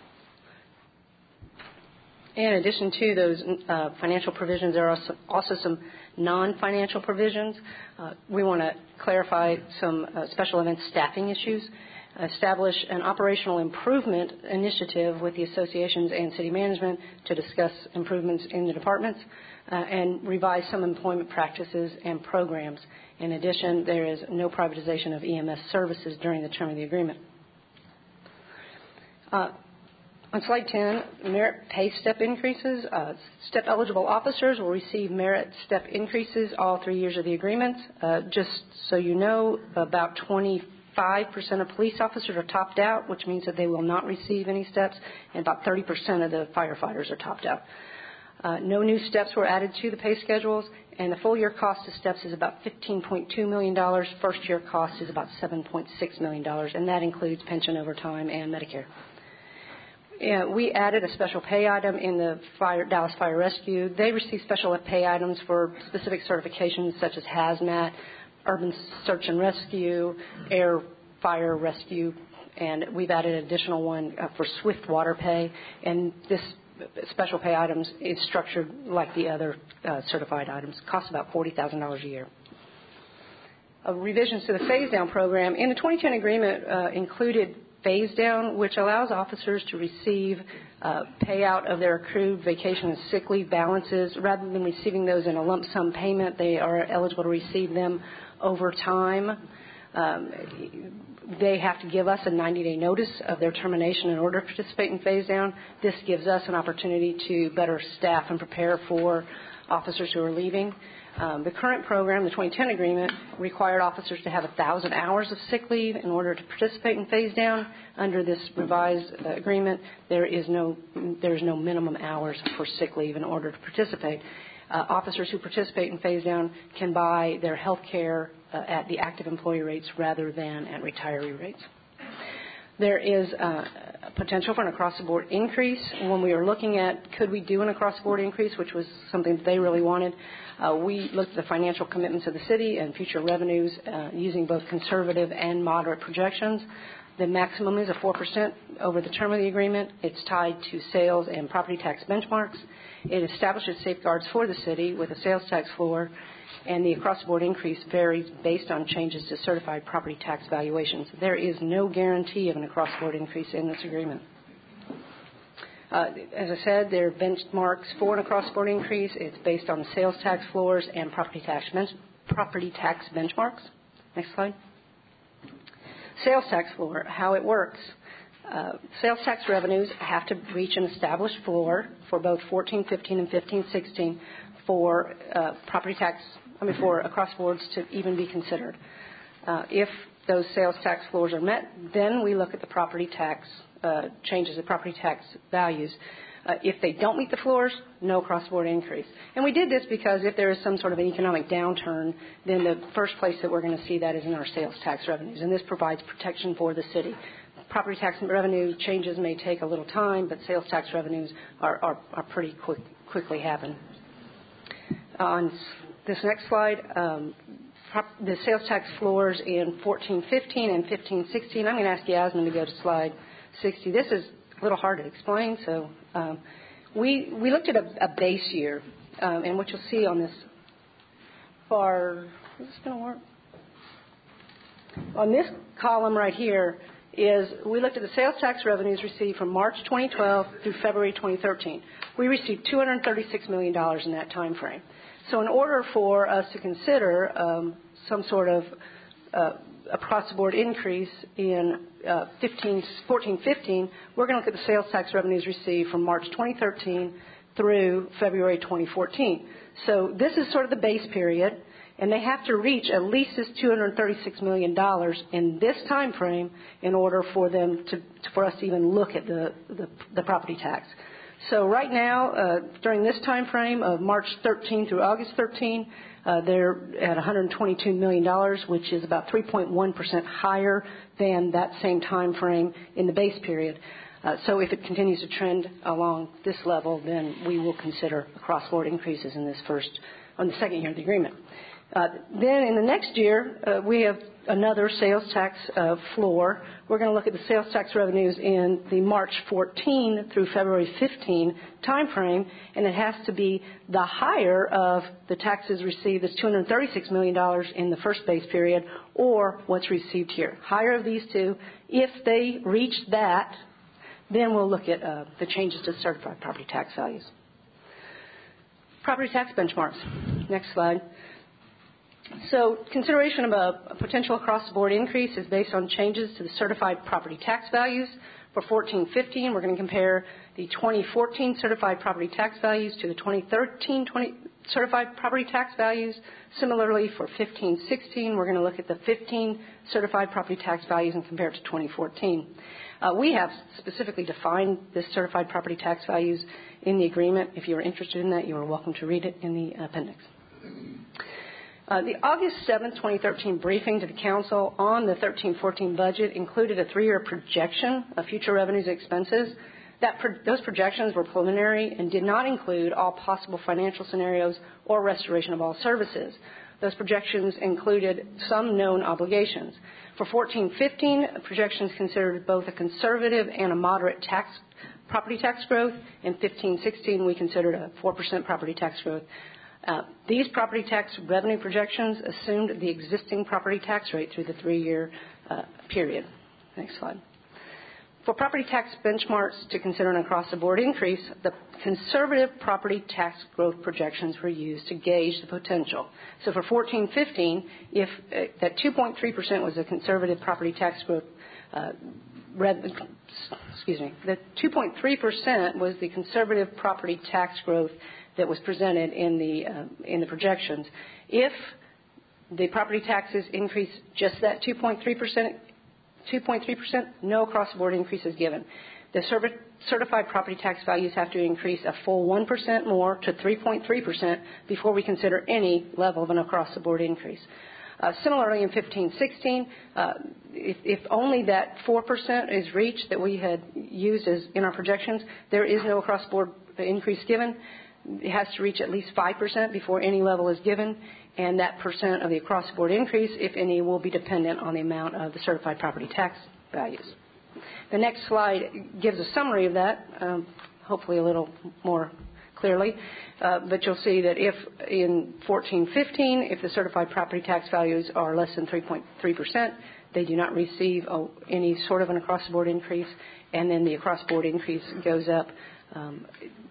Speaker 19: In addition to those uh, financial provisions, there are also, also some non-financial provisions. Uh, we want to clarify some uh, special event staffing issues, establish an operational improvement initiative with the associations and city management to discuss improvements in the departments, uh, and revise some employment practices and programs. In addition, there is no privatization of E M S services during the term of the agreement. Uh, On slide ten, merit pay step increases. Uh, step-eligible officers will receive merit step increases all three years of the agreement. Uh, just so you know, about twenty-five percent of police officers are topped out, which means that they will not receive any steps, and about thirty percent of the firefighters are topped out. Uh, no new steps were added to the pay schedules, and the full-year cost of steps is about fifteen point two million dollars. First-year cost is about seven point six million dollars, and that includes pension overtime and Medicare. Yeah, we added a special pay item in the fire, Dallas Fire Rescue. They receive special pay items for specific certifications such as hazmat, urban search and rescue, air fire rescue, and we've added an additional one uh, for swift water pay. And this special pay items is structured like the other uh, certified items. It costs about forty thousand dollars a year. Uh, revisions to the phase-down program in the twenty ten agreement uh, included phase down, which allows officers to receive uh, payout of their accrued vacation and sick leave balances. Rather than receiving those in a lump sum payment, they are eligible to receive them over time. Um, they have to give us a ninety-day notice of their termination in order to participate in phase down. This gives us an opportunity to better staff and prepare for officers who are leaving. Um, the current program, the twenty ten agreement, required officers to have one thousand hours of sick leave in order to participate in phase down. Under this revised uh, agreement, there is no there is no minimum hours for sick leave in order to participate. Uh, officers who participate in phase down can buy their health care uh, at the active employee rates rather than at retiree rates. There is uh, a potential for an across-the-board increase. When we were looking at could we do an across-the-board increase, which was something that they really wanted, uh, we looked at the financial commitments of the city and future revenues uh, using both conservative and moderate projections. The maximum is a four percent over the term of the agreement. It's tied to sales and property tax benchmarks. It establishes safeguards for the city with a sales tax floor, and the across-the-board increase varies based on changes to certified property tax valuations. There is no guarantee of an across-the-board increase in this agreement. Uh, as I said, there are benchmarks for an across-the-board increase. It's based on sales tax floors and property tax, bench- property tax benchmarks. Next slide. Sales tax floor, how it works. Uh, sales tax revenues have to reach an established floor for both fourteen fifteen and fifteen sixteen for uh, property tax, I mean, for across boards to even be considered. Uh, if those sales tax floors are met, then we look at the property tax uh, changes, the property tax values. Uh, if they don't meet the floors, no cross-board increase. And we did this because if there is some sort of an economic downturn, then the first place that we're going to see that is in our sales tax revenues, and this provides protection for the city. Property tax revenue changes may take a little time, but sales tax revenues are, are, are pretty quick, quickly happen. On this next slide, um, the sales tax floors in fourteen fifteen and fifteen sixteen. I'm going to ask Yasmin to go to slide sixty. This is a little hard to explain, so um, we we looked at a, a base year, um, and what you'll see on this far, is this going to work? On this column right here is we looked at the sales tax revenues received from March twenty twelve through February twenty thirteen. We received two hundred thirty-six million dollars in that time frame. So in order for us to consider um, some sort of uh, across-the-board increase in uh, fourteen fifteen, we're going to look at the sales tax revenues received from March twenty thirteen through February twenty fourteen. So this is sort of the base period, and they have to reach at least this two hundred thirty-six million dollars in this time frame in order for them to, for us to even look at the, the, the property tax. So right now, uh, during this time frame of March thirteenth through August thirteenth, uh, they're at one hundred twenty-two million dollars, which is about three point one percent higher than that same time frame in the base period. Uh, so if it continues to trend along this level, then we will consider across-board increases in this first, on the second year of the agreement. Uh, then in the next year, uh, we have another sales tax uh, floor. We're going to look at the sales tax revenues in the March fourteenth through February fifteenth time frame, and it has to be the higher of the taxes received, that's two hundred thirty-six million dollars in the first base period, or what's received here. Higher of these two. If they reach that, then we'll look at uh, the changes to certified property tax values. Property tax benchmarks. Next slide. So consideration of a, a potential across-the-board increase is based on changes to the certified property tax values. For fourteen fifteen, we're going to compare the twenty fourteen certified property tax values to the twenty thirteen certified property tax values. Similarly, for fifteen sixteen, we're going to look at the fifteen certified property tax values and compare it to twenty fourteen. Uh, we have specifically defined this certified property tax values in the agreement. If you're interested in that, you are welcome to read it in the appendix. Uh, the August seventh, twenty thirteen briefing to the Council on the thirteen fourteen budget included a three-year projection of future revenues and expenses. That pro- those projections were preliminary and did not include all possible financial scenarios or restoration of all services. Those projections included some known obligations. For fourteen fifteen, projections considered both a conservative and a moderate tax property tax growth. In fifteen sixteen, we considered a four percent property tax growth. Uh, these property tax revenue projections assumed the existing property tax rate through the three-year uh, period. Next slide. For property tax benchmarks to consider an across-the-board increase, the conservative property tax growth projections were used to gauge the potential. So for fourteen fifteen, if uh, that two point three percent was a conservative property tax growth, uh, rev- excuse me, the two point three percent was the conservative property tax growth that was presented in the uh, in the projections. If the property taxes increase just that two point three percent, two point three percent, no across-the-board increase is given. The certified property tax values have to increase a full one percent more to three point three percent before we consider any level of an across-the-board increase. Uh, similarly, in fifteen sixteen, uh, if, if only that four percent is reached that we had used as in our projections, there is no across-the-board increase given. It has to reach at least five percent before any level is given, and that percent of the across-the-board increase, if any, will be dependent on the amount of the certified property tax values. The next slide gives a summary of that, um, hopefully a little more clearly, uh, but you'll see that if in fourteen fifteen, if the certified property tax values are less than three point three percent, they do not receive oh, any sort of an across-the-board increase, and then the across-the-board increase goes up um,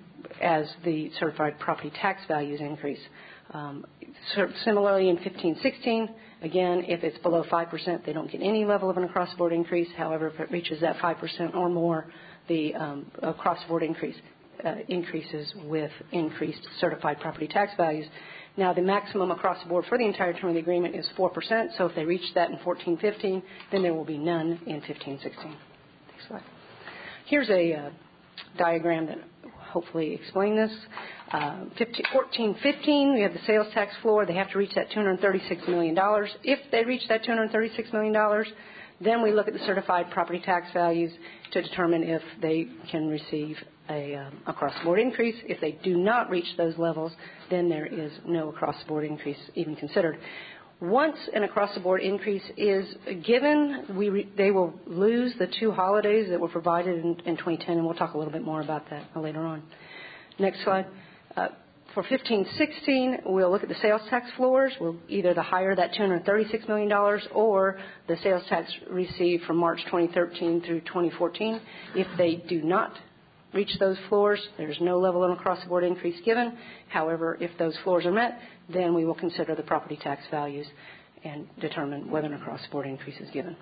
Speaker 19: as the certified property tax values increase. Um, similarly, in fifteen sixteen, again, if it's below five percent, they don't get any level of an across-the-board increase. However, if it reaches that five percent or more, the um, across-the-board increase uh, increases with increased certified property tax values. Now, the maximum across-the-board for the entire term of the agreement is four percent, so if they reach that in fourteen fifteen, then there will be none in fifteen sixteen. Next slide. Here's a uh, diagram that hopefully explain this. Uh, fourteen fifteen, we have the sales tax floor. They have to reach that two hundred thirty-six million dollars. If they reach that two hundred thirty-six million dollars, then we look at the certified property tax values to determine if they can receive a um, across-the-board increase. If they do not reach those levels, then there is no across-the-board increase even considered. Once an across-the-board increase is given, we re- they will lose the two holidays that were provided in, in twenty ten, and we'll talk a little bit more about that later on. Next slide. Uh, for fifteen sixteen, we'll look at the sales tax floors. We'll either the higher that two hundred thirty-six million dollars or the sales tax received from March twenty thirteen through twenty fourteen. If they do not reach those floors, there's no level of across-the-board increase given. However, if those floors are met, then we will consider the property tax values and determine whether an across-the-board increase is given.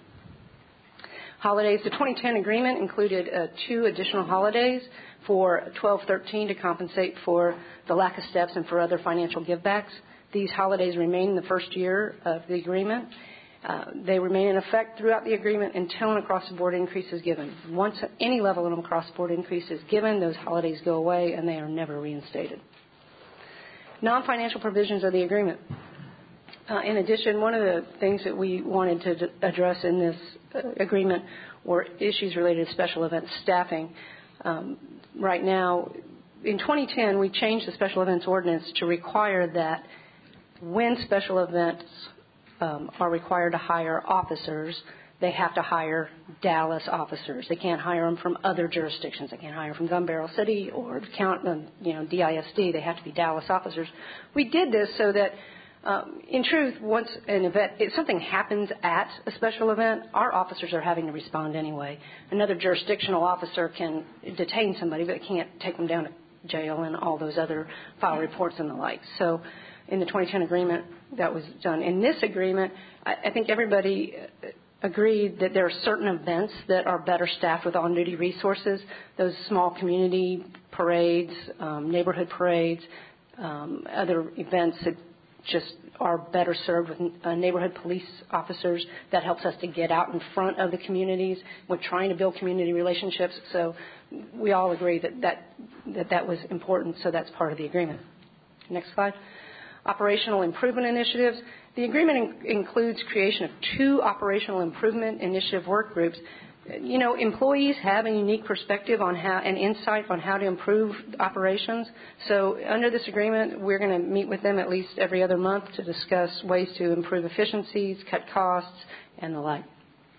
Speaker 19: Holidays. The twenty ten agreement included uh, two additional holidays for twelve thirteen to compensate for the lack of steps and for other financial givebacks. These holidays remain in the first year of the agreement. Uh, they remain in effect throughout the agreement until an across-the-board increase is given. Once any level of across-the-board increase is given, those holidays go away and they are never reinstated. Non-financial provisions of the agreement. Uh, in addition, one of the things that we wanted to d- address in this uh, agreement were issues related to special events staffing. Um, right now, in twenty ten, we changed the special events ordinance to require that when special events um, are required to hire officers, they have to hire Dallas officers. They can't hire them from other jurisdictions. They can't hire from Gun Barrel City or count, you know, D I S D. They have to be Dallas officers. We did this so that Um, in truth, once an event, if something happens at a special event, our officers are having to respond anyway. Another jurisdictional officer can detain somebody, but can't take them down to jail and all those other file reports and the like. So in the twenty ten agreement, that was done. In this agreement, I, I think everybody agreed that there are certain events that are better staffed with on-duty resources, those small community parades, um, neighborhood parades, um, other events that just are better served with uh, neighborhood police officers. That helps us to get out in front of the communities. We're trying to build community relationships, so we all agree that that, that, that was important, so that's part of the agreement. Next slide. Operational improvement initiatives. The agreement in- includes creation of two operational improvement initiative work groups. You know, employees have a unique perspective on how and insight on how to improve operations. So under this agreement, we're going to meet with them at least every other month to discuss ways to improve efficiencies, cut costs, and the like.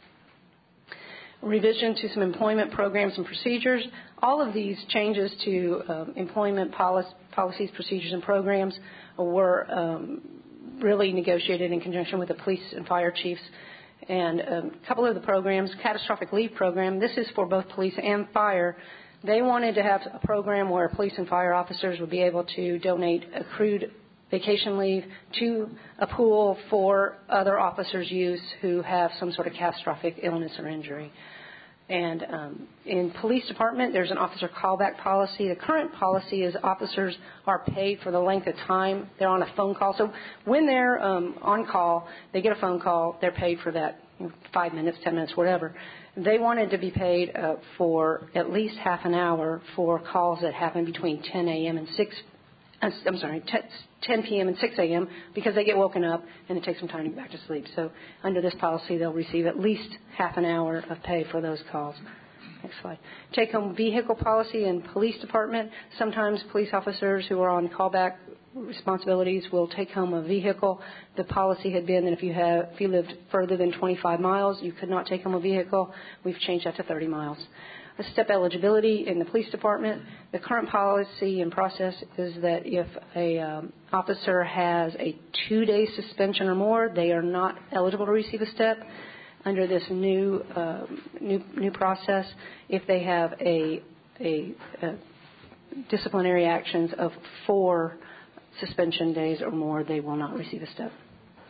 Speaker 19: Revision to some employment programs and procedures. All of these changes to um, employment policy, policies, procedures, and programs were um, really negotiated in conjunction with the police and fire chiefs. And um, a couple of the programs, catastrophic leave program, this is for both police and fire. They wanted to have a program where police and fire officers would be able to donate accrued vacation leave to a pool for other officers' use who have some sort of catastrophic illness or injury. And um, in police department, there's an officer callback policy. The current policy is officers are paid for the length of time they're on a phone call. So when they're um, on call, they get a phone call. They're paid for that, you know, five minutes, ten minutes, whatever. They wanted to be paid uh, for at least half an hour for calls that happen between ten a.m. and six. I'm sorry, ten p.m. and six a.m. because they get woken up and it takes some time to get back to sleep. So under this policy, they'll receive at least half an hour of pay for those calls. Next slide. Take-home vehicle policy in police department. Sometimes police officers who are on callback responsibilities will take home a vehicle. The policy had been that if you have if you lived further than twenty-five miles, you could not take home a vehicle. We've changed that to thirty miles. A step eligibility in the police department. The current policy and process is that if a um, officer has a two-day suspension or more, they are not eligible to receive a step. Under this new uh, new new process, if they have a, a, a disciplinary actions of four suspension days or more, they will not receive a step.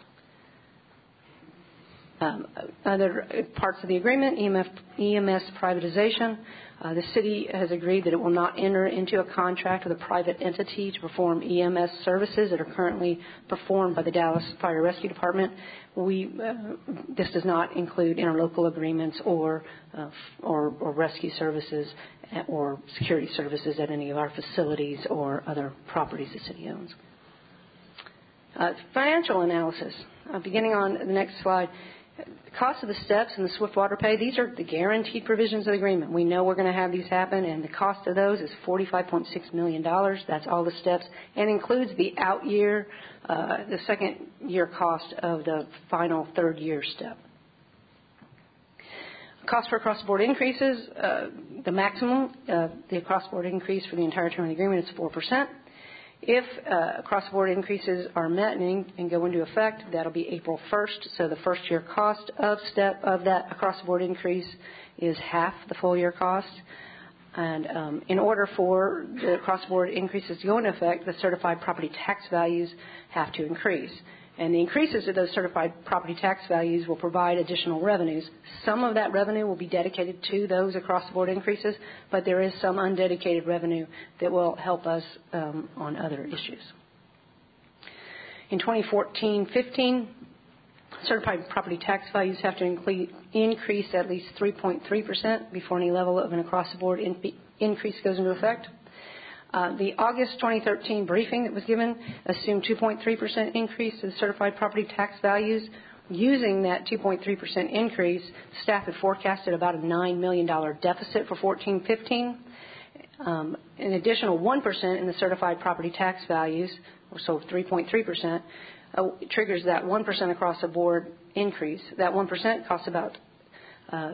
Speaker 19: Um, other parts of the agreement, E M F, E M S privatization. Uh, the city has agreed that it will not enter into a contract with a private entity to perform E M S services that are currently performed by the Dallas Fire Rescue Department. We, uh, this does not include interlocal agreements or, uh, or, or rescue services or security services at any of our facilities or other properties the city owns. Uh, financial analysis. Uh, beginning on the next slide. The cost of the steps and the swift water pay, these are the guaranteed provisions of the agreement. We know we're going to have these happen, and the cost of those is forty-five point six million dollars. That's all the steps, and includes the out year, uh, the second year cost of the final third year step. Cost for across-the-board increases, uh, the maximum, uh, the across-the-board increase for the entire term of the agreement is four percent. If uh, across-the-board increases are met and, and go into effect, that'll be April first. So the first-year cost of step of that across-the-board increase is half the full-year cost. And um, in order for the across-the-board increases to go into effect, the certified property tax values have to increase. And the increases of those certified property tax values will provide additional revenues. Some of that revenue will be dedicated to those across-the-board increases, but there is some undedicated revenue that will help us um, on other issues. In twenty fourteen fifteen, certified property tax values have to incre- increase at least three point three percent before any level of an across-the-board in- increase goes into effect. Uh, the August twenty thirteen briefing that was given assumed two point three percent increase in certified property tax values. Using that two point three percent increase, staff had forecasted about a nine million dollars deficit for fourteen fifteen. Um, an additional one percent in the certified property tax values, so three point three percent, uh, triggers that one percent across the board increase. That one percent costs about uh,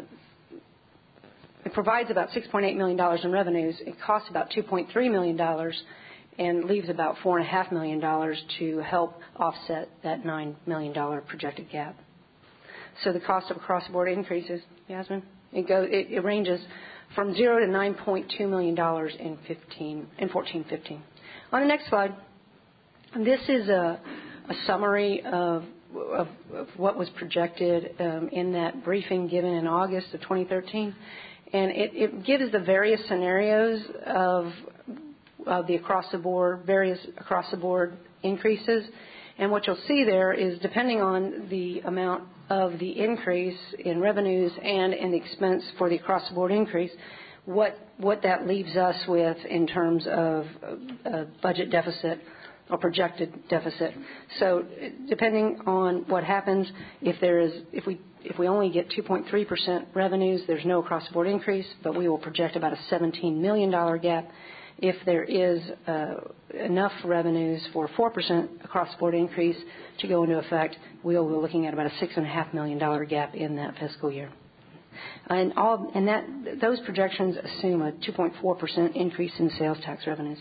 Speaker 19: It provides about six point eight million dollars in revenues. It costs about two point three million dollars and leaves about four point five million dollars to help offset that nine million dollars projected gap. So the cost of across-the-board increases, Yasmin, it, go, it, it ranges from zero to nine point two million dollars in fifteen in fourteen fifteen. On the next slide, this is a, a summary of Of, of what was projected um, in that briefing given in August of twenty thirteen. And it, it gives the various scenarios of, of the across-the-board, various across-the-board increases. And what you'll see there is, depending on the amount of the increase in revenues and in the expense for the across-the-board increase, what, what that leaves us with in terms of a budget deficit or projected deficit. So depending on what happens, if there is, if we if we only get two point three percent revenues, there's no across-the-board increase, but we will project about a seventeen million dollars gap. If there is uh, enough revenues for a four percent across-the-board increase to go into effect, we'll be looking at about a six point five million dollars gap in that fiscal year. And, all, and that, those projections assume a two point four percent increase in sales tax revenues.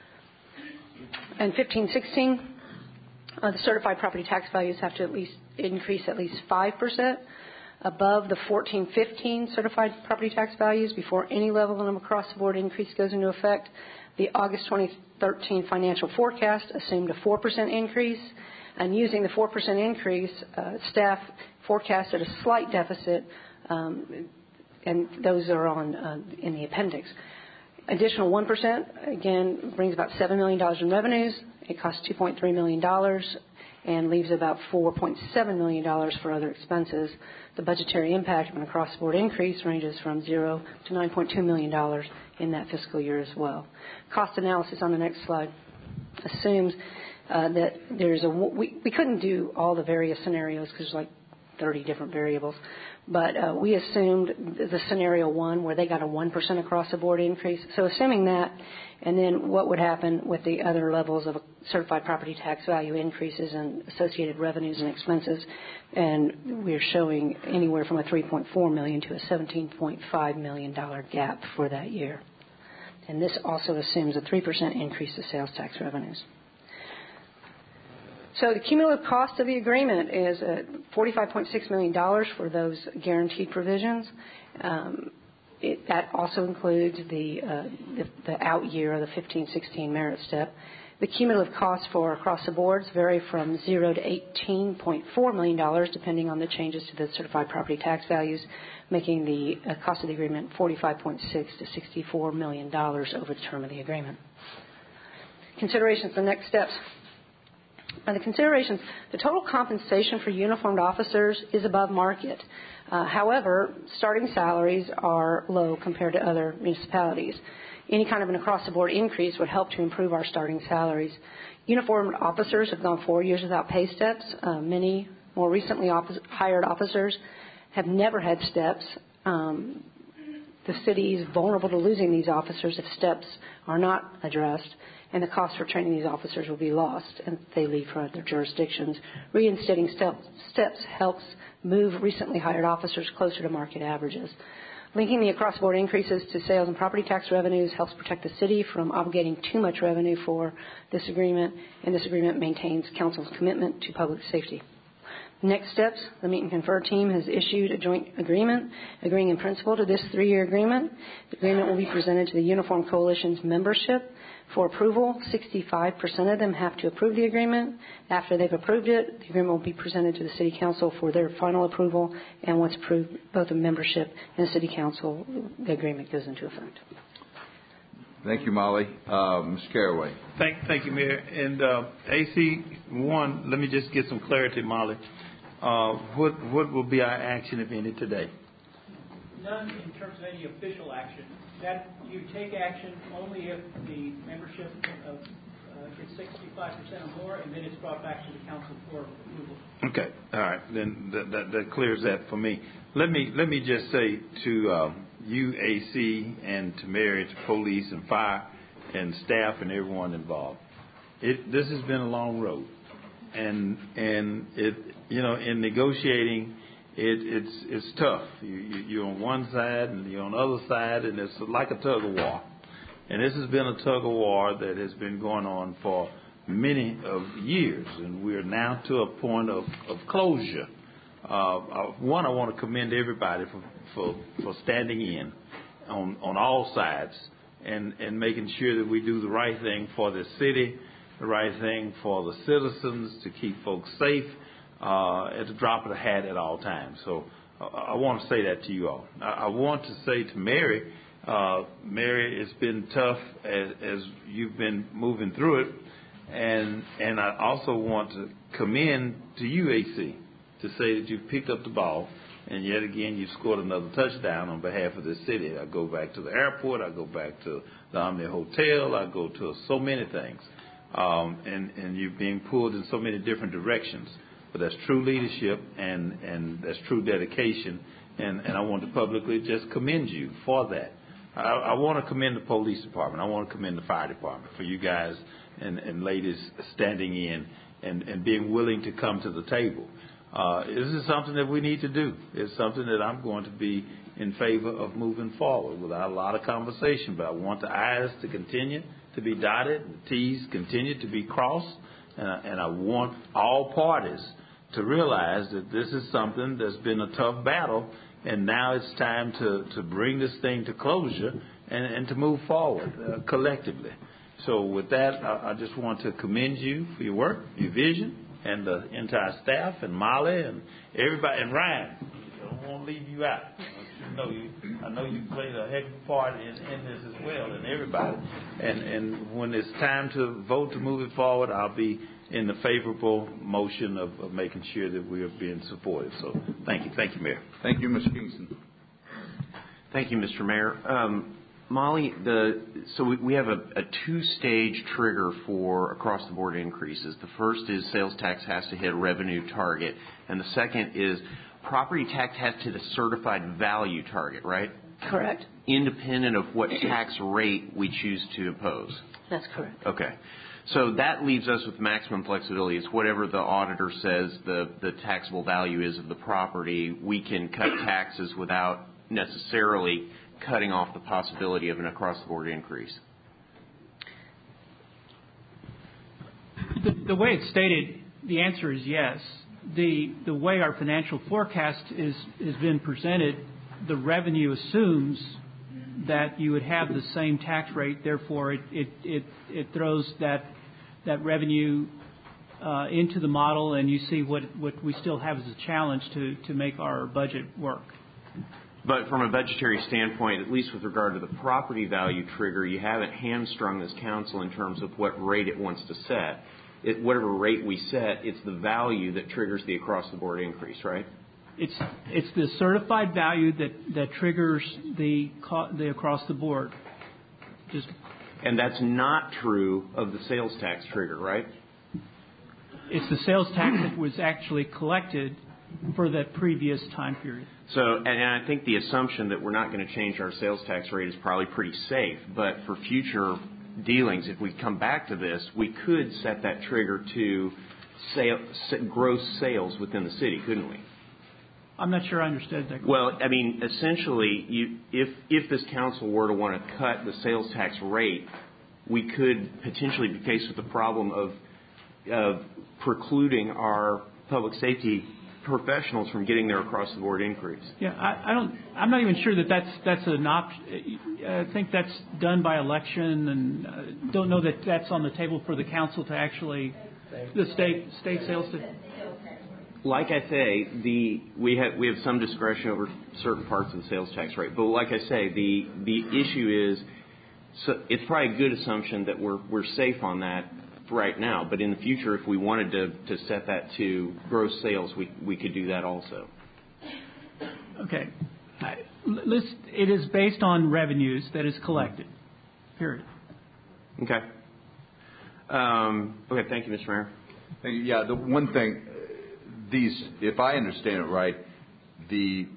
Speaker 19: In fifteen sixteen, uh, the certified property tax values have to at least increase at least five percent above the fourteen fifteen certified property tax values before any level of across-the-board increase goes into effect. The August twenty thirteen financial forecast assumed a four percent increase, and using the four percent increase, uh, staff forecasted a slight deficit, um, and those are on uh, in the appendix. Additional one percent, again, brings about seven million dollars in revenues. It costs two point three million dollars and leaves about four point seven million dollars for other expenses. The budgetary impact of an across-the-board increase ranges from zero to nine point two million dollars in that fiscal year as well. Cost analysis on the next slide assumes uh, that there's a, we, we couldn't do all the various scenarios because there's like thirty different variables. But uh, we assumed the scenario one where they got a one percent across-the-board increase. So assuming that, and then what would happen with the other levels of certified property tax value increases and associated revenues and expenses, and we're showing anywhere from a three point four million dollars to a seventeen point five million dollars gap for that year. And this also assumes a three percent increase to sales tax revenues. So the cumulative cost of the agreement is uh, forty-five point six million dollars for those guaranteed provisions. Um, it, that also includes the, uh, the, the out year of the fifteen sixteen merit step. The cumulative costs for across the boards vary from zero to eighteen point four million dollars, depending on the changes to the certified property tax values, making the uh, cost of the agreement forty-five point six to sixty-four million dollars over the term of the agreement. Considerations, the next steps. Uh, the considerations, the total compensation for uniformed officers is above market. Uh, however, starting salaries are low compared to other municipalities. Any kind of an across-the-board increase would help to improve our starting salaries. Uniformed officers have gone four years without pay steps. Uh, many more recently op- hired officers have never had steps. Um, the city is vulnerable to losing these officers if steps are not addressed, and the cost for training these officers will be lost and they leave for other jurisdictions. Reinstating step, steps helps move recently hired officers closer to market averages. Linking the across-the-board increases to sales and property tax revenues helps protect the city from obligating too much revenue for this agreement, and this agreement maintains council's commitment to public safety. Next steps, the Meet and Confer team has issued a joint agreement agreeing in principle to this three-year agreement. The agreement will be presented to the Uniform Coalition's membership for approval. sixty-five percent of them have to approve the agreement. After they've approved it, the agreement will be presented to the City Council for their final approval, and once approved, both the membership and the City Council, the agreement goes into effect.
Speaker 2: Thank you, Molly. Uh, Mister Caraway.
Speaker 5: Thank, thank you, Mayor. And uh, A C one, let me just get some clarity, Molly. Uh, what what will be our action, if any, today?
Speaker 8: None in terms of any official action. That you take action only if the membership of uh, gets sixty-five percent or more, and then it's brought back to the council for approval.
Speaker 5: Okay, all right, then that, that, that clears that for me. Let me let me just say to um, you, A C, and to Mary, to police and fire and staff and everyone involved. It this has been a long road, and and it you know in negotiating. It, it's it's tough. You, you, you're on one side and you're on the other side, and it's like a tug of war. And this has been a tug of war that has been going on for many of years, and we're now to a point of, of closure. Uh, one, I want to commend everybody for, for, for standing in on, on all sides and, and making sure that we do the right thing for the city, the right thing for the citizens, to keep folks safe. Uh, at the drop of the hat at all times. So uh, I want to say that to you all. I, I want to say to Mary, uh, Mary, it's been tough as, as you've been moving through it. And and I also want to commend to you, A C, to say that you've picked up the ball. And yet again, you've scored another touchdown on behalf of this city. I go back to the airport. I go back to the Omni Hotel. I go to so many things. Um, and, and you're being pulled in so many different directions. But that's true leadership, and, and that's true dedication, and, and I want to publicly just commend you for that. I, I want to commend the police department. I want to commend the fire department for you guys and, and ladies standing in and, and being willing to come to the table. Uh, this is something that we need to do. It's something that I'm going to be in favor of moving forward without a lot of conversation, but I want the I's to continue to be dotted, the T's continue to be crossed, and I, and I want all parties to realize that this is something that's been a tough battle, and now it's time to, to bring this thing to closure and, and to move forward uh, collectively. So with that, I, I just want to commend you for your work, your vision, and the entire staff, and Molly, and everybody, and Ryan. I don't want to leave you out. You know, you, I know you played a heck of a part in, in this as well, and everybody. And, and when it's time to vote to move it forward, I'll be in the favorable motion of, of making sure that we are being supportive. So thank you. Thank you, Mayor.
Speaker 2: Thank you, Mister Kingston.
Speaker 12: Thank you, Mister Mayor. Um, Molly, the, so we, we have a, a two-stage trigger for across-the-board increases. The first is sales tax has to hit a revenue target, and the second is property tax has to hit a certified value target, right?
Speaker 19: Correct.
Speaker 12: Independent of what tax rate we choose to impose.
Speaker 19: That's correct.
Speaker 12: Okay. So that leaves us with maximum flexibility. It's whatever the auditor says the, the taxable value is of the property. We can cut taxes without necessarily cutting off the possibility of an across-the-board increase.
Speaker 8: The, the way it's stated, the answer is yes. The the way our financial forecast is has been presented, the revenue assumes that you would have the same tax rate. Therefore, it it it, it throws that that revenue uh, into the model, and you see what what we still have as a challenge to to make our budget work.
Speaker 12: But from a budgetary standpoint, at least with regard to the property value trigger, you haven't hamstrung this council in terms of what rate it wants to set. It, whatever rate we set, it's the value that triggers the across-the-board increase, right?
Speaker 8: It's it's the certified value that, that triggers the the across-the-board. Just
Speaker 12: and that's not true of the sales tax trigger, right?
Speaker 8: It's the sales tax that was actually collected for that previous time period.
Speaker 12: So, and I think the assumption that we're not going to change our sales tax rate is probably pretty safe. But for future dealings, if we come back to this, we could set that trigger to sale, gross sales within the city, couldn't we?
Speaker 8: I'm not sure I understood that.
Speaker 12: Well, I mean, essentially, you, if if this council were to want to cut the sales tax rate, we could potentially be faced with the problem of of precluding our public safety professionals from getting their across-the-board increase.
Speaker 8: Yeah, I, I don't. I'm not even sure that that's that's an option. I think that's done by election, and uh, don't know that that's on the table for the council to actually the state state sales to.
Speaker 12: Like I say, the we have we have some discretion over certain parts of the sales tax rate, but like I say, the the issue is, so it's probably a good assumption that we're we're safe on that right now. But in the future, if we wanted to, to set that to gross sales, we we could do that also.
Speaker 8: Okay, I, list, it is based on revenues that is collected. Period.
Speaker 12: Okay. Um, okay. Thank you, Mister Mayor.
Speaker 2: Thank you. Yeah, the one thing. These, if I understand it right, the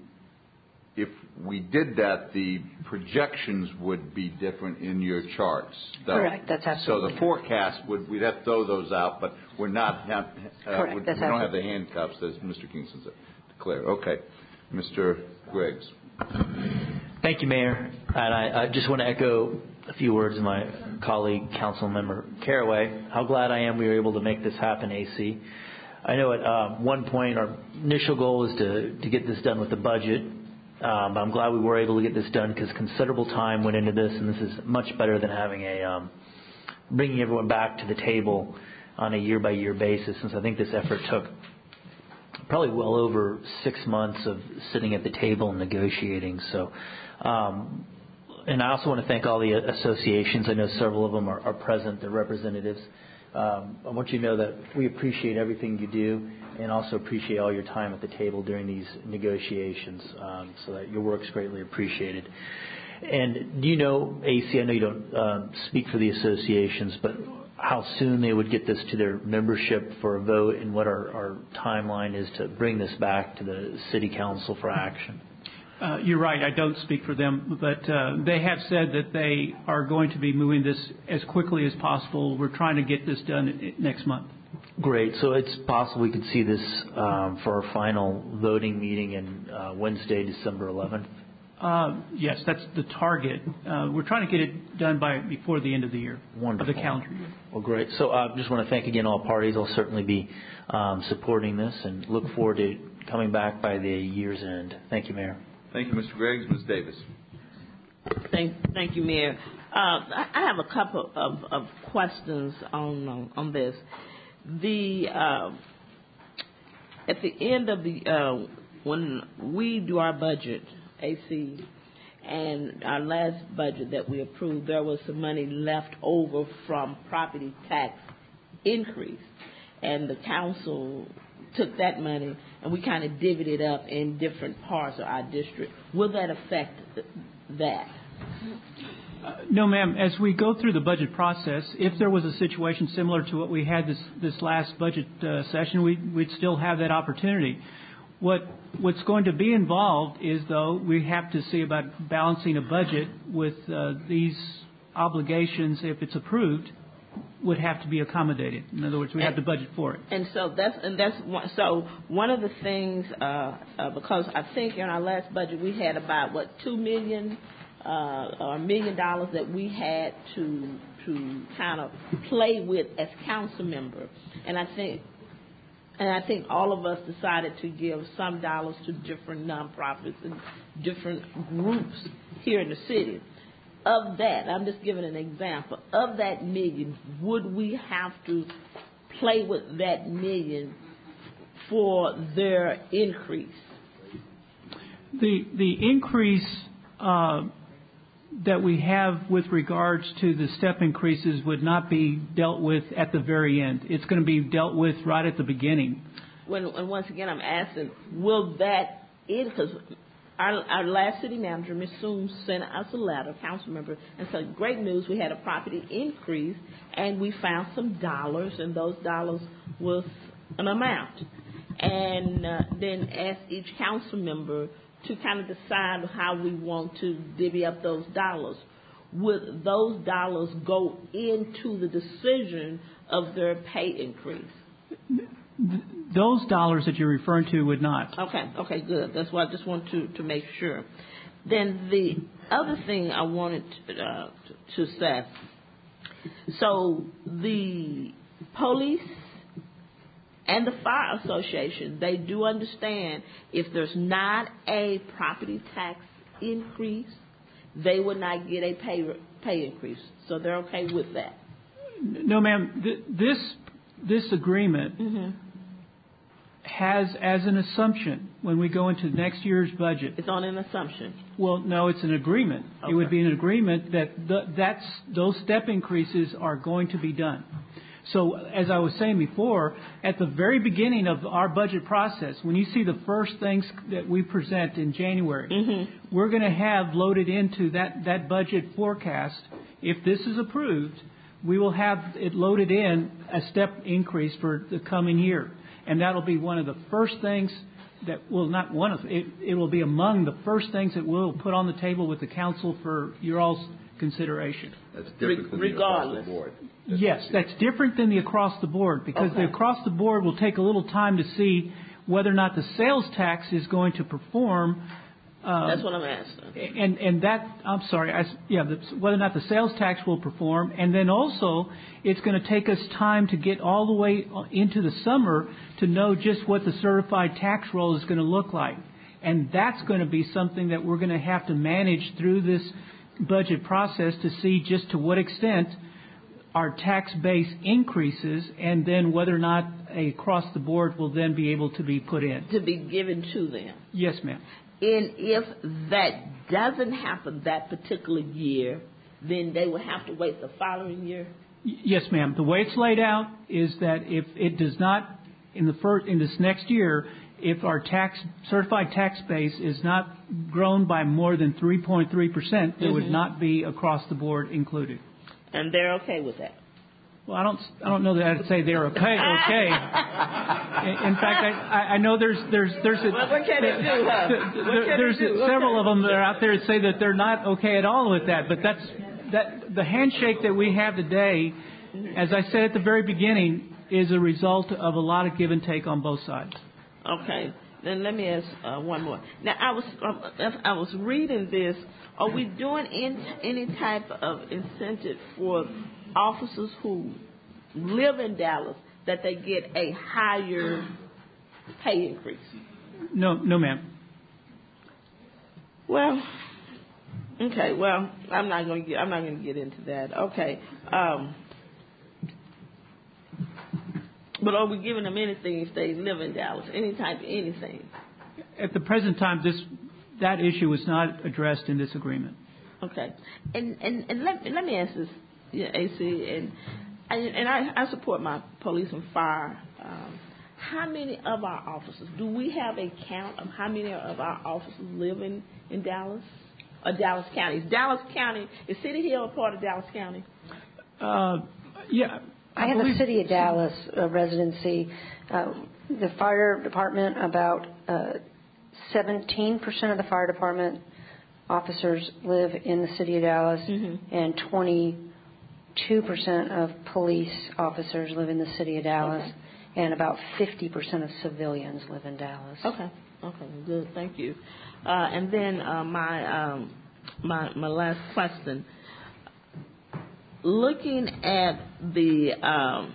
Speaker 2: if we did that, the projections would be different in your charts. Though.
Speaker 19: Correct. That's absolutely.
Speaker 2: So the forecast would we'd have to throw those out, but we're not have, uh,
Speaker 19: Correct.
Speaker 2: we,
Speaker 19: That's
Speaker 2: we don't have the handcuffs as Mister Kingston declared. Okay, Mister Griggs.
Speaker 21: Thank you, Mayor. And I, I just want to echo a few words of my colleague, Council Member Caraway. How glad I am we were able to make this happen, A C. I know at uh, one point our initial goal was to, to get this done with the budget. Um, I'm glad we were able to get this done because considerable time went into this, and this is much better than having a um, bringing everyone back to the table on a year-by-year basis, since I think this effort took probably well over six months of sitting at the table and negotiating. So, um, and I also want to thank all the associations. I know several of them are, are present, the representatives. Um, I want you to know that we appreciate everything you do and also appreciate all your time at the table during these negotiations, um, so that your work's greatly appreciated. And do you know, A C, I know you don't uh, speak for the associations, but how soon they would get this to their membership for a vote and what our, our timeline is to bring this back to the City Council for action?
Speaker 8: Uh, you're right. I don't speak for them, but uh, they have said that they are going to be moving this as quickly as possible. We're trying to get this done next month.
Speaker 21: Great. So it's possible we could see this um, for our final voting meeting in uh, Wednesday, December eleventh?
Speaker 8: Uh, yes, that's the target. Uh, we're trying to get it done by before the end of the year,
Speaker 21: Wonderful.
Speaker 8: of the calendar year.
Speaker 21: Well, great. So I uh, just want to thank again all parties. I'll certainly be um, supporting this and look forward to coming back by the year's end. Thank you, Mayor.
Speaker 2: Thank you, Mister Griggs. Miz Davis.
Speaker 3: Thank, thank you, Mayor. Uh, I I have a couple of, of questions on on, on this. The uh, at the end of the uh, when we do our budget, A C, and our last budget that we approved, there was some money left over from property tax increase, and the council took that money and we kind of divvied it up in different parts of our district. Will that affect that?
Speaker 8: Uh, no, ma'am. As we go through the budget process, if there was a situation similar to what we had this this last budget uh, session, we, we'd still have that opportunity. What what's going to be involved is, though, we have to see about balancing a budget with uh, these obligations. If it's approved, would have to be accommodated. In other words, we have to budget for it.
Speaker 3: And so that's and that's one, so one of the things uh, uh, because I think in our last budget we had about what two million uh, or a million dollars that we had to to kind of play with as council members, and I think. And I think all of us decided to give some dollars to different nonprofits and different groups here in the city. Of that, I'm just giving an example, of that million, would we have to play with that million for their increase?
Speaker 8: The, the increase uh, that we have with regards to the step increases would not be dealt with at the very end. It's going to be dealt with right at the beginning.
Speaker 3: When, and once again, I'm asking, will that, because our, our last city manager, Miz Soon, sent us a letter, council member, and said, great news, we had a property increase, and we found some dollars, and those dollars was an amount. And uh, then asked each council member to kind of decide how we want to divvy up those dollars. Would those dollars go into the decision of their pay increase?
Speaker 8: Th- those dollars that you're referring to would not.
Speaker 3: Okay, okay, good. That's why I just want to, to make sure. Then the other thing I wanted to, uh, to say, so the police and the fire association, they do understand if there's not a property tax increase, they would not get a pay pay increase. So they're okay with that.
Speaker 8: No, ma'am. Th- this this agreement
Speaker 3: Mm-hmm.
Speaker 8: has as an assumption when we go into next year's budget.
Speaker 3: It's on an assumption.
Speaker 8: Well, no, it's an agreement.
Speaker 3: Okay.
Speaker 8: It would be an agreement that the, that's those step increases are going to be done. So, as I was saying before, at the very beginning of our budget process, when you see the first things that we present in January,
Speaker 3: Mm-hmm.
Speaker 8: we're going to have loaded into that, that budget forecast, if this is approved, we will have it loaded in a step increase for the coming year. And that'll be one of the first things that, well, not one of, it, it will be among the first things that we'll put on the table with the council for your all's consideration.
Speaker 2: That's different than
Speaker 3: Regardless.
Speaker 2: the across the board.
Speaker 8: Yes, that's different than the across the board because
Speaker 3: Okay.
Speaker 8: the across the board will take a little time to see whether or not the sales tax is going to perform. Um,
Speaker 3: That's what I'm asking.
Speaker 8: And and that I'm sorry, I, yeah, the, whether or not the sales tax will perform, and then also it's going to take us time to get all the way into the summer to know just what the certified tax roll is going to look like, and that's going to be something that we're going to have to manage through this budget process to see just to what extent our tax base increases, and then whether or not a across the board will then be able to be put in.
Speaker 3: To be given to them.
Speaker 8: Yes, ma'am.
Speaker 3: And if that doesn't happen that particular year, then they will have to wait the following year?
Speaker 8: Y- Yes, ma'am. The way it's laid out is that if it does not, in the first, in this next year, if our tax certified tax base is not grown by more than three point three percent, there would
Speaker 3: Mhm.
Speaker 8: not be across the board included.
Speaker 3: And they're okay with that?
Speaker 8: Well, I don't, I don't know that I'd say they're okay. Okay. in, in fact, I, I I know there's, there's, there's a,
Speaker 3: What, what can they do, huh? What
Speaker 8: there-
Speaker 3: can
Speaker 8: there's
Speaker 3: they do?
Speaker 8: several
Speaker 3: Okay.
Speaker 8: of them that are out there that say that they're not okay at all with that. But that's that the handshake that we have today, as I said at the very beginning, is a result of a lot of give and take on both sides.
Speaker 3: Okay. Then let me ask uh, one more. Now, I was um, if I was reading this. Are we doing in, any type of incentive for officers who live in Dallas that they get a higher pay increase?
Speaker 8: No, no, ma'am.
Speaker 3: Well, okay. Well, I'm not going to get. I'm not going to get into that. Okay. Um, but are we giving them anything if they live in Dallas? Any type of anything?
Speaker 8: At the present time, this that issue is not addressed in this agreement.
Speaker 3: Okay. And and, and let let me ask this, yeah, A C, and and, and I, I support my police and fire. Um, how many of our officers, do we have a count of how many of our officers live in, in Dallas? Or Dallas County? Is Dallas County, is City Hill a part of Dallas County?
Speaker 8: Uh, yeah.
Speaker 19: I have a City of Dallas uh, residency. Uh, the fire department, about uh, seventeen percent of the fire department officers live in the City of Dallas,
Speaker 3: Mm-hmm.
Speaker 19: and twenty-two percent of police officers live in the City of Dallas,
Speaker 3: Okay.
Speaker 19: and about fifty percent of civilians live in Dallas.
Speaker 3: Okay. Okay. Good. Thank you. Uh, and then uh, my um, my my last question. Looking at the um,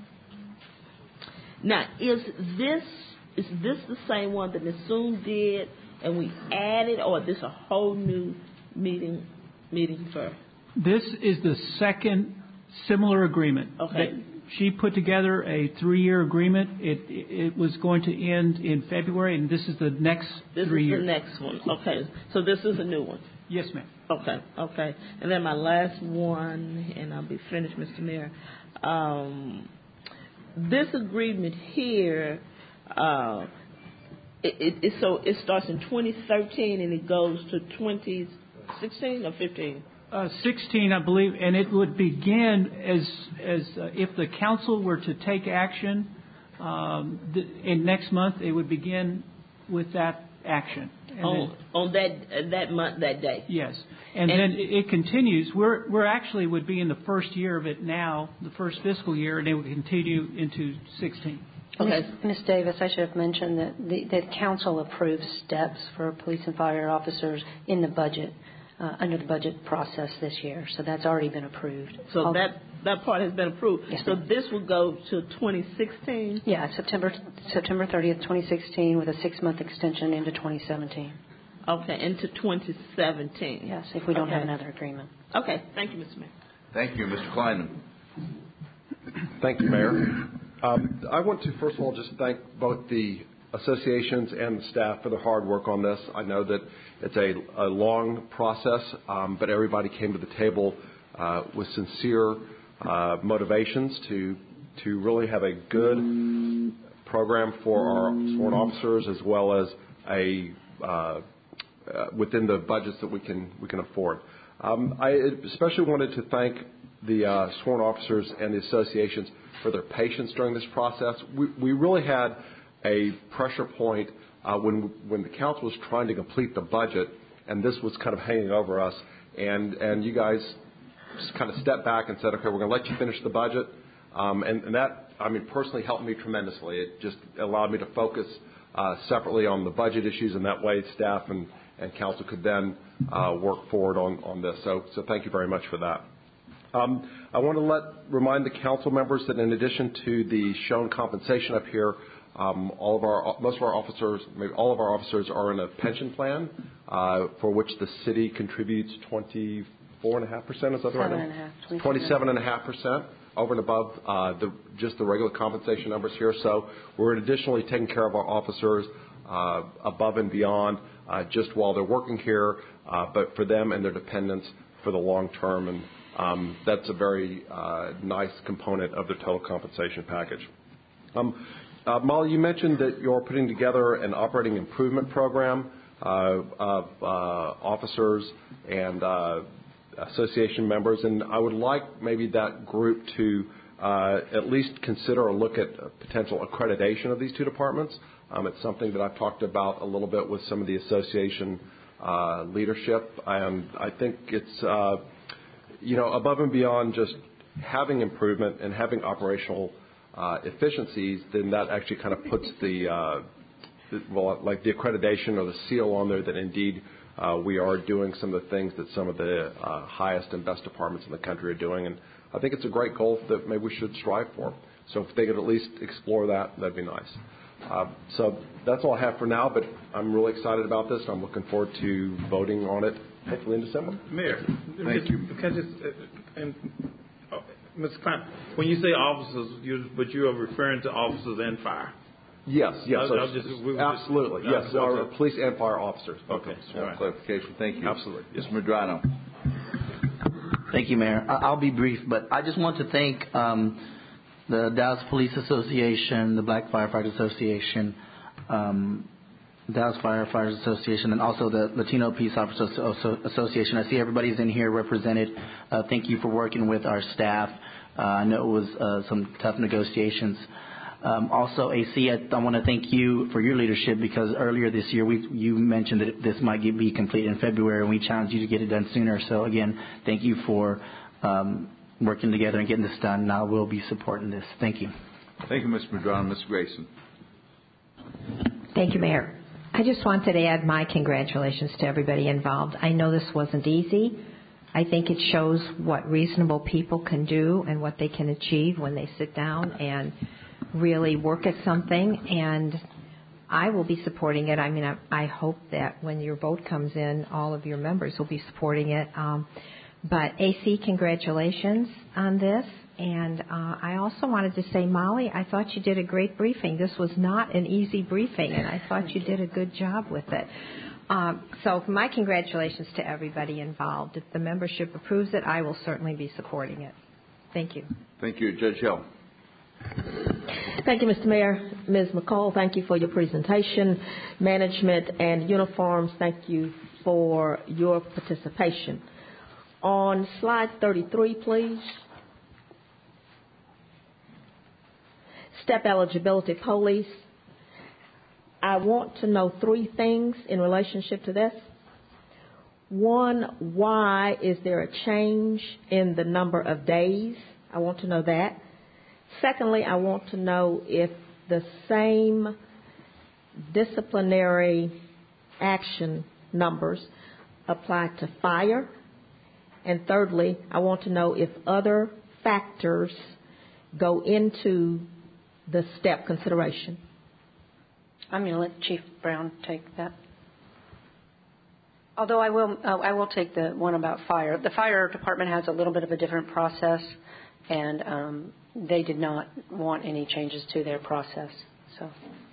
Speaker 3: now, is this is this the same one that Nissoon did, and we added, or is this a whole new meeting meeting for?
Speaker 8: This is the second similar agreement.
Speaker 3: Okay.
Speaker 8: That she put together a three-year agreement. It it was going to end in February, and this is the next
Speaker 3: This
Speaker 8: three
Speaker 3: is
Speaker 8: years.
Speaker 3: the next one. Okay. So this is a new one.
Speaker 8: Yes, ma'am.
Speaker 3: Okay, okay. And then my last one, and I'll be finished, Mister Mayor. Um, this agreement here, uh, it, it, it, so it starts in twenty thirteen and it goes to twenty sixteen or fifteen?
Speaker 8: Uh, sixteen, I believe, and it would begin as as uh, if the council were to take action um, th- in next month. It would begin with that action. And
Speaker 3: On,
Speaker 8: then-
Speaker 3: on that uh, that month, that day.
Speaker 8: Yes, and,
Speaker 3: And-
Speaker 8: then it it continues. We're we're actually would be in the first year of it now, the first fiscal year, and it would continue into sixteen.
Speaker 3: Okay.
Speaker 19: Miz Davis, I should have mentioned that the that council approves steps for police and fire officers in the budget, uh, under the budget process this year. So that's already been approved.
Speaker 3: So
Speaker 19: All,
Speaker 3: that that part has been approved.
Speaker 19: Yes,
Speaker 3: so
Speaker 19: ma'am.
Speaker 3: this will go to twenty sixteen?
Speaker 19: Yeah, September September thirtieth, twenty sixteen, with a six-month extension into twenty seventeen.
Speaker 3: Okay, into twenty seventeen.
Speaker 19: Yes, if we don't
Speaker 3: okay.
Speaker 19: have another agreement.
Speaker 3: Okay, thank you, Mister Mayor.
Speaker 2: Thank you, Mister Kleinman.
Speaker 6: Thank you, Mayor. Um, I want to, first of all, just thank both the associations and the staff for their hard work on this. I know that it's a, a long process, um, but everybody came to the table uh, with sincere uh, motivations to to really have a good program for our sworn officers, as well as a uh, uh, within the budgets that we can we can afford. Um, I especially wanted to thank the uh, sworn officers and the associations for their patience during this process. We, we really had a pressure point uh, when when the council was trying to complete the budget, and this was kind of hanging over us. And and you guys just kind of stepped back and said, okay, we're going to let you finish the budget. Um, and, and that, I mean, personally helped me tremendously. It just allowed me to focus uh, separately on the budget issues, and that way staff and, and council could then uh, work forward on, on this. So, so thank you very much for that. Um, I want to let remind the council members that in addition to the shown compensation up here, um, all of our most of our officers, maybe all of our officers, are in a pension plan uh, for which the city contributes twenty-four and a half percent. Is that right?
Speaker 19: Seven and a half.
Speaker 6: Twenty-seven and a half percent over and above uh, the just the regular compensation numbers here. So we're additionally taking care of our officers uh, above and beyond uh, just while they're working here, uh, but for them and their dependents for the long term. And Um, that's a very uh, nice component of the total compensation package. Um, uh, Molly, you mentioned that you're putting together an operating improvement program uh, of uh, officers and uh, association members, and I would like maybe that group to uh, at least consider or look at potential accreditation of these two departments. Um, it's something that I've talked about a little bit with some of the association uh, leadership, and I think it's uh, you know, above and beyond just having improvement and having operational uh, efficiencies, then that actually kind of puts the, uh, the, well, like the accreditation or the seal on there that indeed uh, we are doing some of the things that some of the uh, highest and best departments in the country are doing. And I think it's a great goal that maybe we should strive for. So if they could at least explore that, that'd be nice. Uh, so that's all I have for now, but I'm really excited about this, and I'm looking forward to voting on it hopefully in December.
Speaker 5: Mayor,
Speaker 6: Thank you.
Speaker 5: Can I just, uh, and, uh, Mister Klein, when you say officers, you, but you are referring to officers and fire.
Speaker 6: Yes, yes,
Speaker 5: I'll, I'll just, we
Speaker 6: absolutely.
Speaker 5: Just,
Speaker 6: yes, our police and fire officers.
Speaker 5: Okay,
Speaker 2: small right. clarification. Thank you.
Speaker 6: Absolutely.
Speaker 2: Yes, Mister Medrano.
Speaker 20: Thank you, Mayor. I'll be brief, but I just want to thank um, the Dallas Police Association, the Black Firefighters Association, um, Dallas Firefighters Association, and also the Latino Peace Officers Association. I see everybody's in here represented. Uh, thank you for working with our staff. Uh, I know it was uh, some tough negotiations. Um, also, A C, I, I want to thank you for your leadership, because earlier this year we, you mentioned that this might get, be complete in February, and we challenged you to get it done sooner. So, again, thank you for um, working together and getting this done, and I will be supporting this. Thank you.
Speaker 2: Thank you, Mister Medrano. Mister Grayson.
Speaker 10: Thank you, Mayor. I just wanted to add my congratulations to everybody involved. I know this wasn't easy. I think it shows what reasonable people can do and what they can achieve when they sit down and really work at something. And I will be supporting it. I mean, I, I hope that when your vote comes in, all of your members will be supporting it. Um, but A C, congratulations on this. And uh, I also wanted to say, Molly, I thought you did a great briefing. This was not an easy briefing, and I thought you did a good job with it. Um, so my congratulations to everybody involved. If the membership approves it, I will certainly be supporting it. Thank you.
Speaker 2: Thank you. Judge Hill.
Speaker 1: Thank you, Mister Mayor. Miz McCall, thank you for your presentation. Management and uniforms, thank you for your participation. On slide thirty-three, please. Step eligibility police. I want to know three things in relationship to this. One, why is there a change in the number of days? I want to know that. Secondly, I want to know if the same disciplinary action numbers apply to fire? And thirdly, I want to know if other factors go into the step consideration.
Speaker 19: I'm going to let Chief Brown take that. Although I will, uh, I will take the one about fire. The fire department has a little bit of a different process, and um, they did not want any changes to their process. So,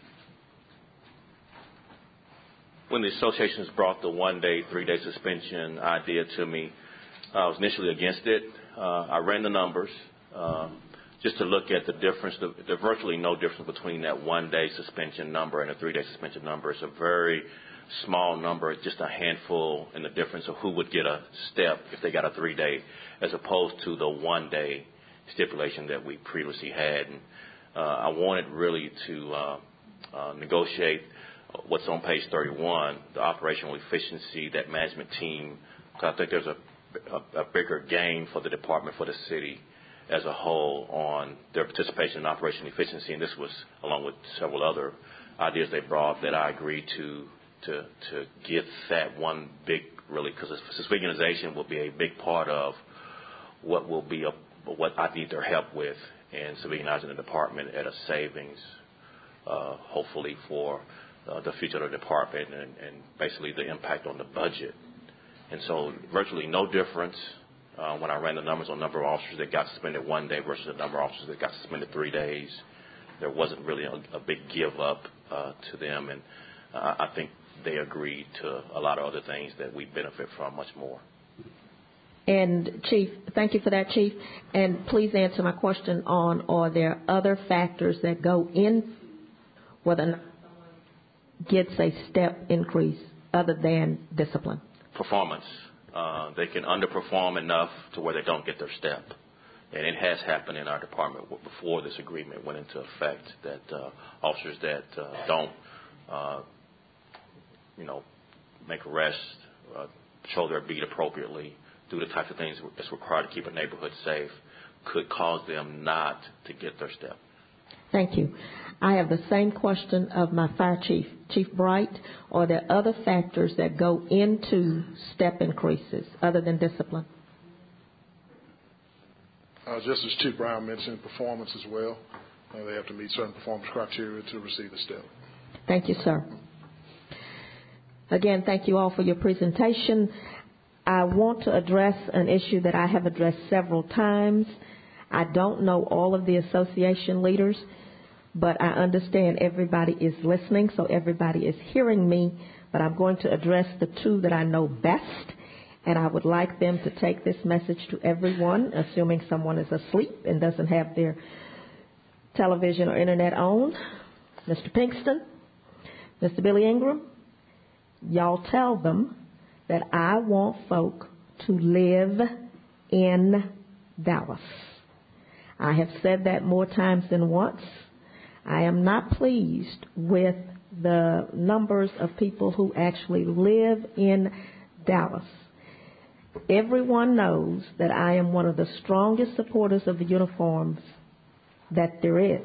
Speaker 9: when the associations brought the one-day, three-day suspension idea to me, I was initially against it. Uh, I ran the numbers uh, just to look at the difference. There's virtually no difference between that one-day suspension number and a three-day suspension number. It's a very small number, just a handful in the difference of who would get a step if they got a three-day, as opposed to the one-day stipulation that we previously had. And uh, I wanted really to uh, uh, negotiate what's on page thirty-one, the operational efficiency, that management team, because I think there's a, a, a bigger gain for the department, for the city as a whole, on their participation in operational efficiency. And this was, along with several other ideas they brought, that I agreed to to to get that one big, really, because this organization will be a big part of what will be a, what I need their help with in civilianizing the department at a savings, uh, hopefully for uh, the future of the department and, and basically the impact on the budget. And so virtually no difference uh, when I ran the numbers on number of officers that got suspended one day versus the number of officers that got suspended three days. There wasn't really a, a big give up uh, to them, and uh, I think they agreed to a lot of other things that we benefit from much more.
Speaker 1: And Chief, thank you for that, Chief. And please answer my question on, are there other factors that go in whether or not someone gets a step increase other than discipline?
Speaker 9: Performance. Uh, they can underperform enough to where they don't get their step. And it has happened in our department before this agreement went into effect, that uh, officers that uh, don't uh, you know, make arrests, uh, show their beat appropriately, do the types of things that's required to keep a neighborhood safe, could cause them not to get their step.
Speaker 1: Thank you. I have the same question of my fire chief, Chief Bright. Are there other factors that go into step increases other than discipline?
Speaker 22: Uh, just as Chief Brown mentioned, performance as well. Uh, they have to meet certain performance criteria to receive the step.
Speaker 1: Thank you, sir. Again, thank you all for your presentation. I want to address an issue that I have addressed several times. I don't know all of the association leaders, but I understand everybody is listening, so everybody is hearing me, but I'm going to address the two that I know best, and I would like them to take this message to everyone, assuming someone is asleep and doesn't have their television or internet on. Mister Pinkston, Mister Billy Ingram, y'all tell them that I want folk to live in Dallas. I have said that more times than once. I am not pleased with the numbers of people who actually live in Dallas. Everyone knows that I am one of the strongest supporters of the uniforms that there is.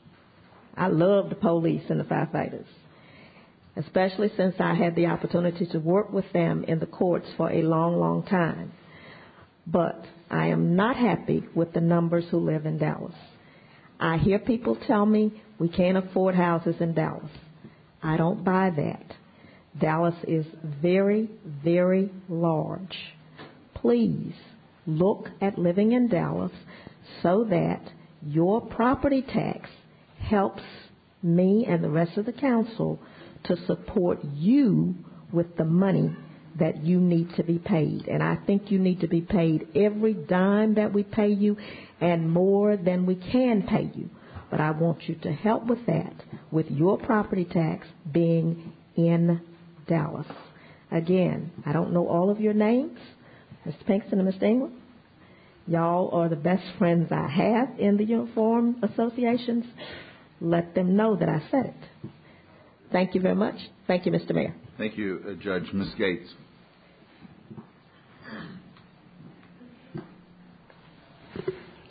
Speaker 1: I love the police and the firefighters, especially since I had the opportunity to work with them in the courts for a long, long time. But I am not happy with the numbers who live in Dallas. I hear people tell me we can't afford houses in Dallas. I don't buy that. Dallas is very, very large. Please look at living in Dallas so that your property tax helps me and the rest of the council to support you with the money that you need to be paid. And I think you need to be paid every dime that we pay you and more than we can pay you. But I want you to help with that, with your property tax being in Dallas. Again, I don't know all of your names, Mister Pinkston and Mister Ingram. Y'all are the best friends I have in the uniform associations. Let them know that I said it. Thank you very much. Thank you, Mister Mayor.
Speaker 2: Thank you, uh, Judge. Miz Gates.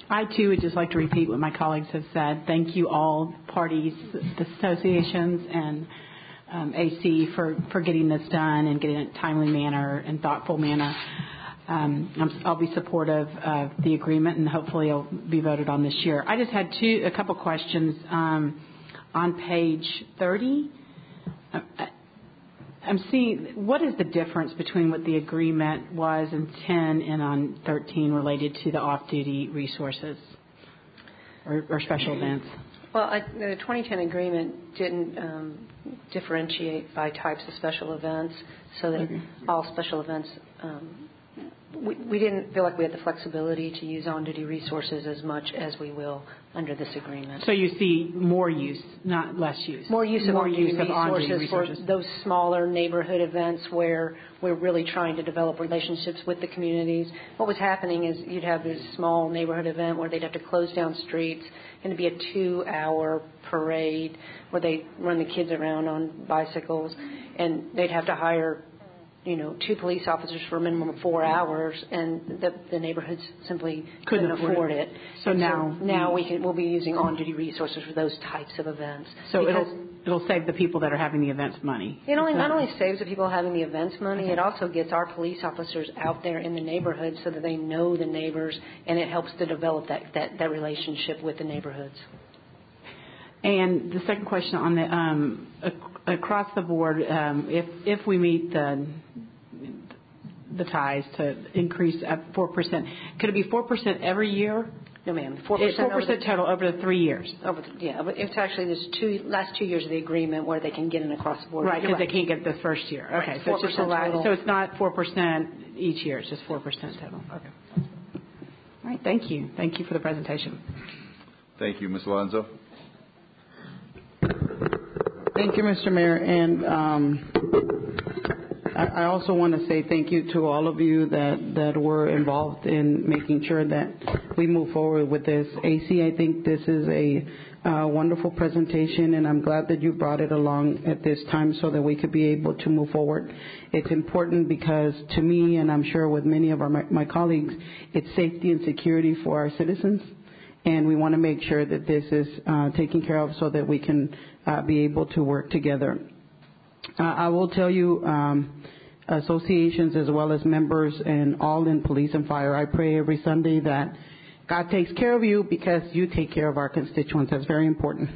Speaker 7: I, too, would just like to repeat what my colleagues have said. Thank you all parties, the associations, and um, A C for, for getting this done and getting it in a timely manner and thoughtful manner. Um, I'm, I'll be supportive of the agreement, and hopefully it'll be voted on this year. I just had two, a couple questions um, on page thirty. Uh, I'm seeing, what is the difference between what the agreement was in ten and on thirteen related to the off-duty resources or, or special events?
Speaker 19: Well, I, the twenty ten agreement didn't um, differentiate by types of special events, so that okay. all special events, um, we, we didn't feel like we had the flexibility to use on-duty resources as much as we will under this agreement.
Speaker 7: So you see more use, not less use.
Speaker 19: More use of
Speaker 7: more
Speaker 19: on-duty
Speaker 7: use
Speaker 19: resources,
Speaker 7: of on-duty resources
Speaker 19: for those smaller neighborhood events where we're really trying to develop relationships with the communities. What was happening is you'd have this small neighborhood event where they'd have to close down streets, and it'd be a two-hour parade where they run the kids around on bicycles, and they'd have to hire, you know, two police officers for a minimum of four hours, and the, the neighborhoods simply couldn't, couldn't afford it. it.
Speaker 7: So and now,
Speaker 19: so now we can we'll be using on-duty resources for those types of events.
Speaker 7: So it'll it'll save the people that are having the events money.
Speaker 19: It only not only saves the people having the events money, okay. it also gets our police officers out there in the neighborhood so that they know the neighbors, and it helps to develop that that, that relationship with the neighborhoods.
Speaker 7: And the second question on the um, ac- across the board, um, if if we meet the the ties to increase at four percent, could it be four percent every year?
Speaker 19: No, ma'am. Four percent.
Speaker 7: Four percent total over the three years.
Speaker 19: Over the, yeah, but it's actually there's two last two years of the agreement where they can get an across the board.
Speaker 7: Right, because right. they can't get the first year. Okay,
Speaker 19: right.
Speaker 7: so it's just a
Speaker 19: total.
Speaker 7: So it's not four percent each year. It's just four percent total. Okay. All right. Thank you. Thank you for the presentation.
Speaker 2: Thank you, Miz Alonzo.
Speaker 14: Thank you, Mister Mayor, and um, I, I also want to say thank you to all of you that, that were involved in making sure that we move forward with this. A C, I think this is a uh, wonderful presentation, and I'm glad that you brought it along at this time so that we could be able to move forward. It's important because to me, and I'm sure with many of our, my, my colleagues, it's safety and security for our citizens. And we want to make sure that this is uh, taken care of so that we can uh, be able to work together. Uh, I will tell you, um, associations as well as members and all in police and fire, I pray every Sunday that God takes care of you because you take care of our constituents. That's very important.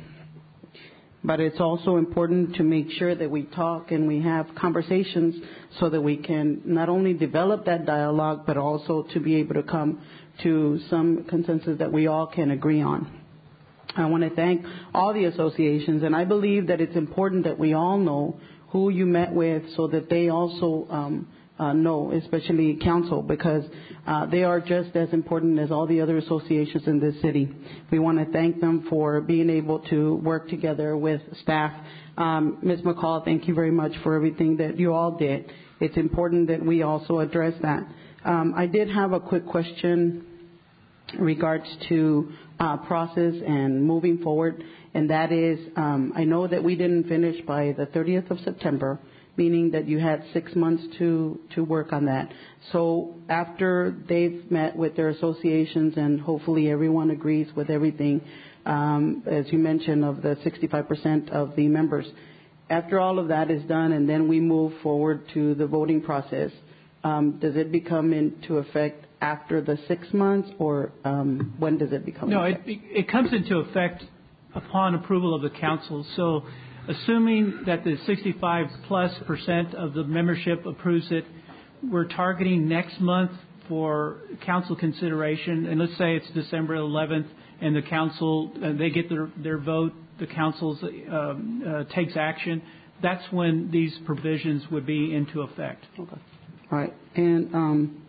Speaker 14: But it's also important to make sure that we talk and we have conversations so that we can not only develop that dialogue, but also to be able to come to some consensus that we all can agree on. I want to thank all the associations, and I believe that it's important that we all know who you met with so that they also um, uh, know, especially council, because uh, they are just as important as all the other associations in this city. We want to thank them for being able to work together with staff. Um, Miz McCall, thank you very much for everything that you all did. It's important that we also address that. Um, I did have a quick question in regards to uh, process and moving forward, and that is, um, I know that we didn't finish by the thirtieth of September, meaning that you had six months to, to work on that. So after they've met with their associations and hopefully everyone agrees with everything, um, as you mentioned, of the sixty-five percent of the members, after all of that is done and then we move forward to the voting process, um, does it become into effect after the six months or um, when does it become
Speaker 8: No,
Speaker 7: effect?
Speaker 8: it, it comes into effect upon approval of the council. So assuming that the sixty-five plus percent of the membership approves it, we're targeting next month for council consideration. And let's say it's December eleventh and the council, uh, they get their, their vote, the council um, uh, takes action. That's when these provisions would be into effect.
Speaker 14: Okay. All right. And um,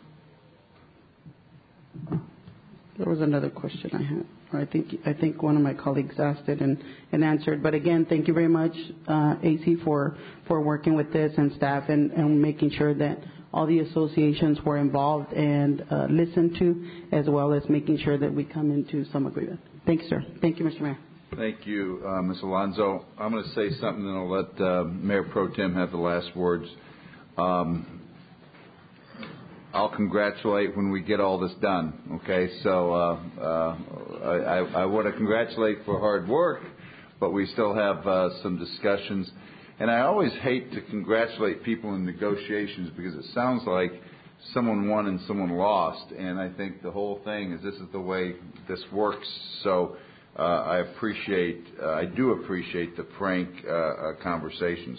Speaker 14: there was another question I had. I think I think one of my colleagues asked it and, and answered. But again, thank you very much, uh, A C, for, for working with this and staff and, and making sure that all the associations were involved and uh, listened to, as well as making sure that we come into some agreement. Thank you, sir. Thank you, Mister Mayor.
Speaker 2: Thank you, uh, Miz Alonzo. I'm going to say something, and I'll let uh, Mayor Pro Tem have the last words. Um, I'll congratulate when we get all this done. Okay, so uh, uh, I, I want to congratulate for hard work, but we still have uh, some discussions. And I always hate to congratulate people in negotiations because it sounds like someone won and someone lost. And I think the whole thing is this is the way this works. So uh, I appreciate, uh, I do appreciate the frank uh, uh, conversations.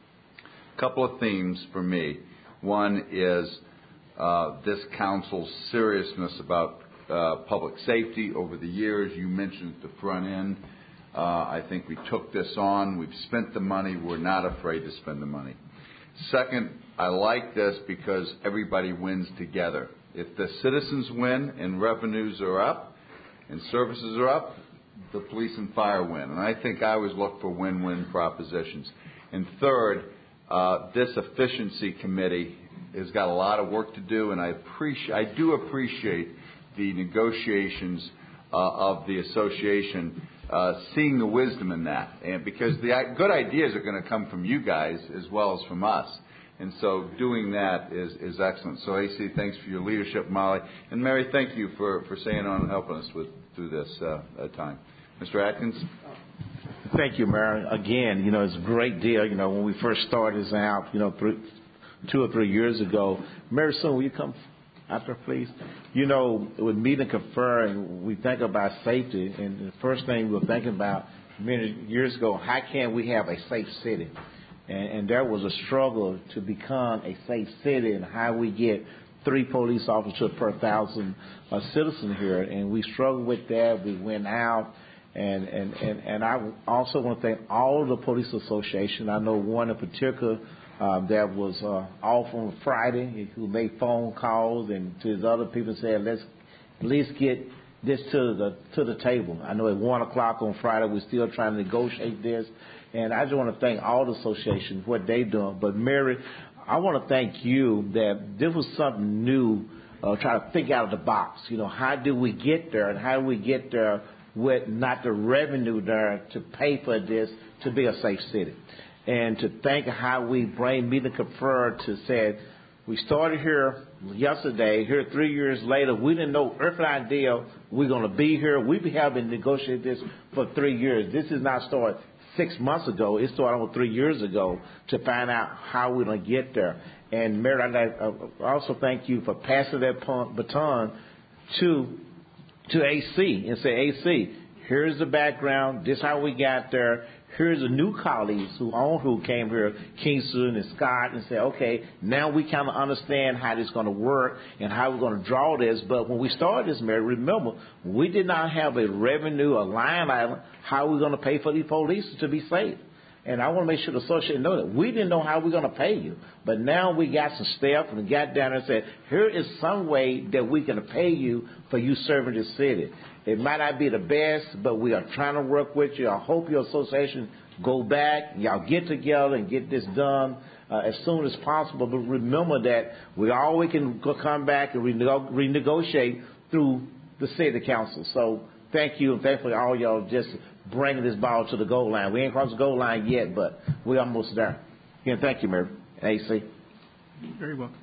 Speaker 2: A couple of themes for me. One is uh, this council's seriousness about uh, public safety over the years. You mentioned at the front end. Uh, I think we took this on. We've spent the money. We're not afraid to spend the money. Second, I like this because everybody wins together. If the citizens win and revenues are up and services are up, the police and fire win. And I think I always look for win-win propositions. And third, uh, this efficiency committee has got a lot of work to do, and I appreciate, I do appreciate the negotiations uh, of the association. Uh, seeing the wisdom in that, and because the good ideas are going to come from you guys as well as from us, and so doing that is, is excellent. So A C, thanks for your leadership, Molly, and Mary, thank you for, for staying on and helping us with through this uh, uh, time. Mister Atkins.
Speaker 15: Thank you, Mayor. Again, you know, it's a great deal. You know, when we first started this out, you know, three, two or three years ago, Mary, soon will you come after, please? You know, with meet and conferring, we think about safety, and the first thing we were thinking about many years ago, how can we have a safe city? And, and there was a struggle to become a safe city and how we get three police officers per thousand uh, citizens here, and we struggled with that. We went out, and, and, and, and I also want to thank all of the police associations. I know one in particular Um, that was uh, off on Friday, who made phone calls and to his other people said, let's at least get this to the to the table. I know at one o'clock on Friday we're still trying to negotiate this, and I just want to thank all the associations what they doing. But Mary, I want to thank you that this was something new. Uh, try to think out of the box. You know, how do we get there, and how do we get there with not the revenue there to pay for this to be a safe city? And to think how we bring meet and confer to say, we started here yesterday, here three years later, we didn't know earthly idea we're going to be here. We have been negotiating this for three years. This is not started six months ago. It started over three years ago to find out how we're going to get there. And Mayor, I also thank you for passing that baton to to A C and say, A C, here's the background. This is how we got there. Here's the new colleagues who own who came here, Kingston and Scott, and say, okay, now we kind of understand how this is going to work and how we're going to draw this. But when we started this, Mary, remember, we did not have a revenue, a line item, how we're going to pay for these police to be safe. And I want to make sure the association know that. We didn't know how we're going to pay you. But now we got some staff and we got down there and said, here is some way that we can pay you for you serving the city. It might not be the best, but we are trying to work with you. I hope your association go back, y'all get together and get this done uh, as soon as possible. But remember that we always can go come back and renego- renegotiate through the city council. So thank you, and thankfully all y'all just bringing this ball to the goal line. We ain't crossed the goal line yet, but we're almost there. Again, thank you, Mayor. A C.
Speaker 8: Very welcome.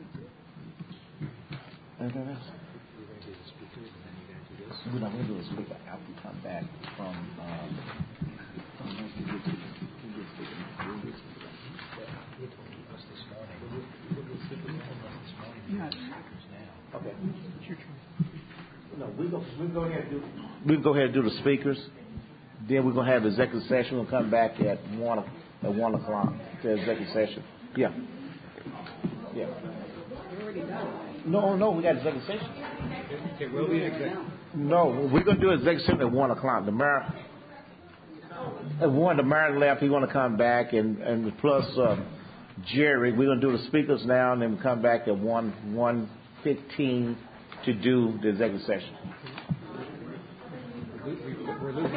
Speaker 15: Anything else? We're not going to do a speaker after we come back from. Um, okay. No, we go. We go ahead and do. We go ahead and do the speakers. Then we're gonna have executive session. We'll come back at one at one o'clock to executive session. Yeah. Yeah. No, no, we got executive session.
Speaker 4: Okay, we'll be executive.
Speaker 15: No, we're gonna do executive session at one o'clock. The mayor, at one, the mayor left. He want to come back, and and plus uh, Jerry, we're gonna do the speakers now, and then we come back at one one fifteen to do the executive session.
Speaker 4: We're losing.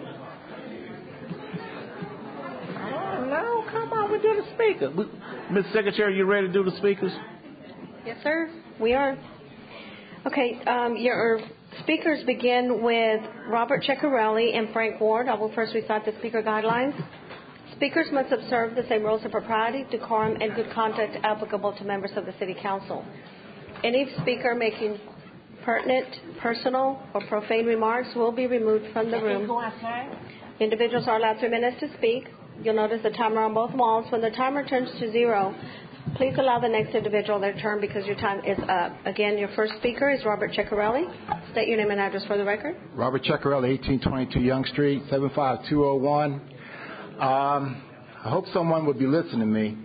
Speaker 15: Oh no! Come on, we do the speakers. Miz Secretary, you ready to do the speakers?
Speaker 11: Yes, sir. We are. Okay. Um, your speakers begin with Robert Ceccarelli and Frank Ward. I will first recite the speaker guidelines. Speakers must observe the same rules of propriety, decorum, and good conduct applicable to members of the City Council. Any speaker making pertinent, personal, or profane remarks will be removed from the room. Individuals are allowed three minutes to speak. You'll notice the timer on both walls. When the timer turns to zero, please allow the next individual their turn because your time is up. Again, your first speaker is Robert Ceccarelli. State your name and address for the record.
Speaker 13: Robert Ceccarelli, eighteen twenty-two Young Street, seven five two oh one. Um, I hope someone would be listening to me.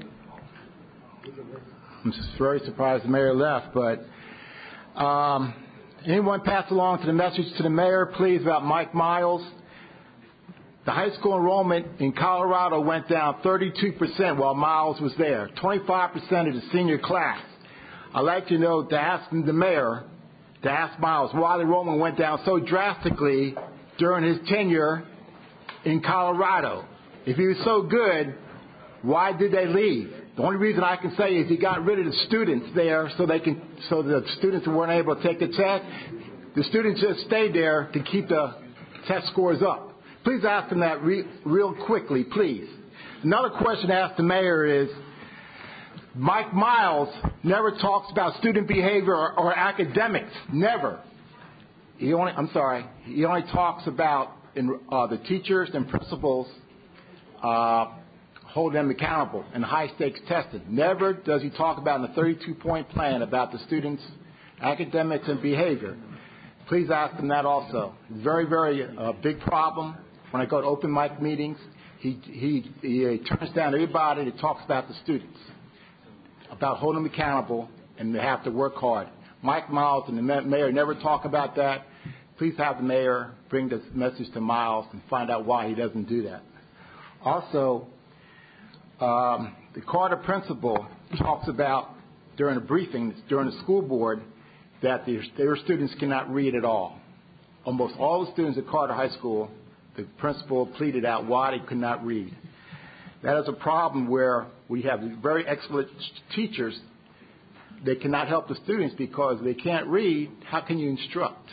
Speaker 13: I'm just very surprised the mayor left, but um, anyone pass along to the message to the mayor, please, about Mike Miles. The high school enrollment in Colorado went down thirty-two percent while Miles was there, twenty-five percent of the senior class. I'd like to know, to ask the mayor, to ask Miles why the enrollment went down so drastically during his tenure in Colorado. If he was so good, why did they leave? The only reason I can say is he got rid of the students there so they can, so the students weren't able to take the test. The students just stayed there to keep the test scores up. Please ask him that re- real quickly, please. Another question to ask the mayor is, Mike Miles never talks about student behavior or, or academics. Never. He only, I'm sorry, he only talks about in, uh, the teachers and principals uh, hold them accountable and high-stakes testing. Never does he talk about in the thirty-two point plan about the students' academics and behavior. Please ask him that also. It's very, very uh, big problem. When I go to open mic meetings, he, he, he turns down everybody that talks about the students, about holding them accountable, and they have to work hard. Mike Miles and the mayor never talk about that. Please have the mayor bring this message to Miles and find out why he doesn't do that. Also, um, the Carter principal talks about during a briefing during the school board that their, their students cannot read at all. Almost all the students at Carter High School, the principal pleaded out why they could not read. That is a problem where we have very excellent teachers. They cannot help the students because they can't read. How can you instruct?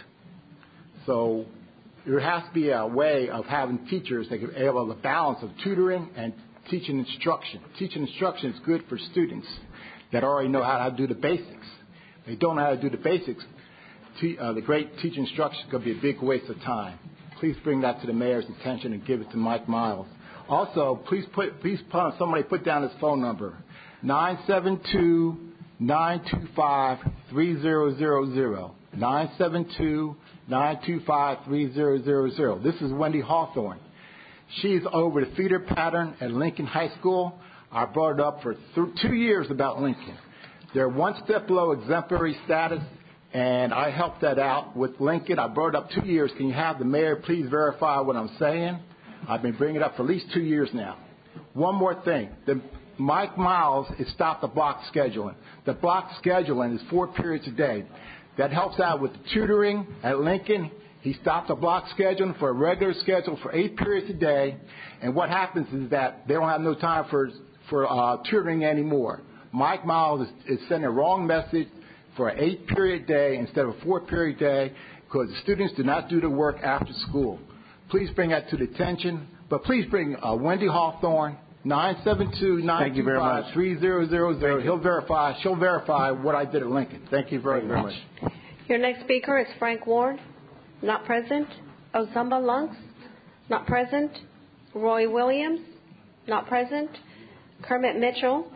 Speaker 13: So there has to be a way of having teachers that can be able to balance of tutoring and teaching instruction. Teaching instruction is good for students that already know how to do the basics. If they don't know how to do the basics, te- uh, the great teaching instruction is going to be a big waste of time. Please bring that to the mayor's attention and give it to Mike Miles. Also, please put, please put, somebody put down his phone number, nine seven two, nine two five, three zero zero zero, nine seven two, nine two five, three zero zero zero. This is Wendy Hawthorne. She's over the feeder pattern at Lincoln High School. I brought it up for th- two years about Lincoln. They're one step below exemplary status, and I helped that out with Lincoln. I brought it up two years. Can you have the mayor please verify what I'm saying? I've been bringing it up for at least two years now. One more thing. The, Mike Miles is stop the block scheduling. The block scheduling is four periods a day. That helps out with the tutoring at Lincoln. He stopped the block scheduling for a regular schedule for eight periods a day. And what happens is that they don't have no time for, for uh, tutoring anymore. Mike Miles is, is sending a wrong message for an eight-period day instead of a four-period day because the students do not do the work after school. Please bring that to the attention. But please bring uh, Wendy Hawthorne, nine seven two, nine two five, three zero zero zero. He'll verify, she'll verify what I did at Lincoln. Thank you very, very much.
Speaker 11: Your next speaker is Frank Ward, not present. Ozumba Lunks, not present. Roy Williams, not present. Kermit Mitchell.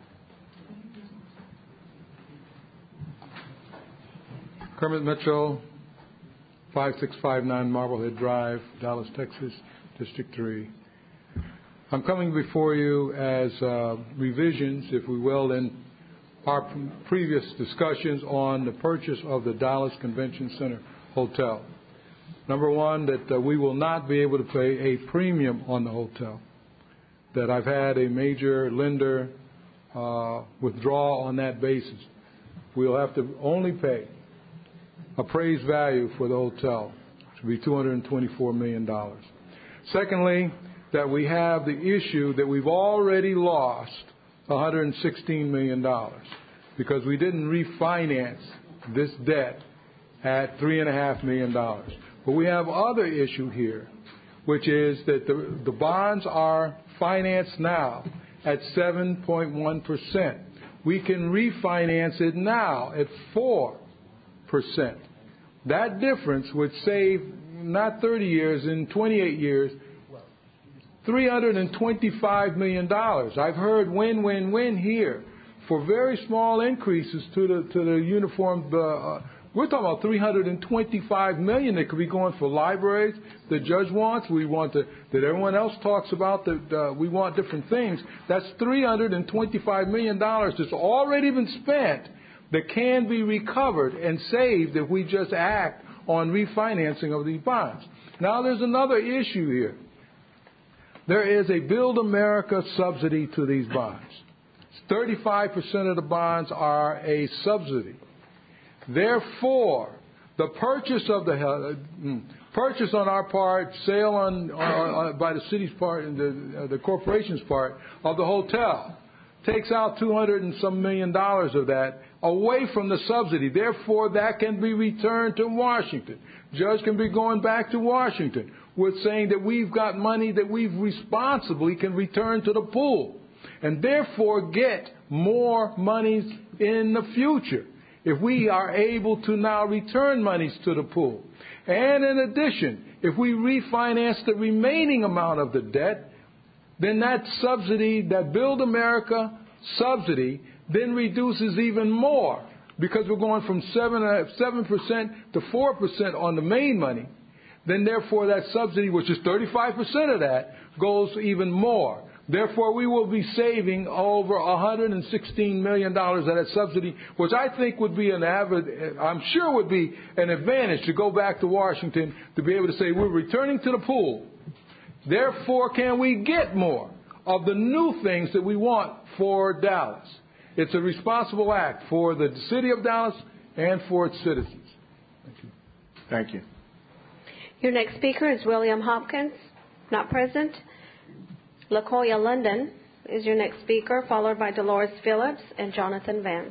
Speaker 16: Kermit Mitchell, five six five nine Marblehead Drive, Dallas, Texas, District three. I'm coming before you as uh, revisions, if we will, in our previous discussions on the purchase of the Dallas Convention Center Hotel. Number one, that uh, we will not be able to pay a premium on the hotel. That I've had a major lender uh, withdraw on that basis. We'll have to only pay appraised value for the hotel, which will be two hundred twenty-four million dollars. Secondly, that we have the issue that we've already lost one hundred sixteen million dollars because we didn't refinance this debt at three point five million dollars. But we have other issue here, which is that the, the bonds are financed now at seven point one percent. we can refinance it now at four percent. That difference would save not thirty years, in twenty-eight years, three hundred twenty-five million dollars. I've heard win, win, win here for very small increases to the to the uniform. Uh, we're talking about three hundred twenty-five million dollars that could be going for libraries. The judge wants. We want to, that everyone else talks about. That uh, we want different things. That's three hundred twenty-five million dollars that's already been spent that can be recovered and saved if we just act on refinancing of these bonds. Now, there's another issue here. There is a Build America subsidy to these bonds. thirty-five percent of the bonds are a subsidy. Therefore, the purchase of the uh, purchase on our part, sale on, on, on by the city's part and the, uh, the corporation's part of the hotel takes out two hundred and some million dollars of that away from the subsidy. Therefore, that can be returned to Washington. Judge can be going back to Washington with saying that we've got money that we've responsibly can return to the pool and therefore get more monies in the future if we are able to now return monies to the pool. And in addition, if we refinance the remaining amount of the debt, then that subsidy, that Build America subsidy, then reduces even more because we're going from seven percent to four percent on the main money. Then therefore that subsidy, which is thirty-five percent of that, goes even more. Therefore, we will be saving over one hundred sixteen million dollars of that subsidy, which I think would be an avid, I'm sure would be an advantage to go back to Washington to be able to say we're returning to the pool. Therefore, can we get more of the new things that we want for Dallas? It's a responsible act for the city of Dallas and for its citizens. Thank you.
Speaker 15: Thank you.
Speaker 11: Your next speaker is William Hopkins, not present. LaCoya London is your next speaker, followed by Dolores Phillips and Jonathan Vance.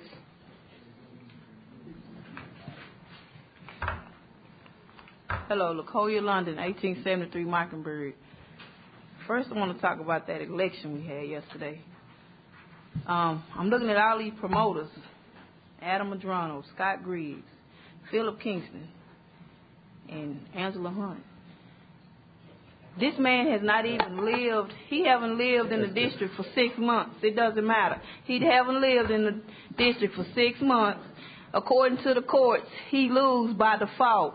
Speaker 3: Hello, LaCoya London, eighteen seventy-three Mockingbird. First, I want to talk about that election we had yesterday. Um, I'm looking at all these promoters, Adam Madrano, Scott Griggs, Philip Kingston, and Angela Hunt. This man has not even lived, he haven't lived in the district for six months. It doesn't matter. He haven't lived in the district for six months. According to the courts, he lose by default.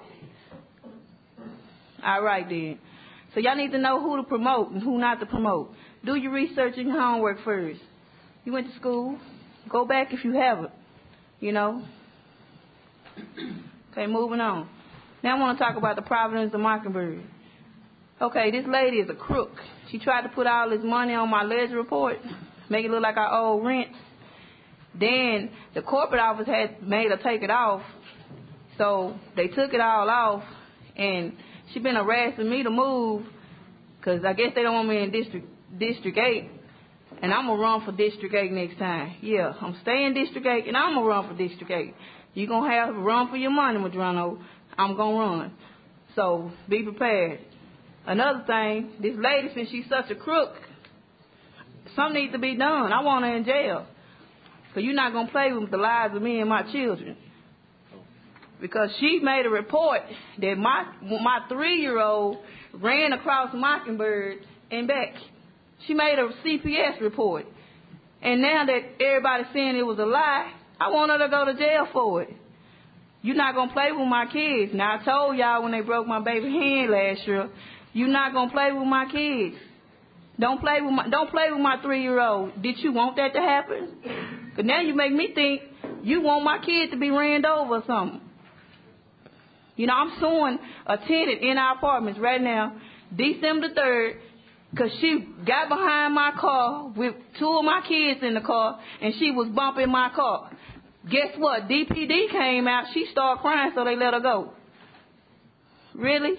Speaker 3: All right, then. So y'all need to know who to promote and who not to promote. Do your research and your homework first. You went to school. Go back if you haven't. You know. Okay, moving on. Now I want to talk about the Providence of Mockingbird. Okay, this lady is a crook. She tried to put all this money on my ledger report, make it look like I owe rent. Then the corporate office had made her take it off, so they took it all off, and she been harassing me to move because I guess they don't want me in District District eight, and I'm going to run for District eight next time. Yeah, I'm staying District eight, and I'm going to run for District eight. You're going to have to run for your money, Madrano. I'm going to run. So be prepared. Another thing, this lady, since she's such a crook, something needs to be done. I want her in jail. Because you're not going to play with the lives of me and my children. Because she made a report that my my three-year-old ran across Mockingbird and back. She made a C P S report. And now that everybody's saying it was a lie, I want her to go to jail for it. You're not going to play with my kids. Now, I told y'all when they broke my baby hand last year, you're not going to play with my kids. Don't play with my don't play with my three-year-old. Did you want that to happen? Because now you make me think you want my kid to be ran over or something. You know, I'm suing a tenant in our apartments right now, December the third, because she got behind my car with two of my kids in the car, and she was bumping my car. Guess what? D P D came out. She started crying, so they let her go. Really?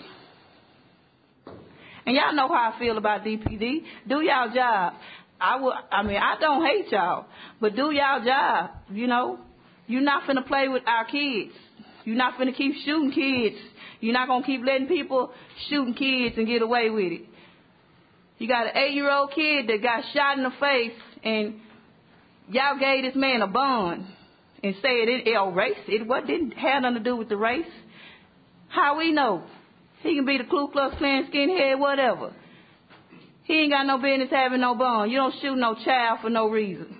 Speaker 3: And y'all know how I feel about D P D. Do y'all job. I will. I mean, I don't hate y'all, but do y'all job. You know, you're not finna play with our kids. You're not finna keep shooting kids. You're not gonna keep letting people shooting kids and get away with it. You got an eight-year-old kid that got shot in the face, and y'all gave this man a bond and said it, it race. It what didn't have nothing to do with the race. How we know? He can be the Ku Klux Klan skinhead, whatever. He ain't got no business having no bond. You don't shoot no child for no reason.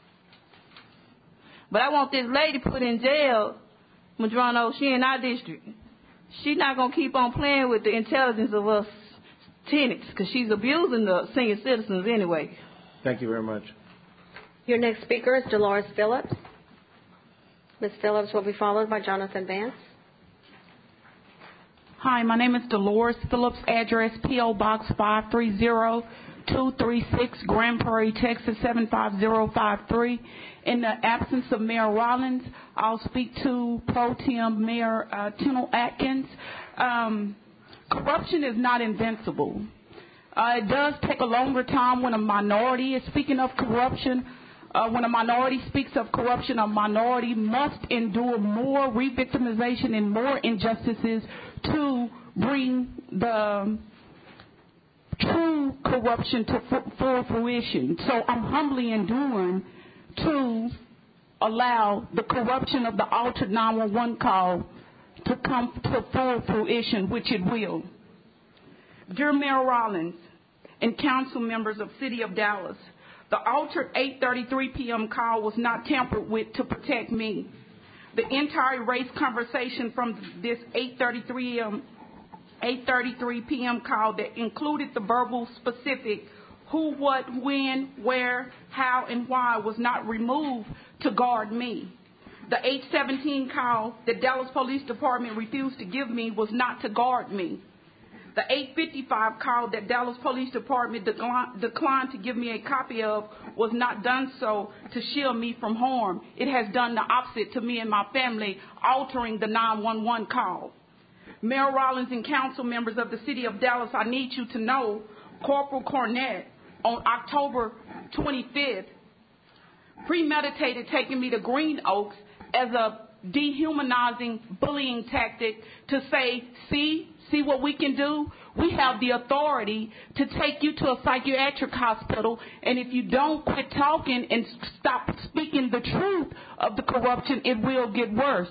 Speaker 3: But I want this lady put in jail, Madrono. She in our district. She's not going to keep on playing with the intelligence of us tenants because she's abusing the senior citizens anyway.
Speaker 15: Thank you very much.
Speaker 11: Your next speaker is Dolores Phillips. Miz Phillips will be followed by Jonathan Vance.
Speaker 17: Hi, my name is Dolores Phillips, address P O. Box five three zero two three six, Grand Prairie, Texas seven five zero five three. In the absence of Mayor Rollins, I'll speak to Pro Tem Mayor uh, Tennell Atkins. Um, corruption is not invincible. Uh, it does take a longer time when a minority is speaking of corruption. Uh, when a minority speaks of corruption, a minority must endure more re-victimization and more injustices to bring the true corruption to f- full fruition. So I'm humbly enduring to allow the corruption of the altered nine one one call to come to full fruition, which it will. Dear Mayor Rollins and council members of City of Dallas, the altered eight thirty-three p.m. call was not tampered with to protect me. The entire race conversation from this eight thirty-three p.m. call that included the verbal specific who, what, when, where, how, and why was not removed to guard me. The eight seventeen call that Dallas Police Department refused to give me was not to guard me. The eight fifty-five call that Dallas Police Department declined, declined to give me a copy of was not done so to shield me from harm. It has done the opposite to me and my family, altering the nine one one call. Mayor Rollins and council members of the City of Dallas, I need you to know Corporal Cornett on October twenty-fifth premeditated taking me to Green Oaks as a dehumanizing bullying tactic to say, see, see what we can do? We have the authority to take you to a psychiatric hospital, and if you don't quit talking and stop speaking the truth of the corruption, it will get worse.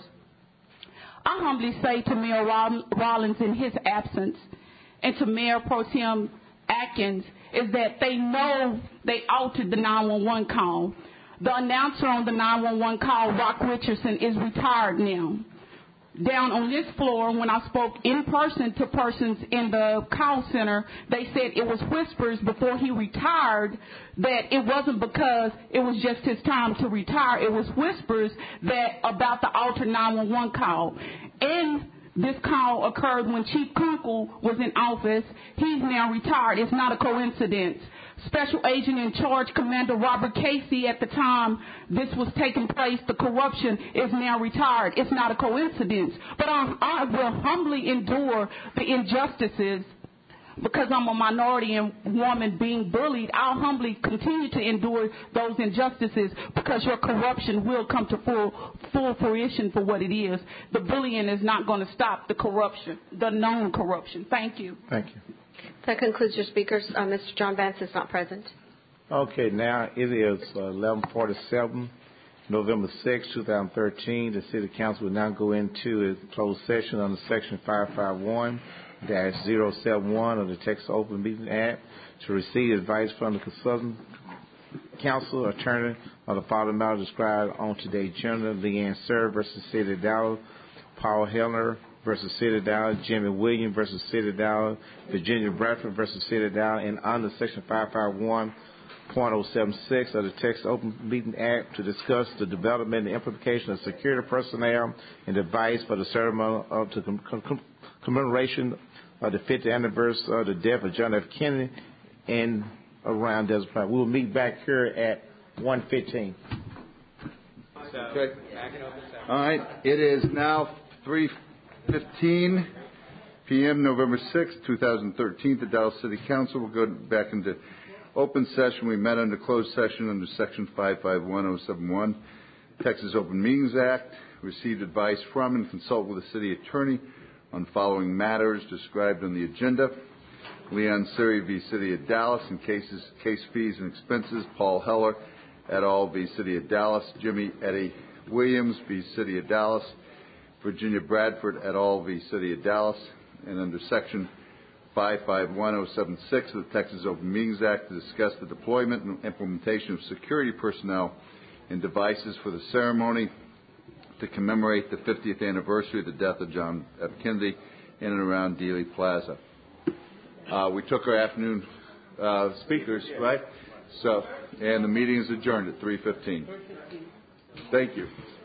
Speaker 17: I humbly say to Mayor Rollins in his absence and to Mayor Pro Tem Atkins is that they know they altered the nine one one call. The announcer on the nine one one call, Rock Richardson, is retired now. Down on this floor, when I spoke in person to persons in the call center, they said it was whispers before he retired that it wasn't because it was just his time to retire. It was whispers that about the altered nine one one call. And this call occurred when Chief Kunkel was in office. He's now retired. It's not a coincidence. Special Agent in Charge Commander Robert Casey, at the time this was taking place, the corruption, is now retired. It's not a coincidence. But I, I will humbly endure the injustices because I'm a minority and woman being bullied. I'll humbly continue to endure those injustices because your corruption will come to full, full fruition for what it is. The bullying is not going to stop the corruption, the known corruption. Thank you.
Speaker 15: Thank you.
Speaker 11: That concludes your speakers. Uh, Mister John Vance is not present.
Speaker 15: Okay, now it is uh, eleven forty-seven, November sixth, twenty thirteen. The City Council will now go into a closed session under Section five fifty-one dash zero seven one of the Texas Open Meeting Act to receive advice from the consultant counsel attorney on the following matter described on today's agenda: Leanne Sir versus City of Dallas, Paul Hellner versus City of Dallas, Jimmy Williams versus City of Dallas, Virginia Bradford versus City of Dallas, and under Section five fifty-one point oh seven six of the Texas Open Meeting Act to discuss the development and implementation of security personnel and device for the ceremony of the commemoration of the fiftieth anniversary of the death of John F. Kennedy and around Desert Plain. We will meet back here at one fifteen.
Speaker 2: Okay. All right. It is now three fifteen p.m. November sixth, twenty thirteen. The Dallas City Council will go back into open session. We met under closed session under Section five fifty-one oh seven one, Texas Open Meetings Act. Received advice from and consult with the city attorney on the following matters described on the agenda: Leon Siri v. City of Dallas and cases, case fees and expenses. Paul Heller et al. v. City of Dallas, Jimmy Eddie Williams v. City of Dallas, Virginia Bradford et al. v. City of Dallas, and under Section five five one oh seven six of the Texas Open Meetings Act to discuss the deployment and implementation of security personnel and devices for the ceremony to commemorate the fiftieth anniversary of the death of John F. Kennedy in and around Dealey Plaza. Uh, we took our afternoon uh, speakers, right? So, and the meeting is adjourned at three fifteen. Thank you.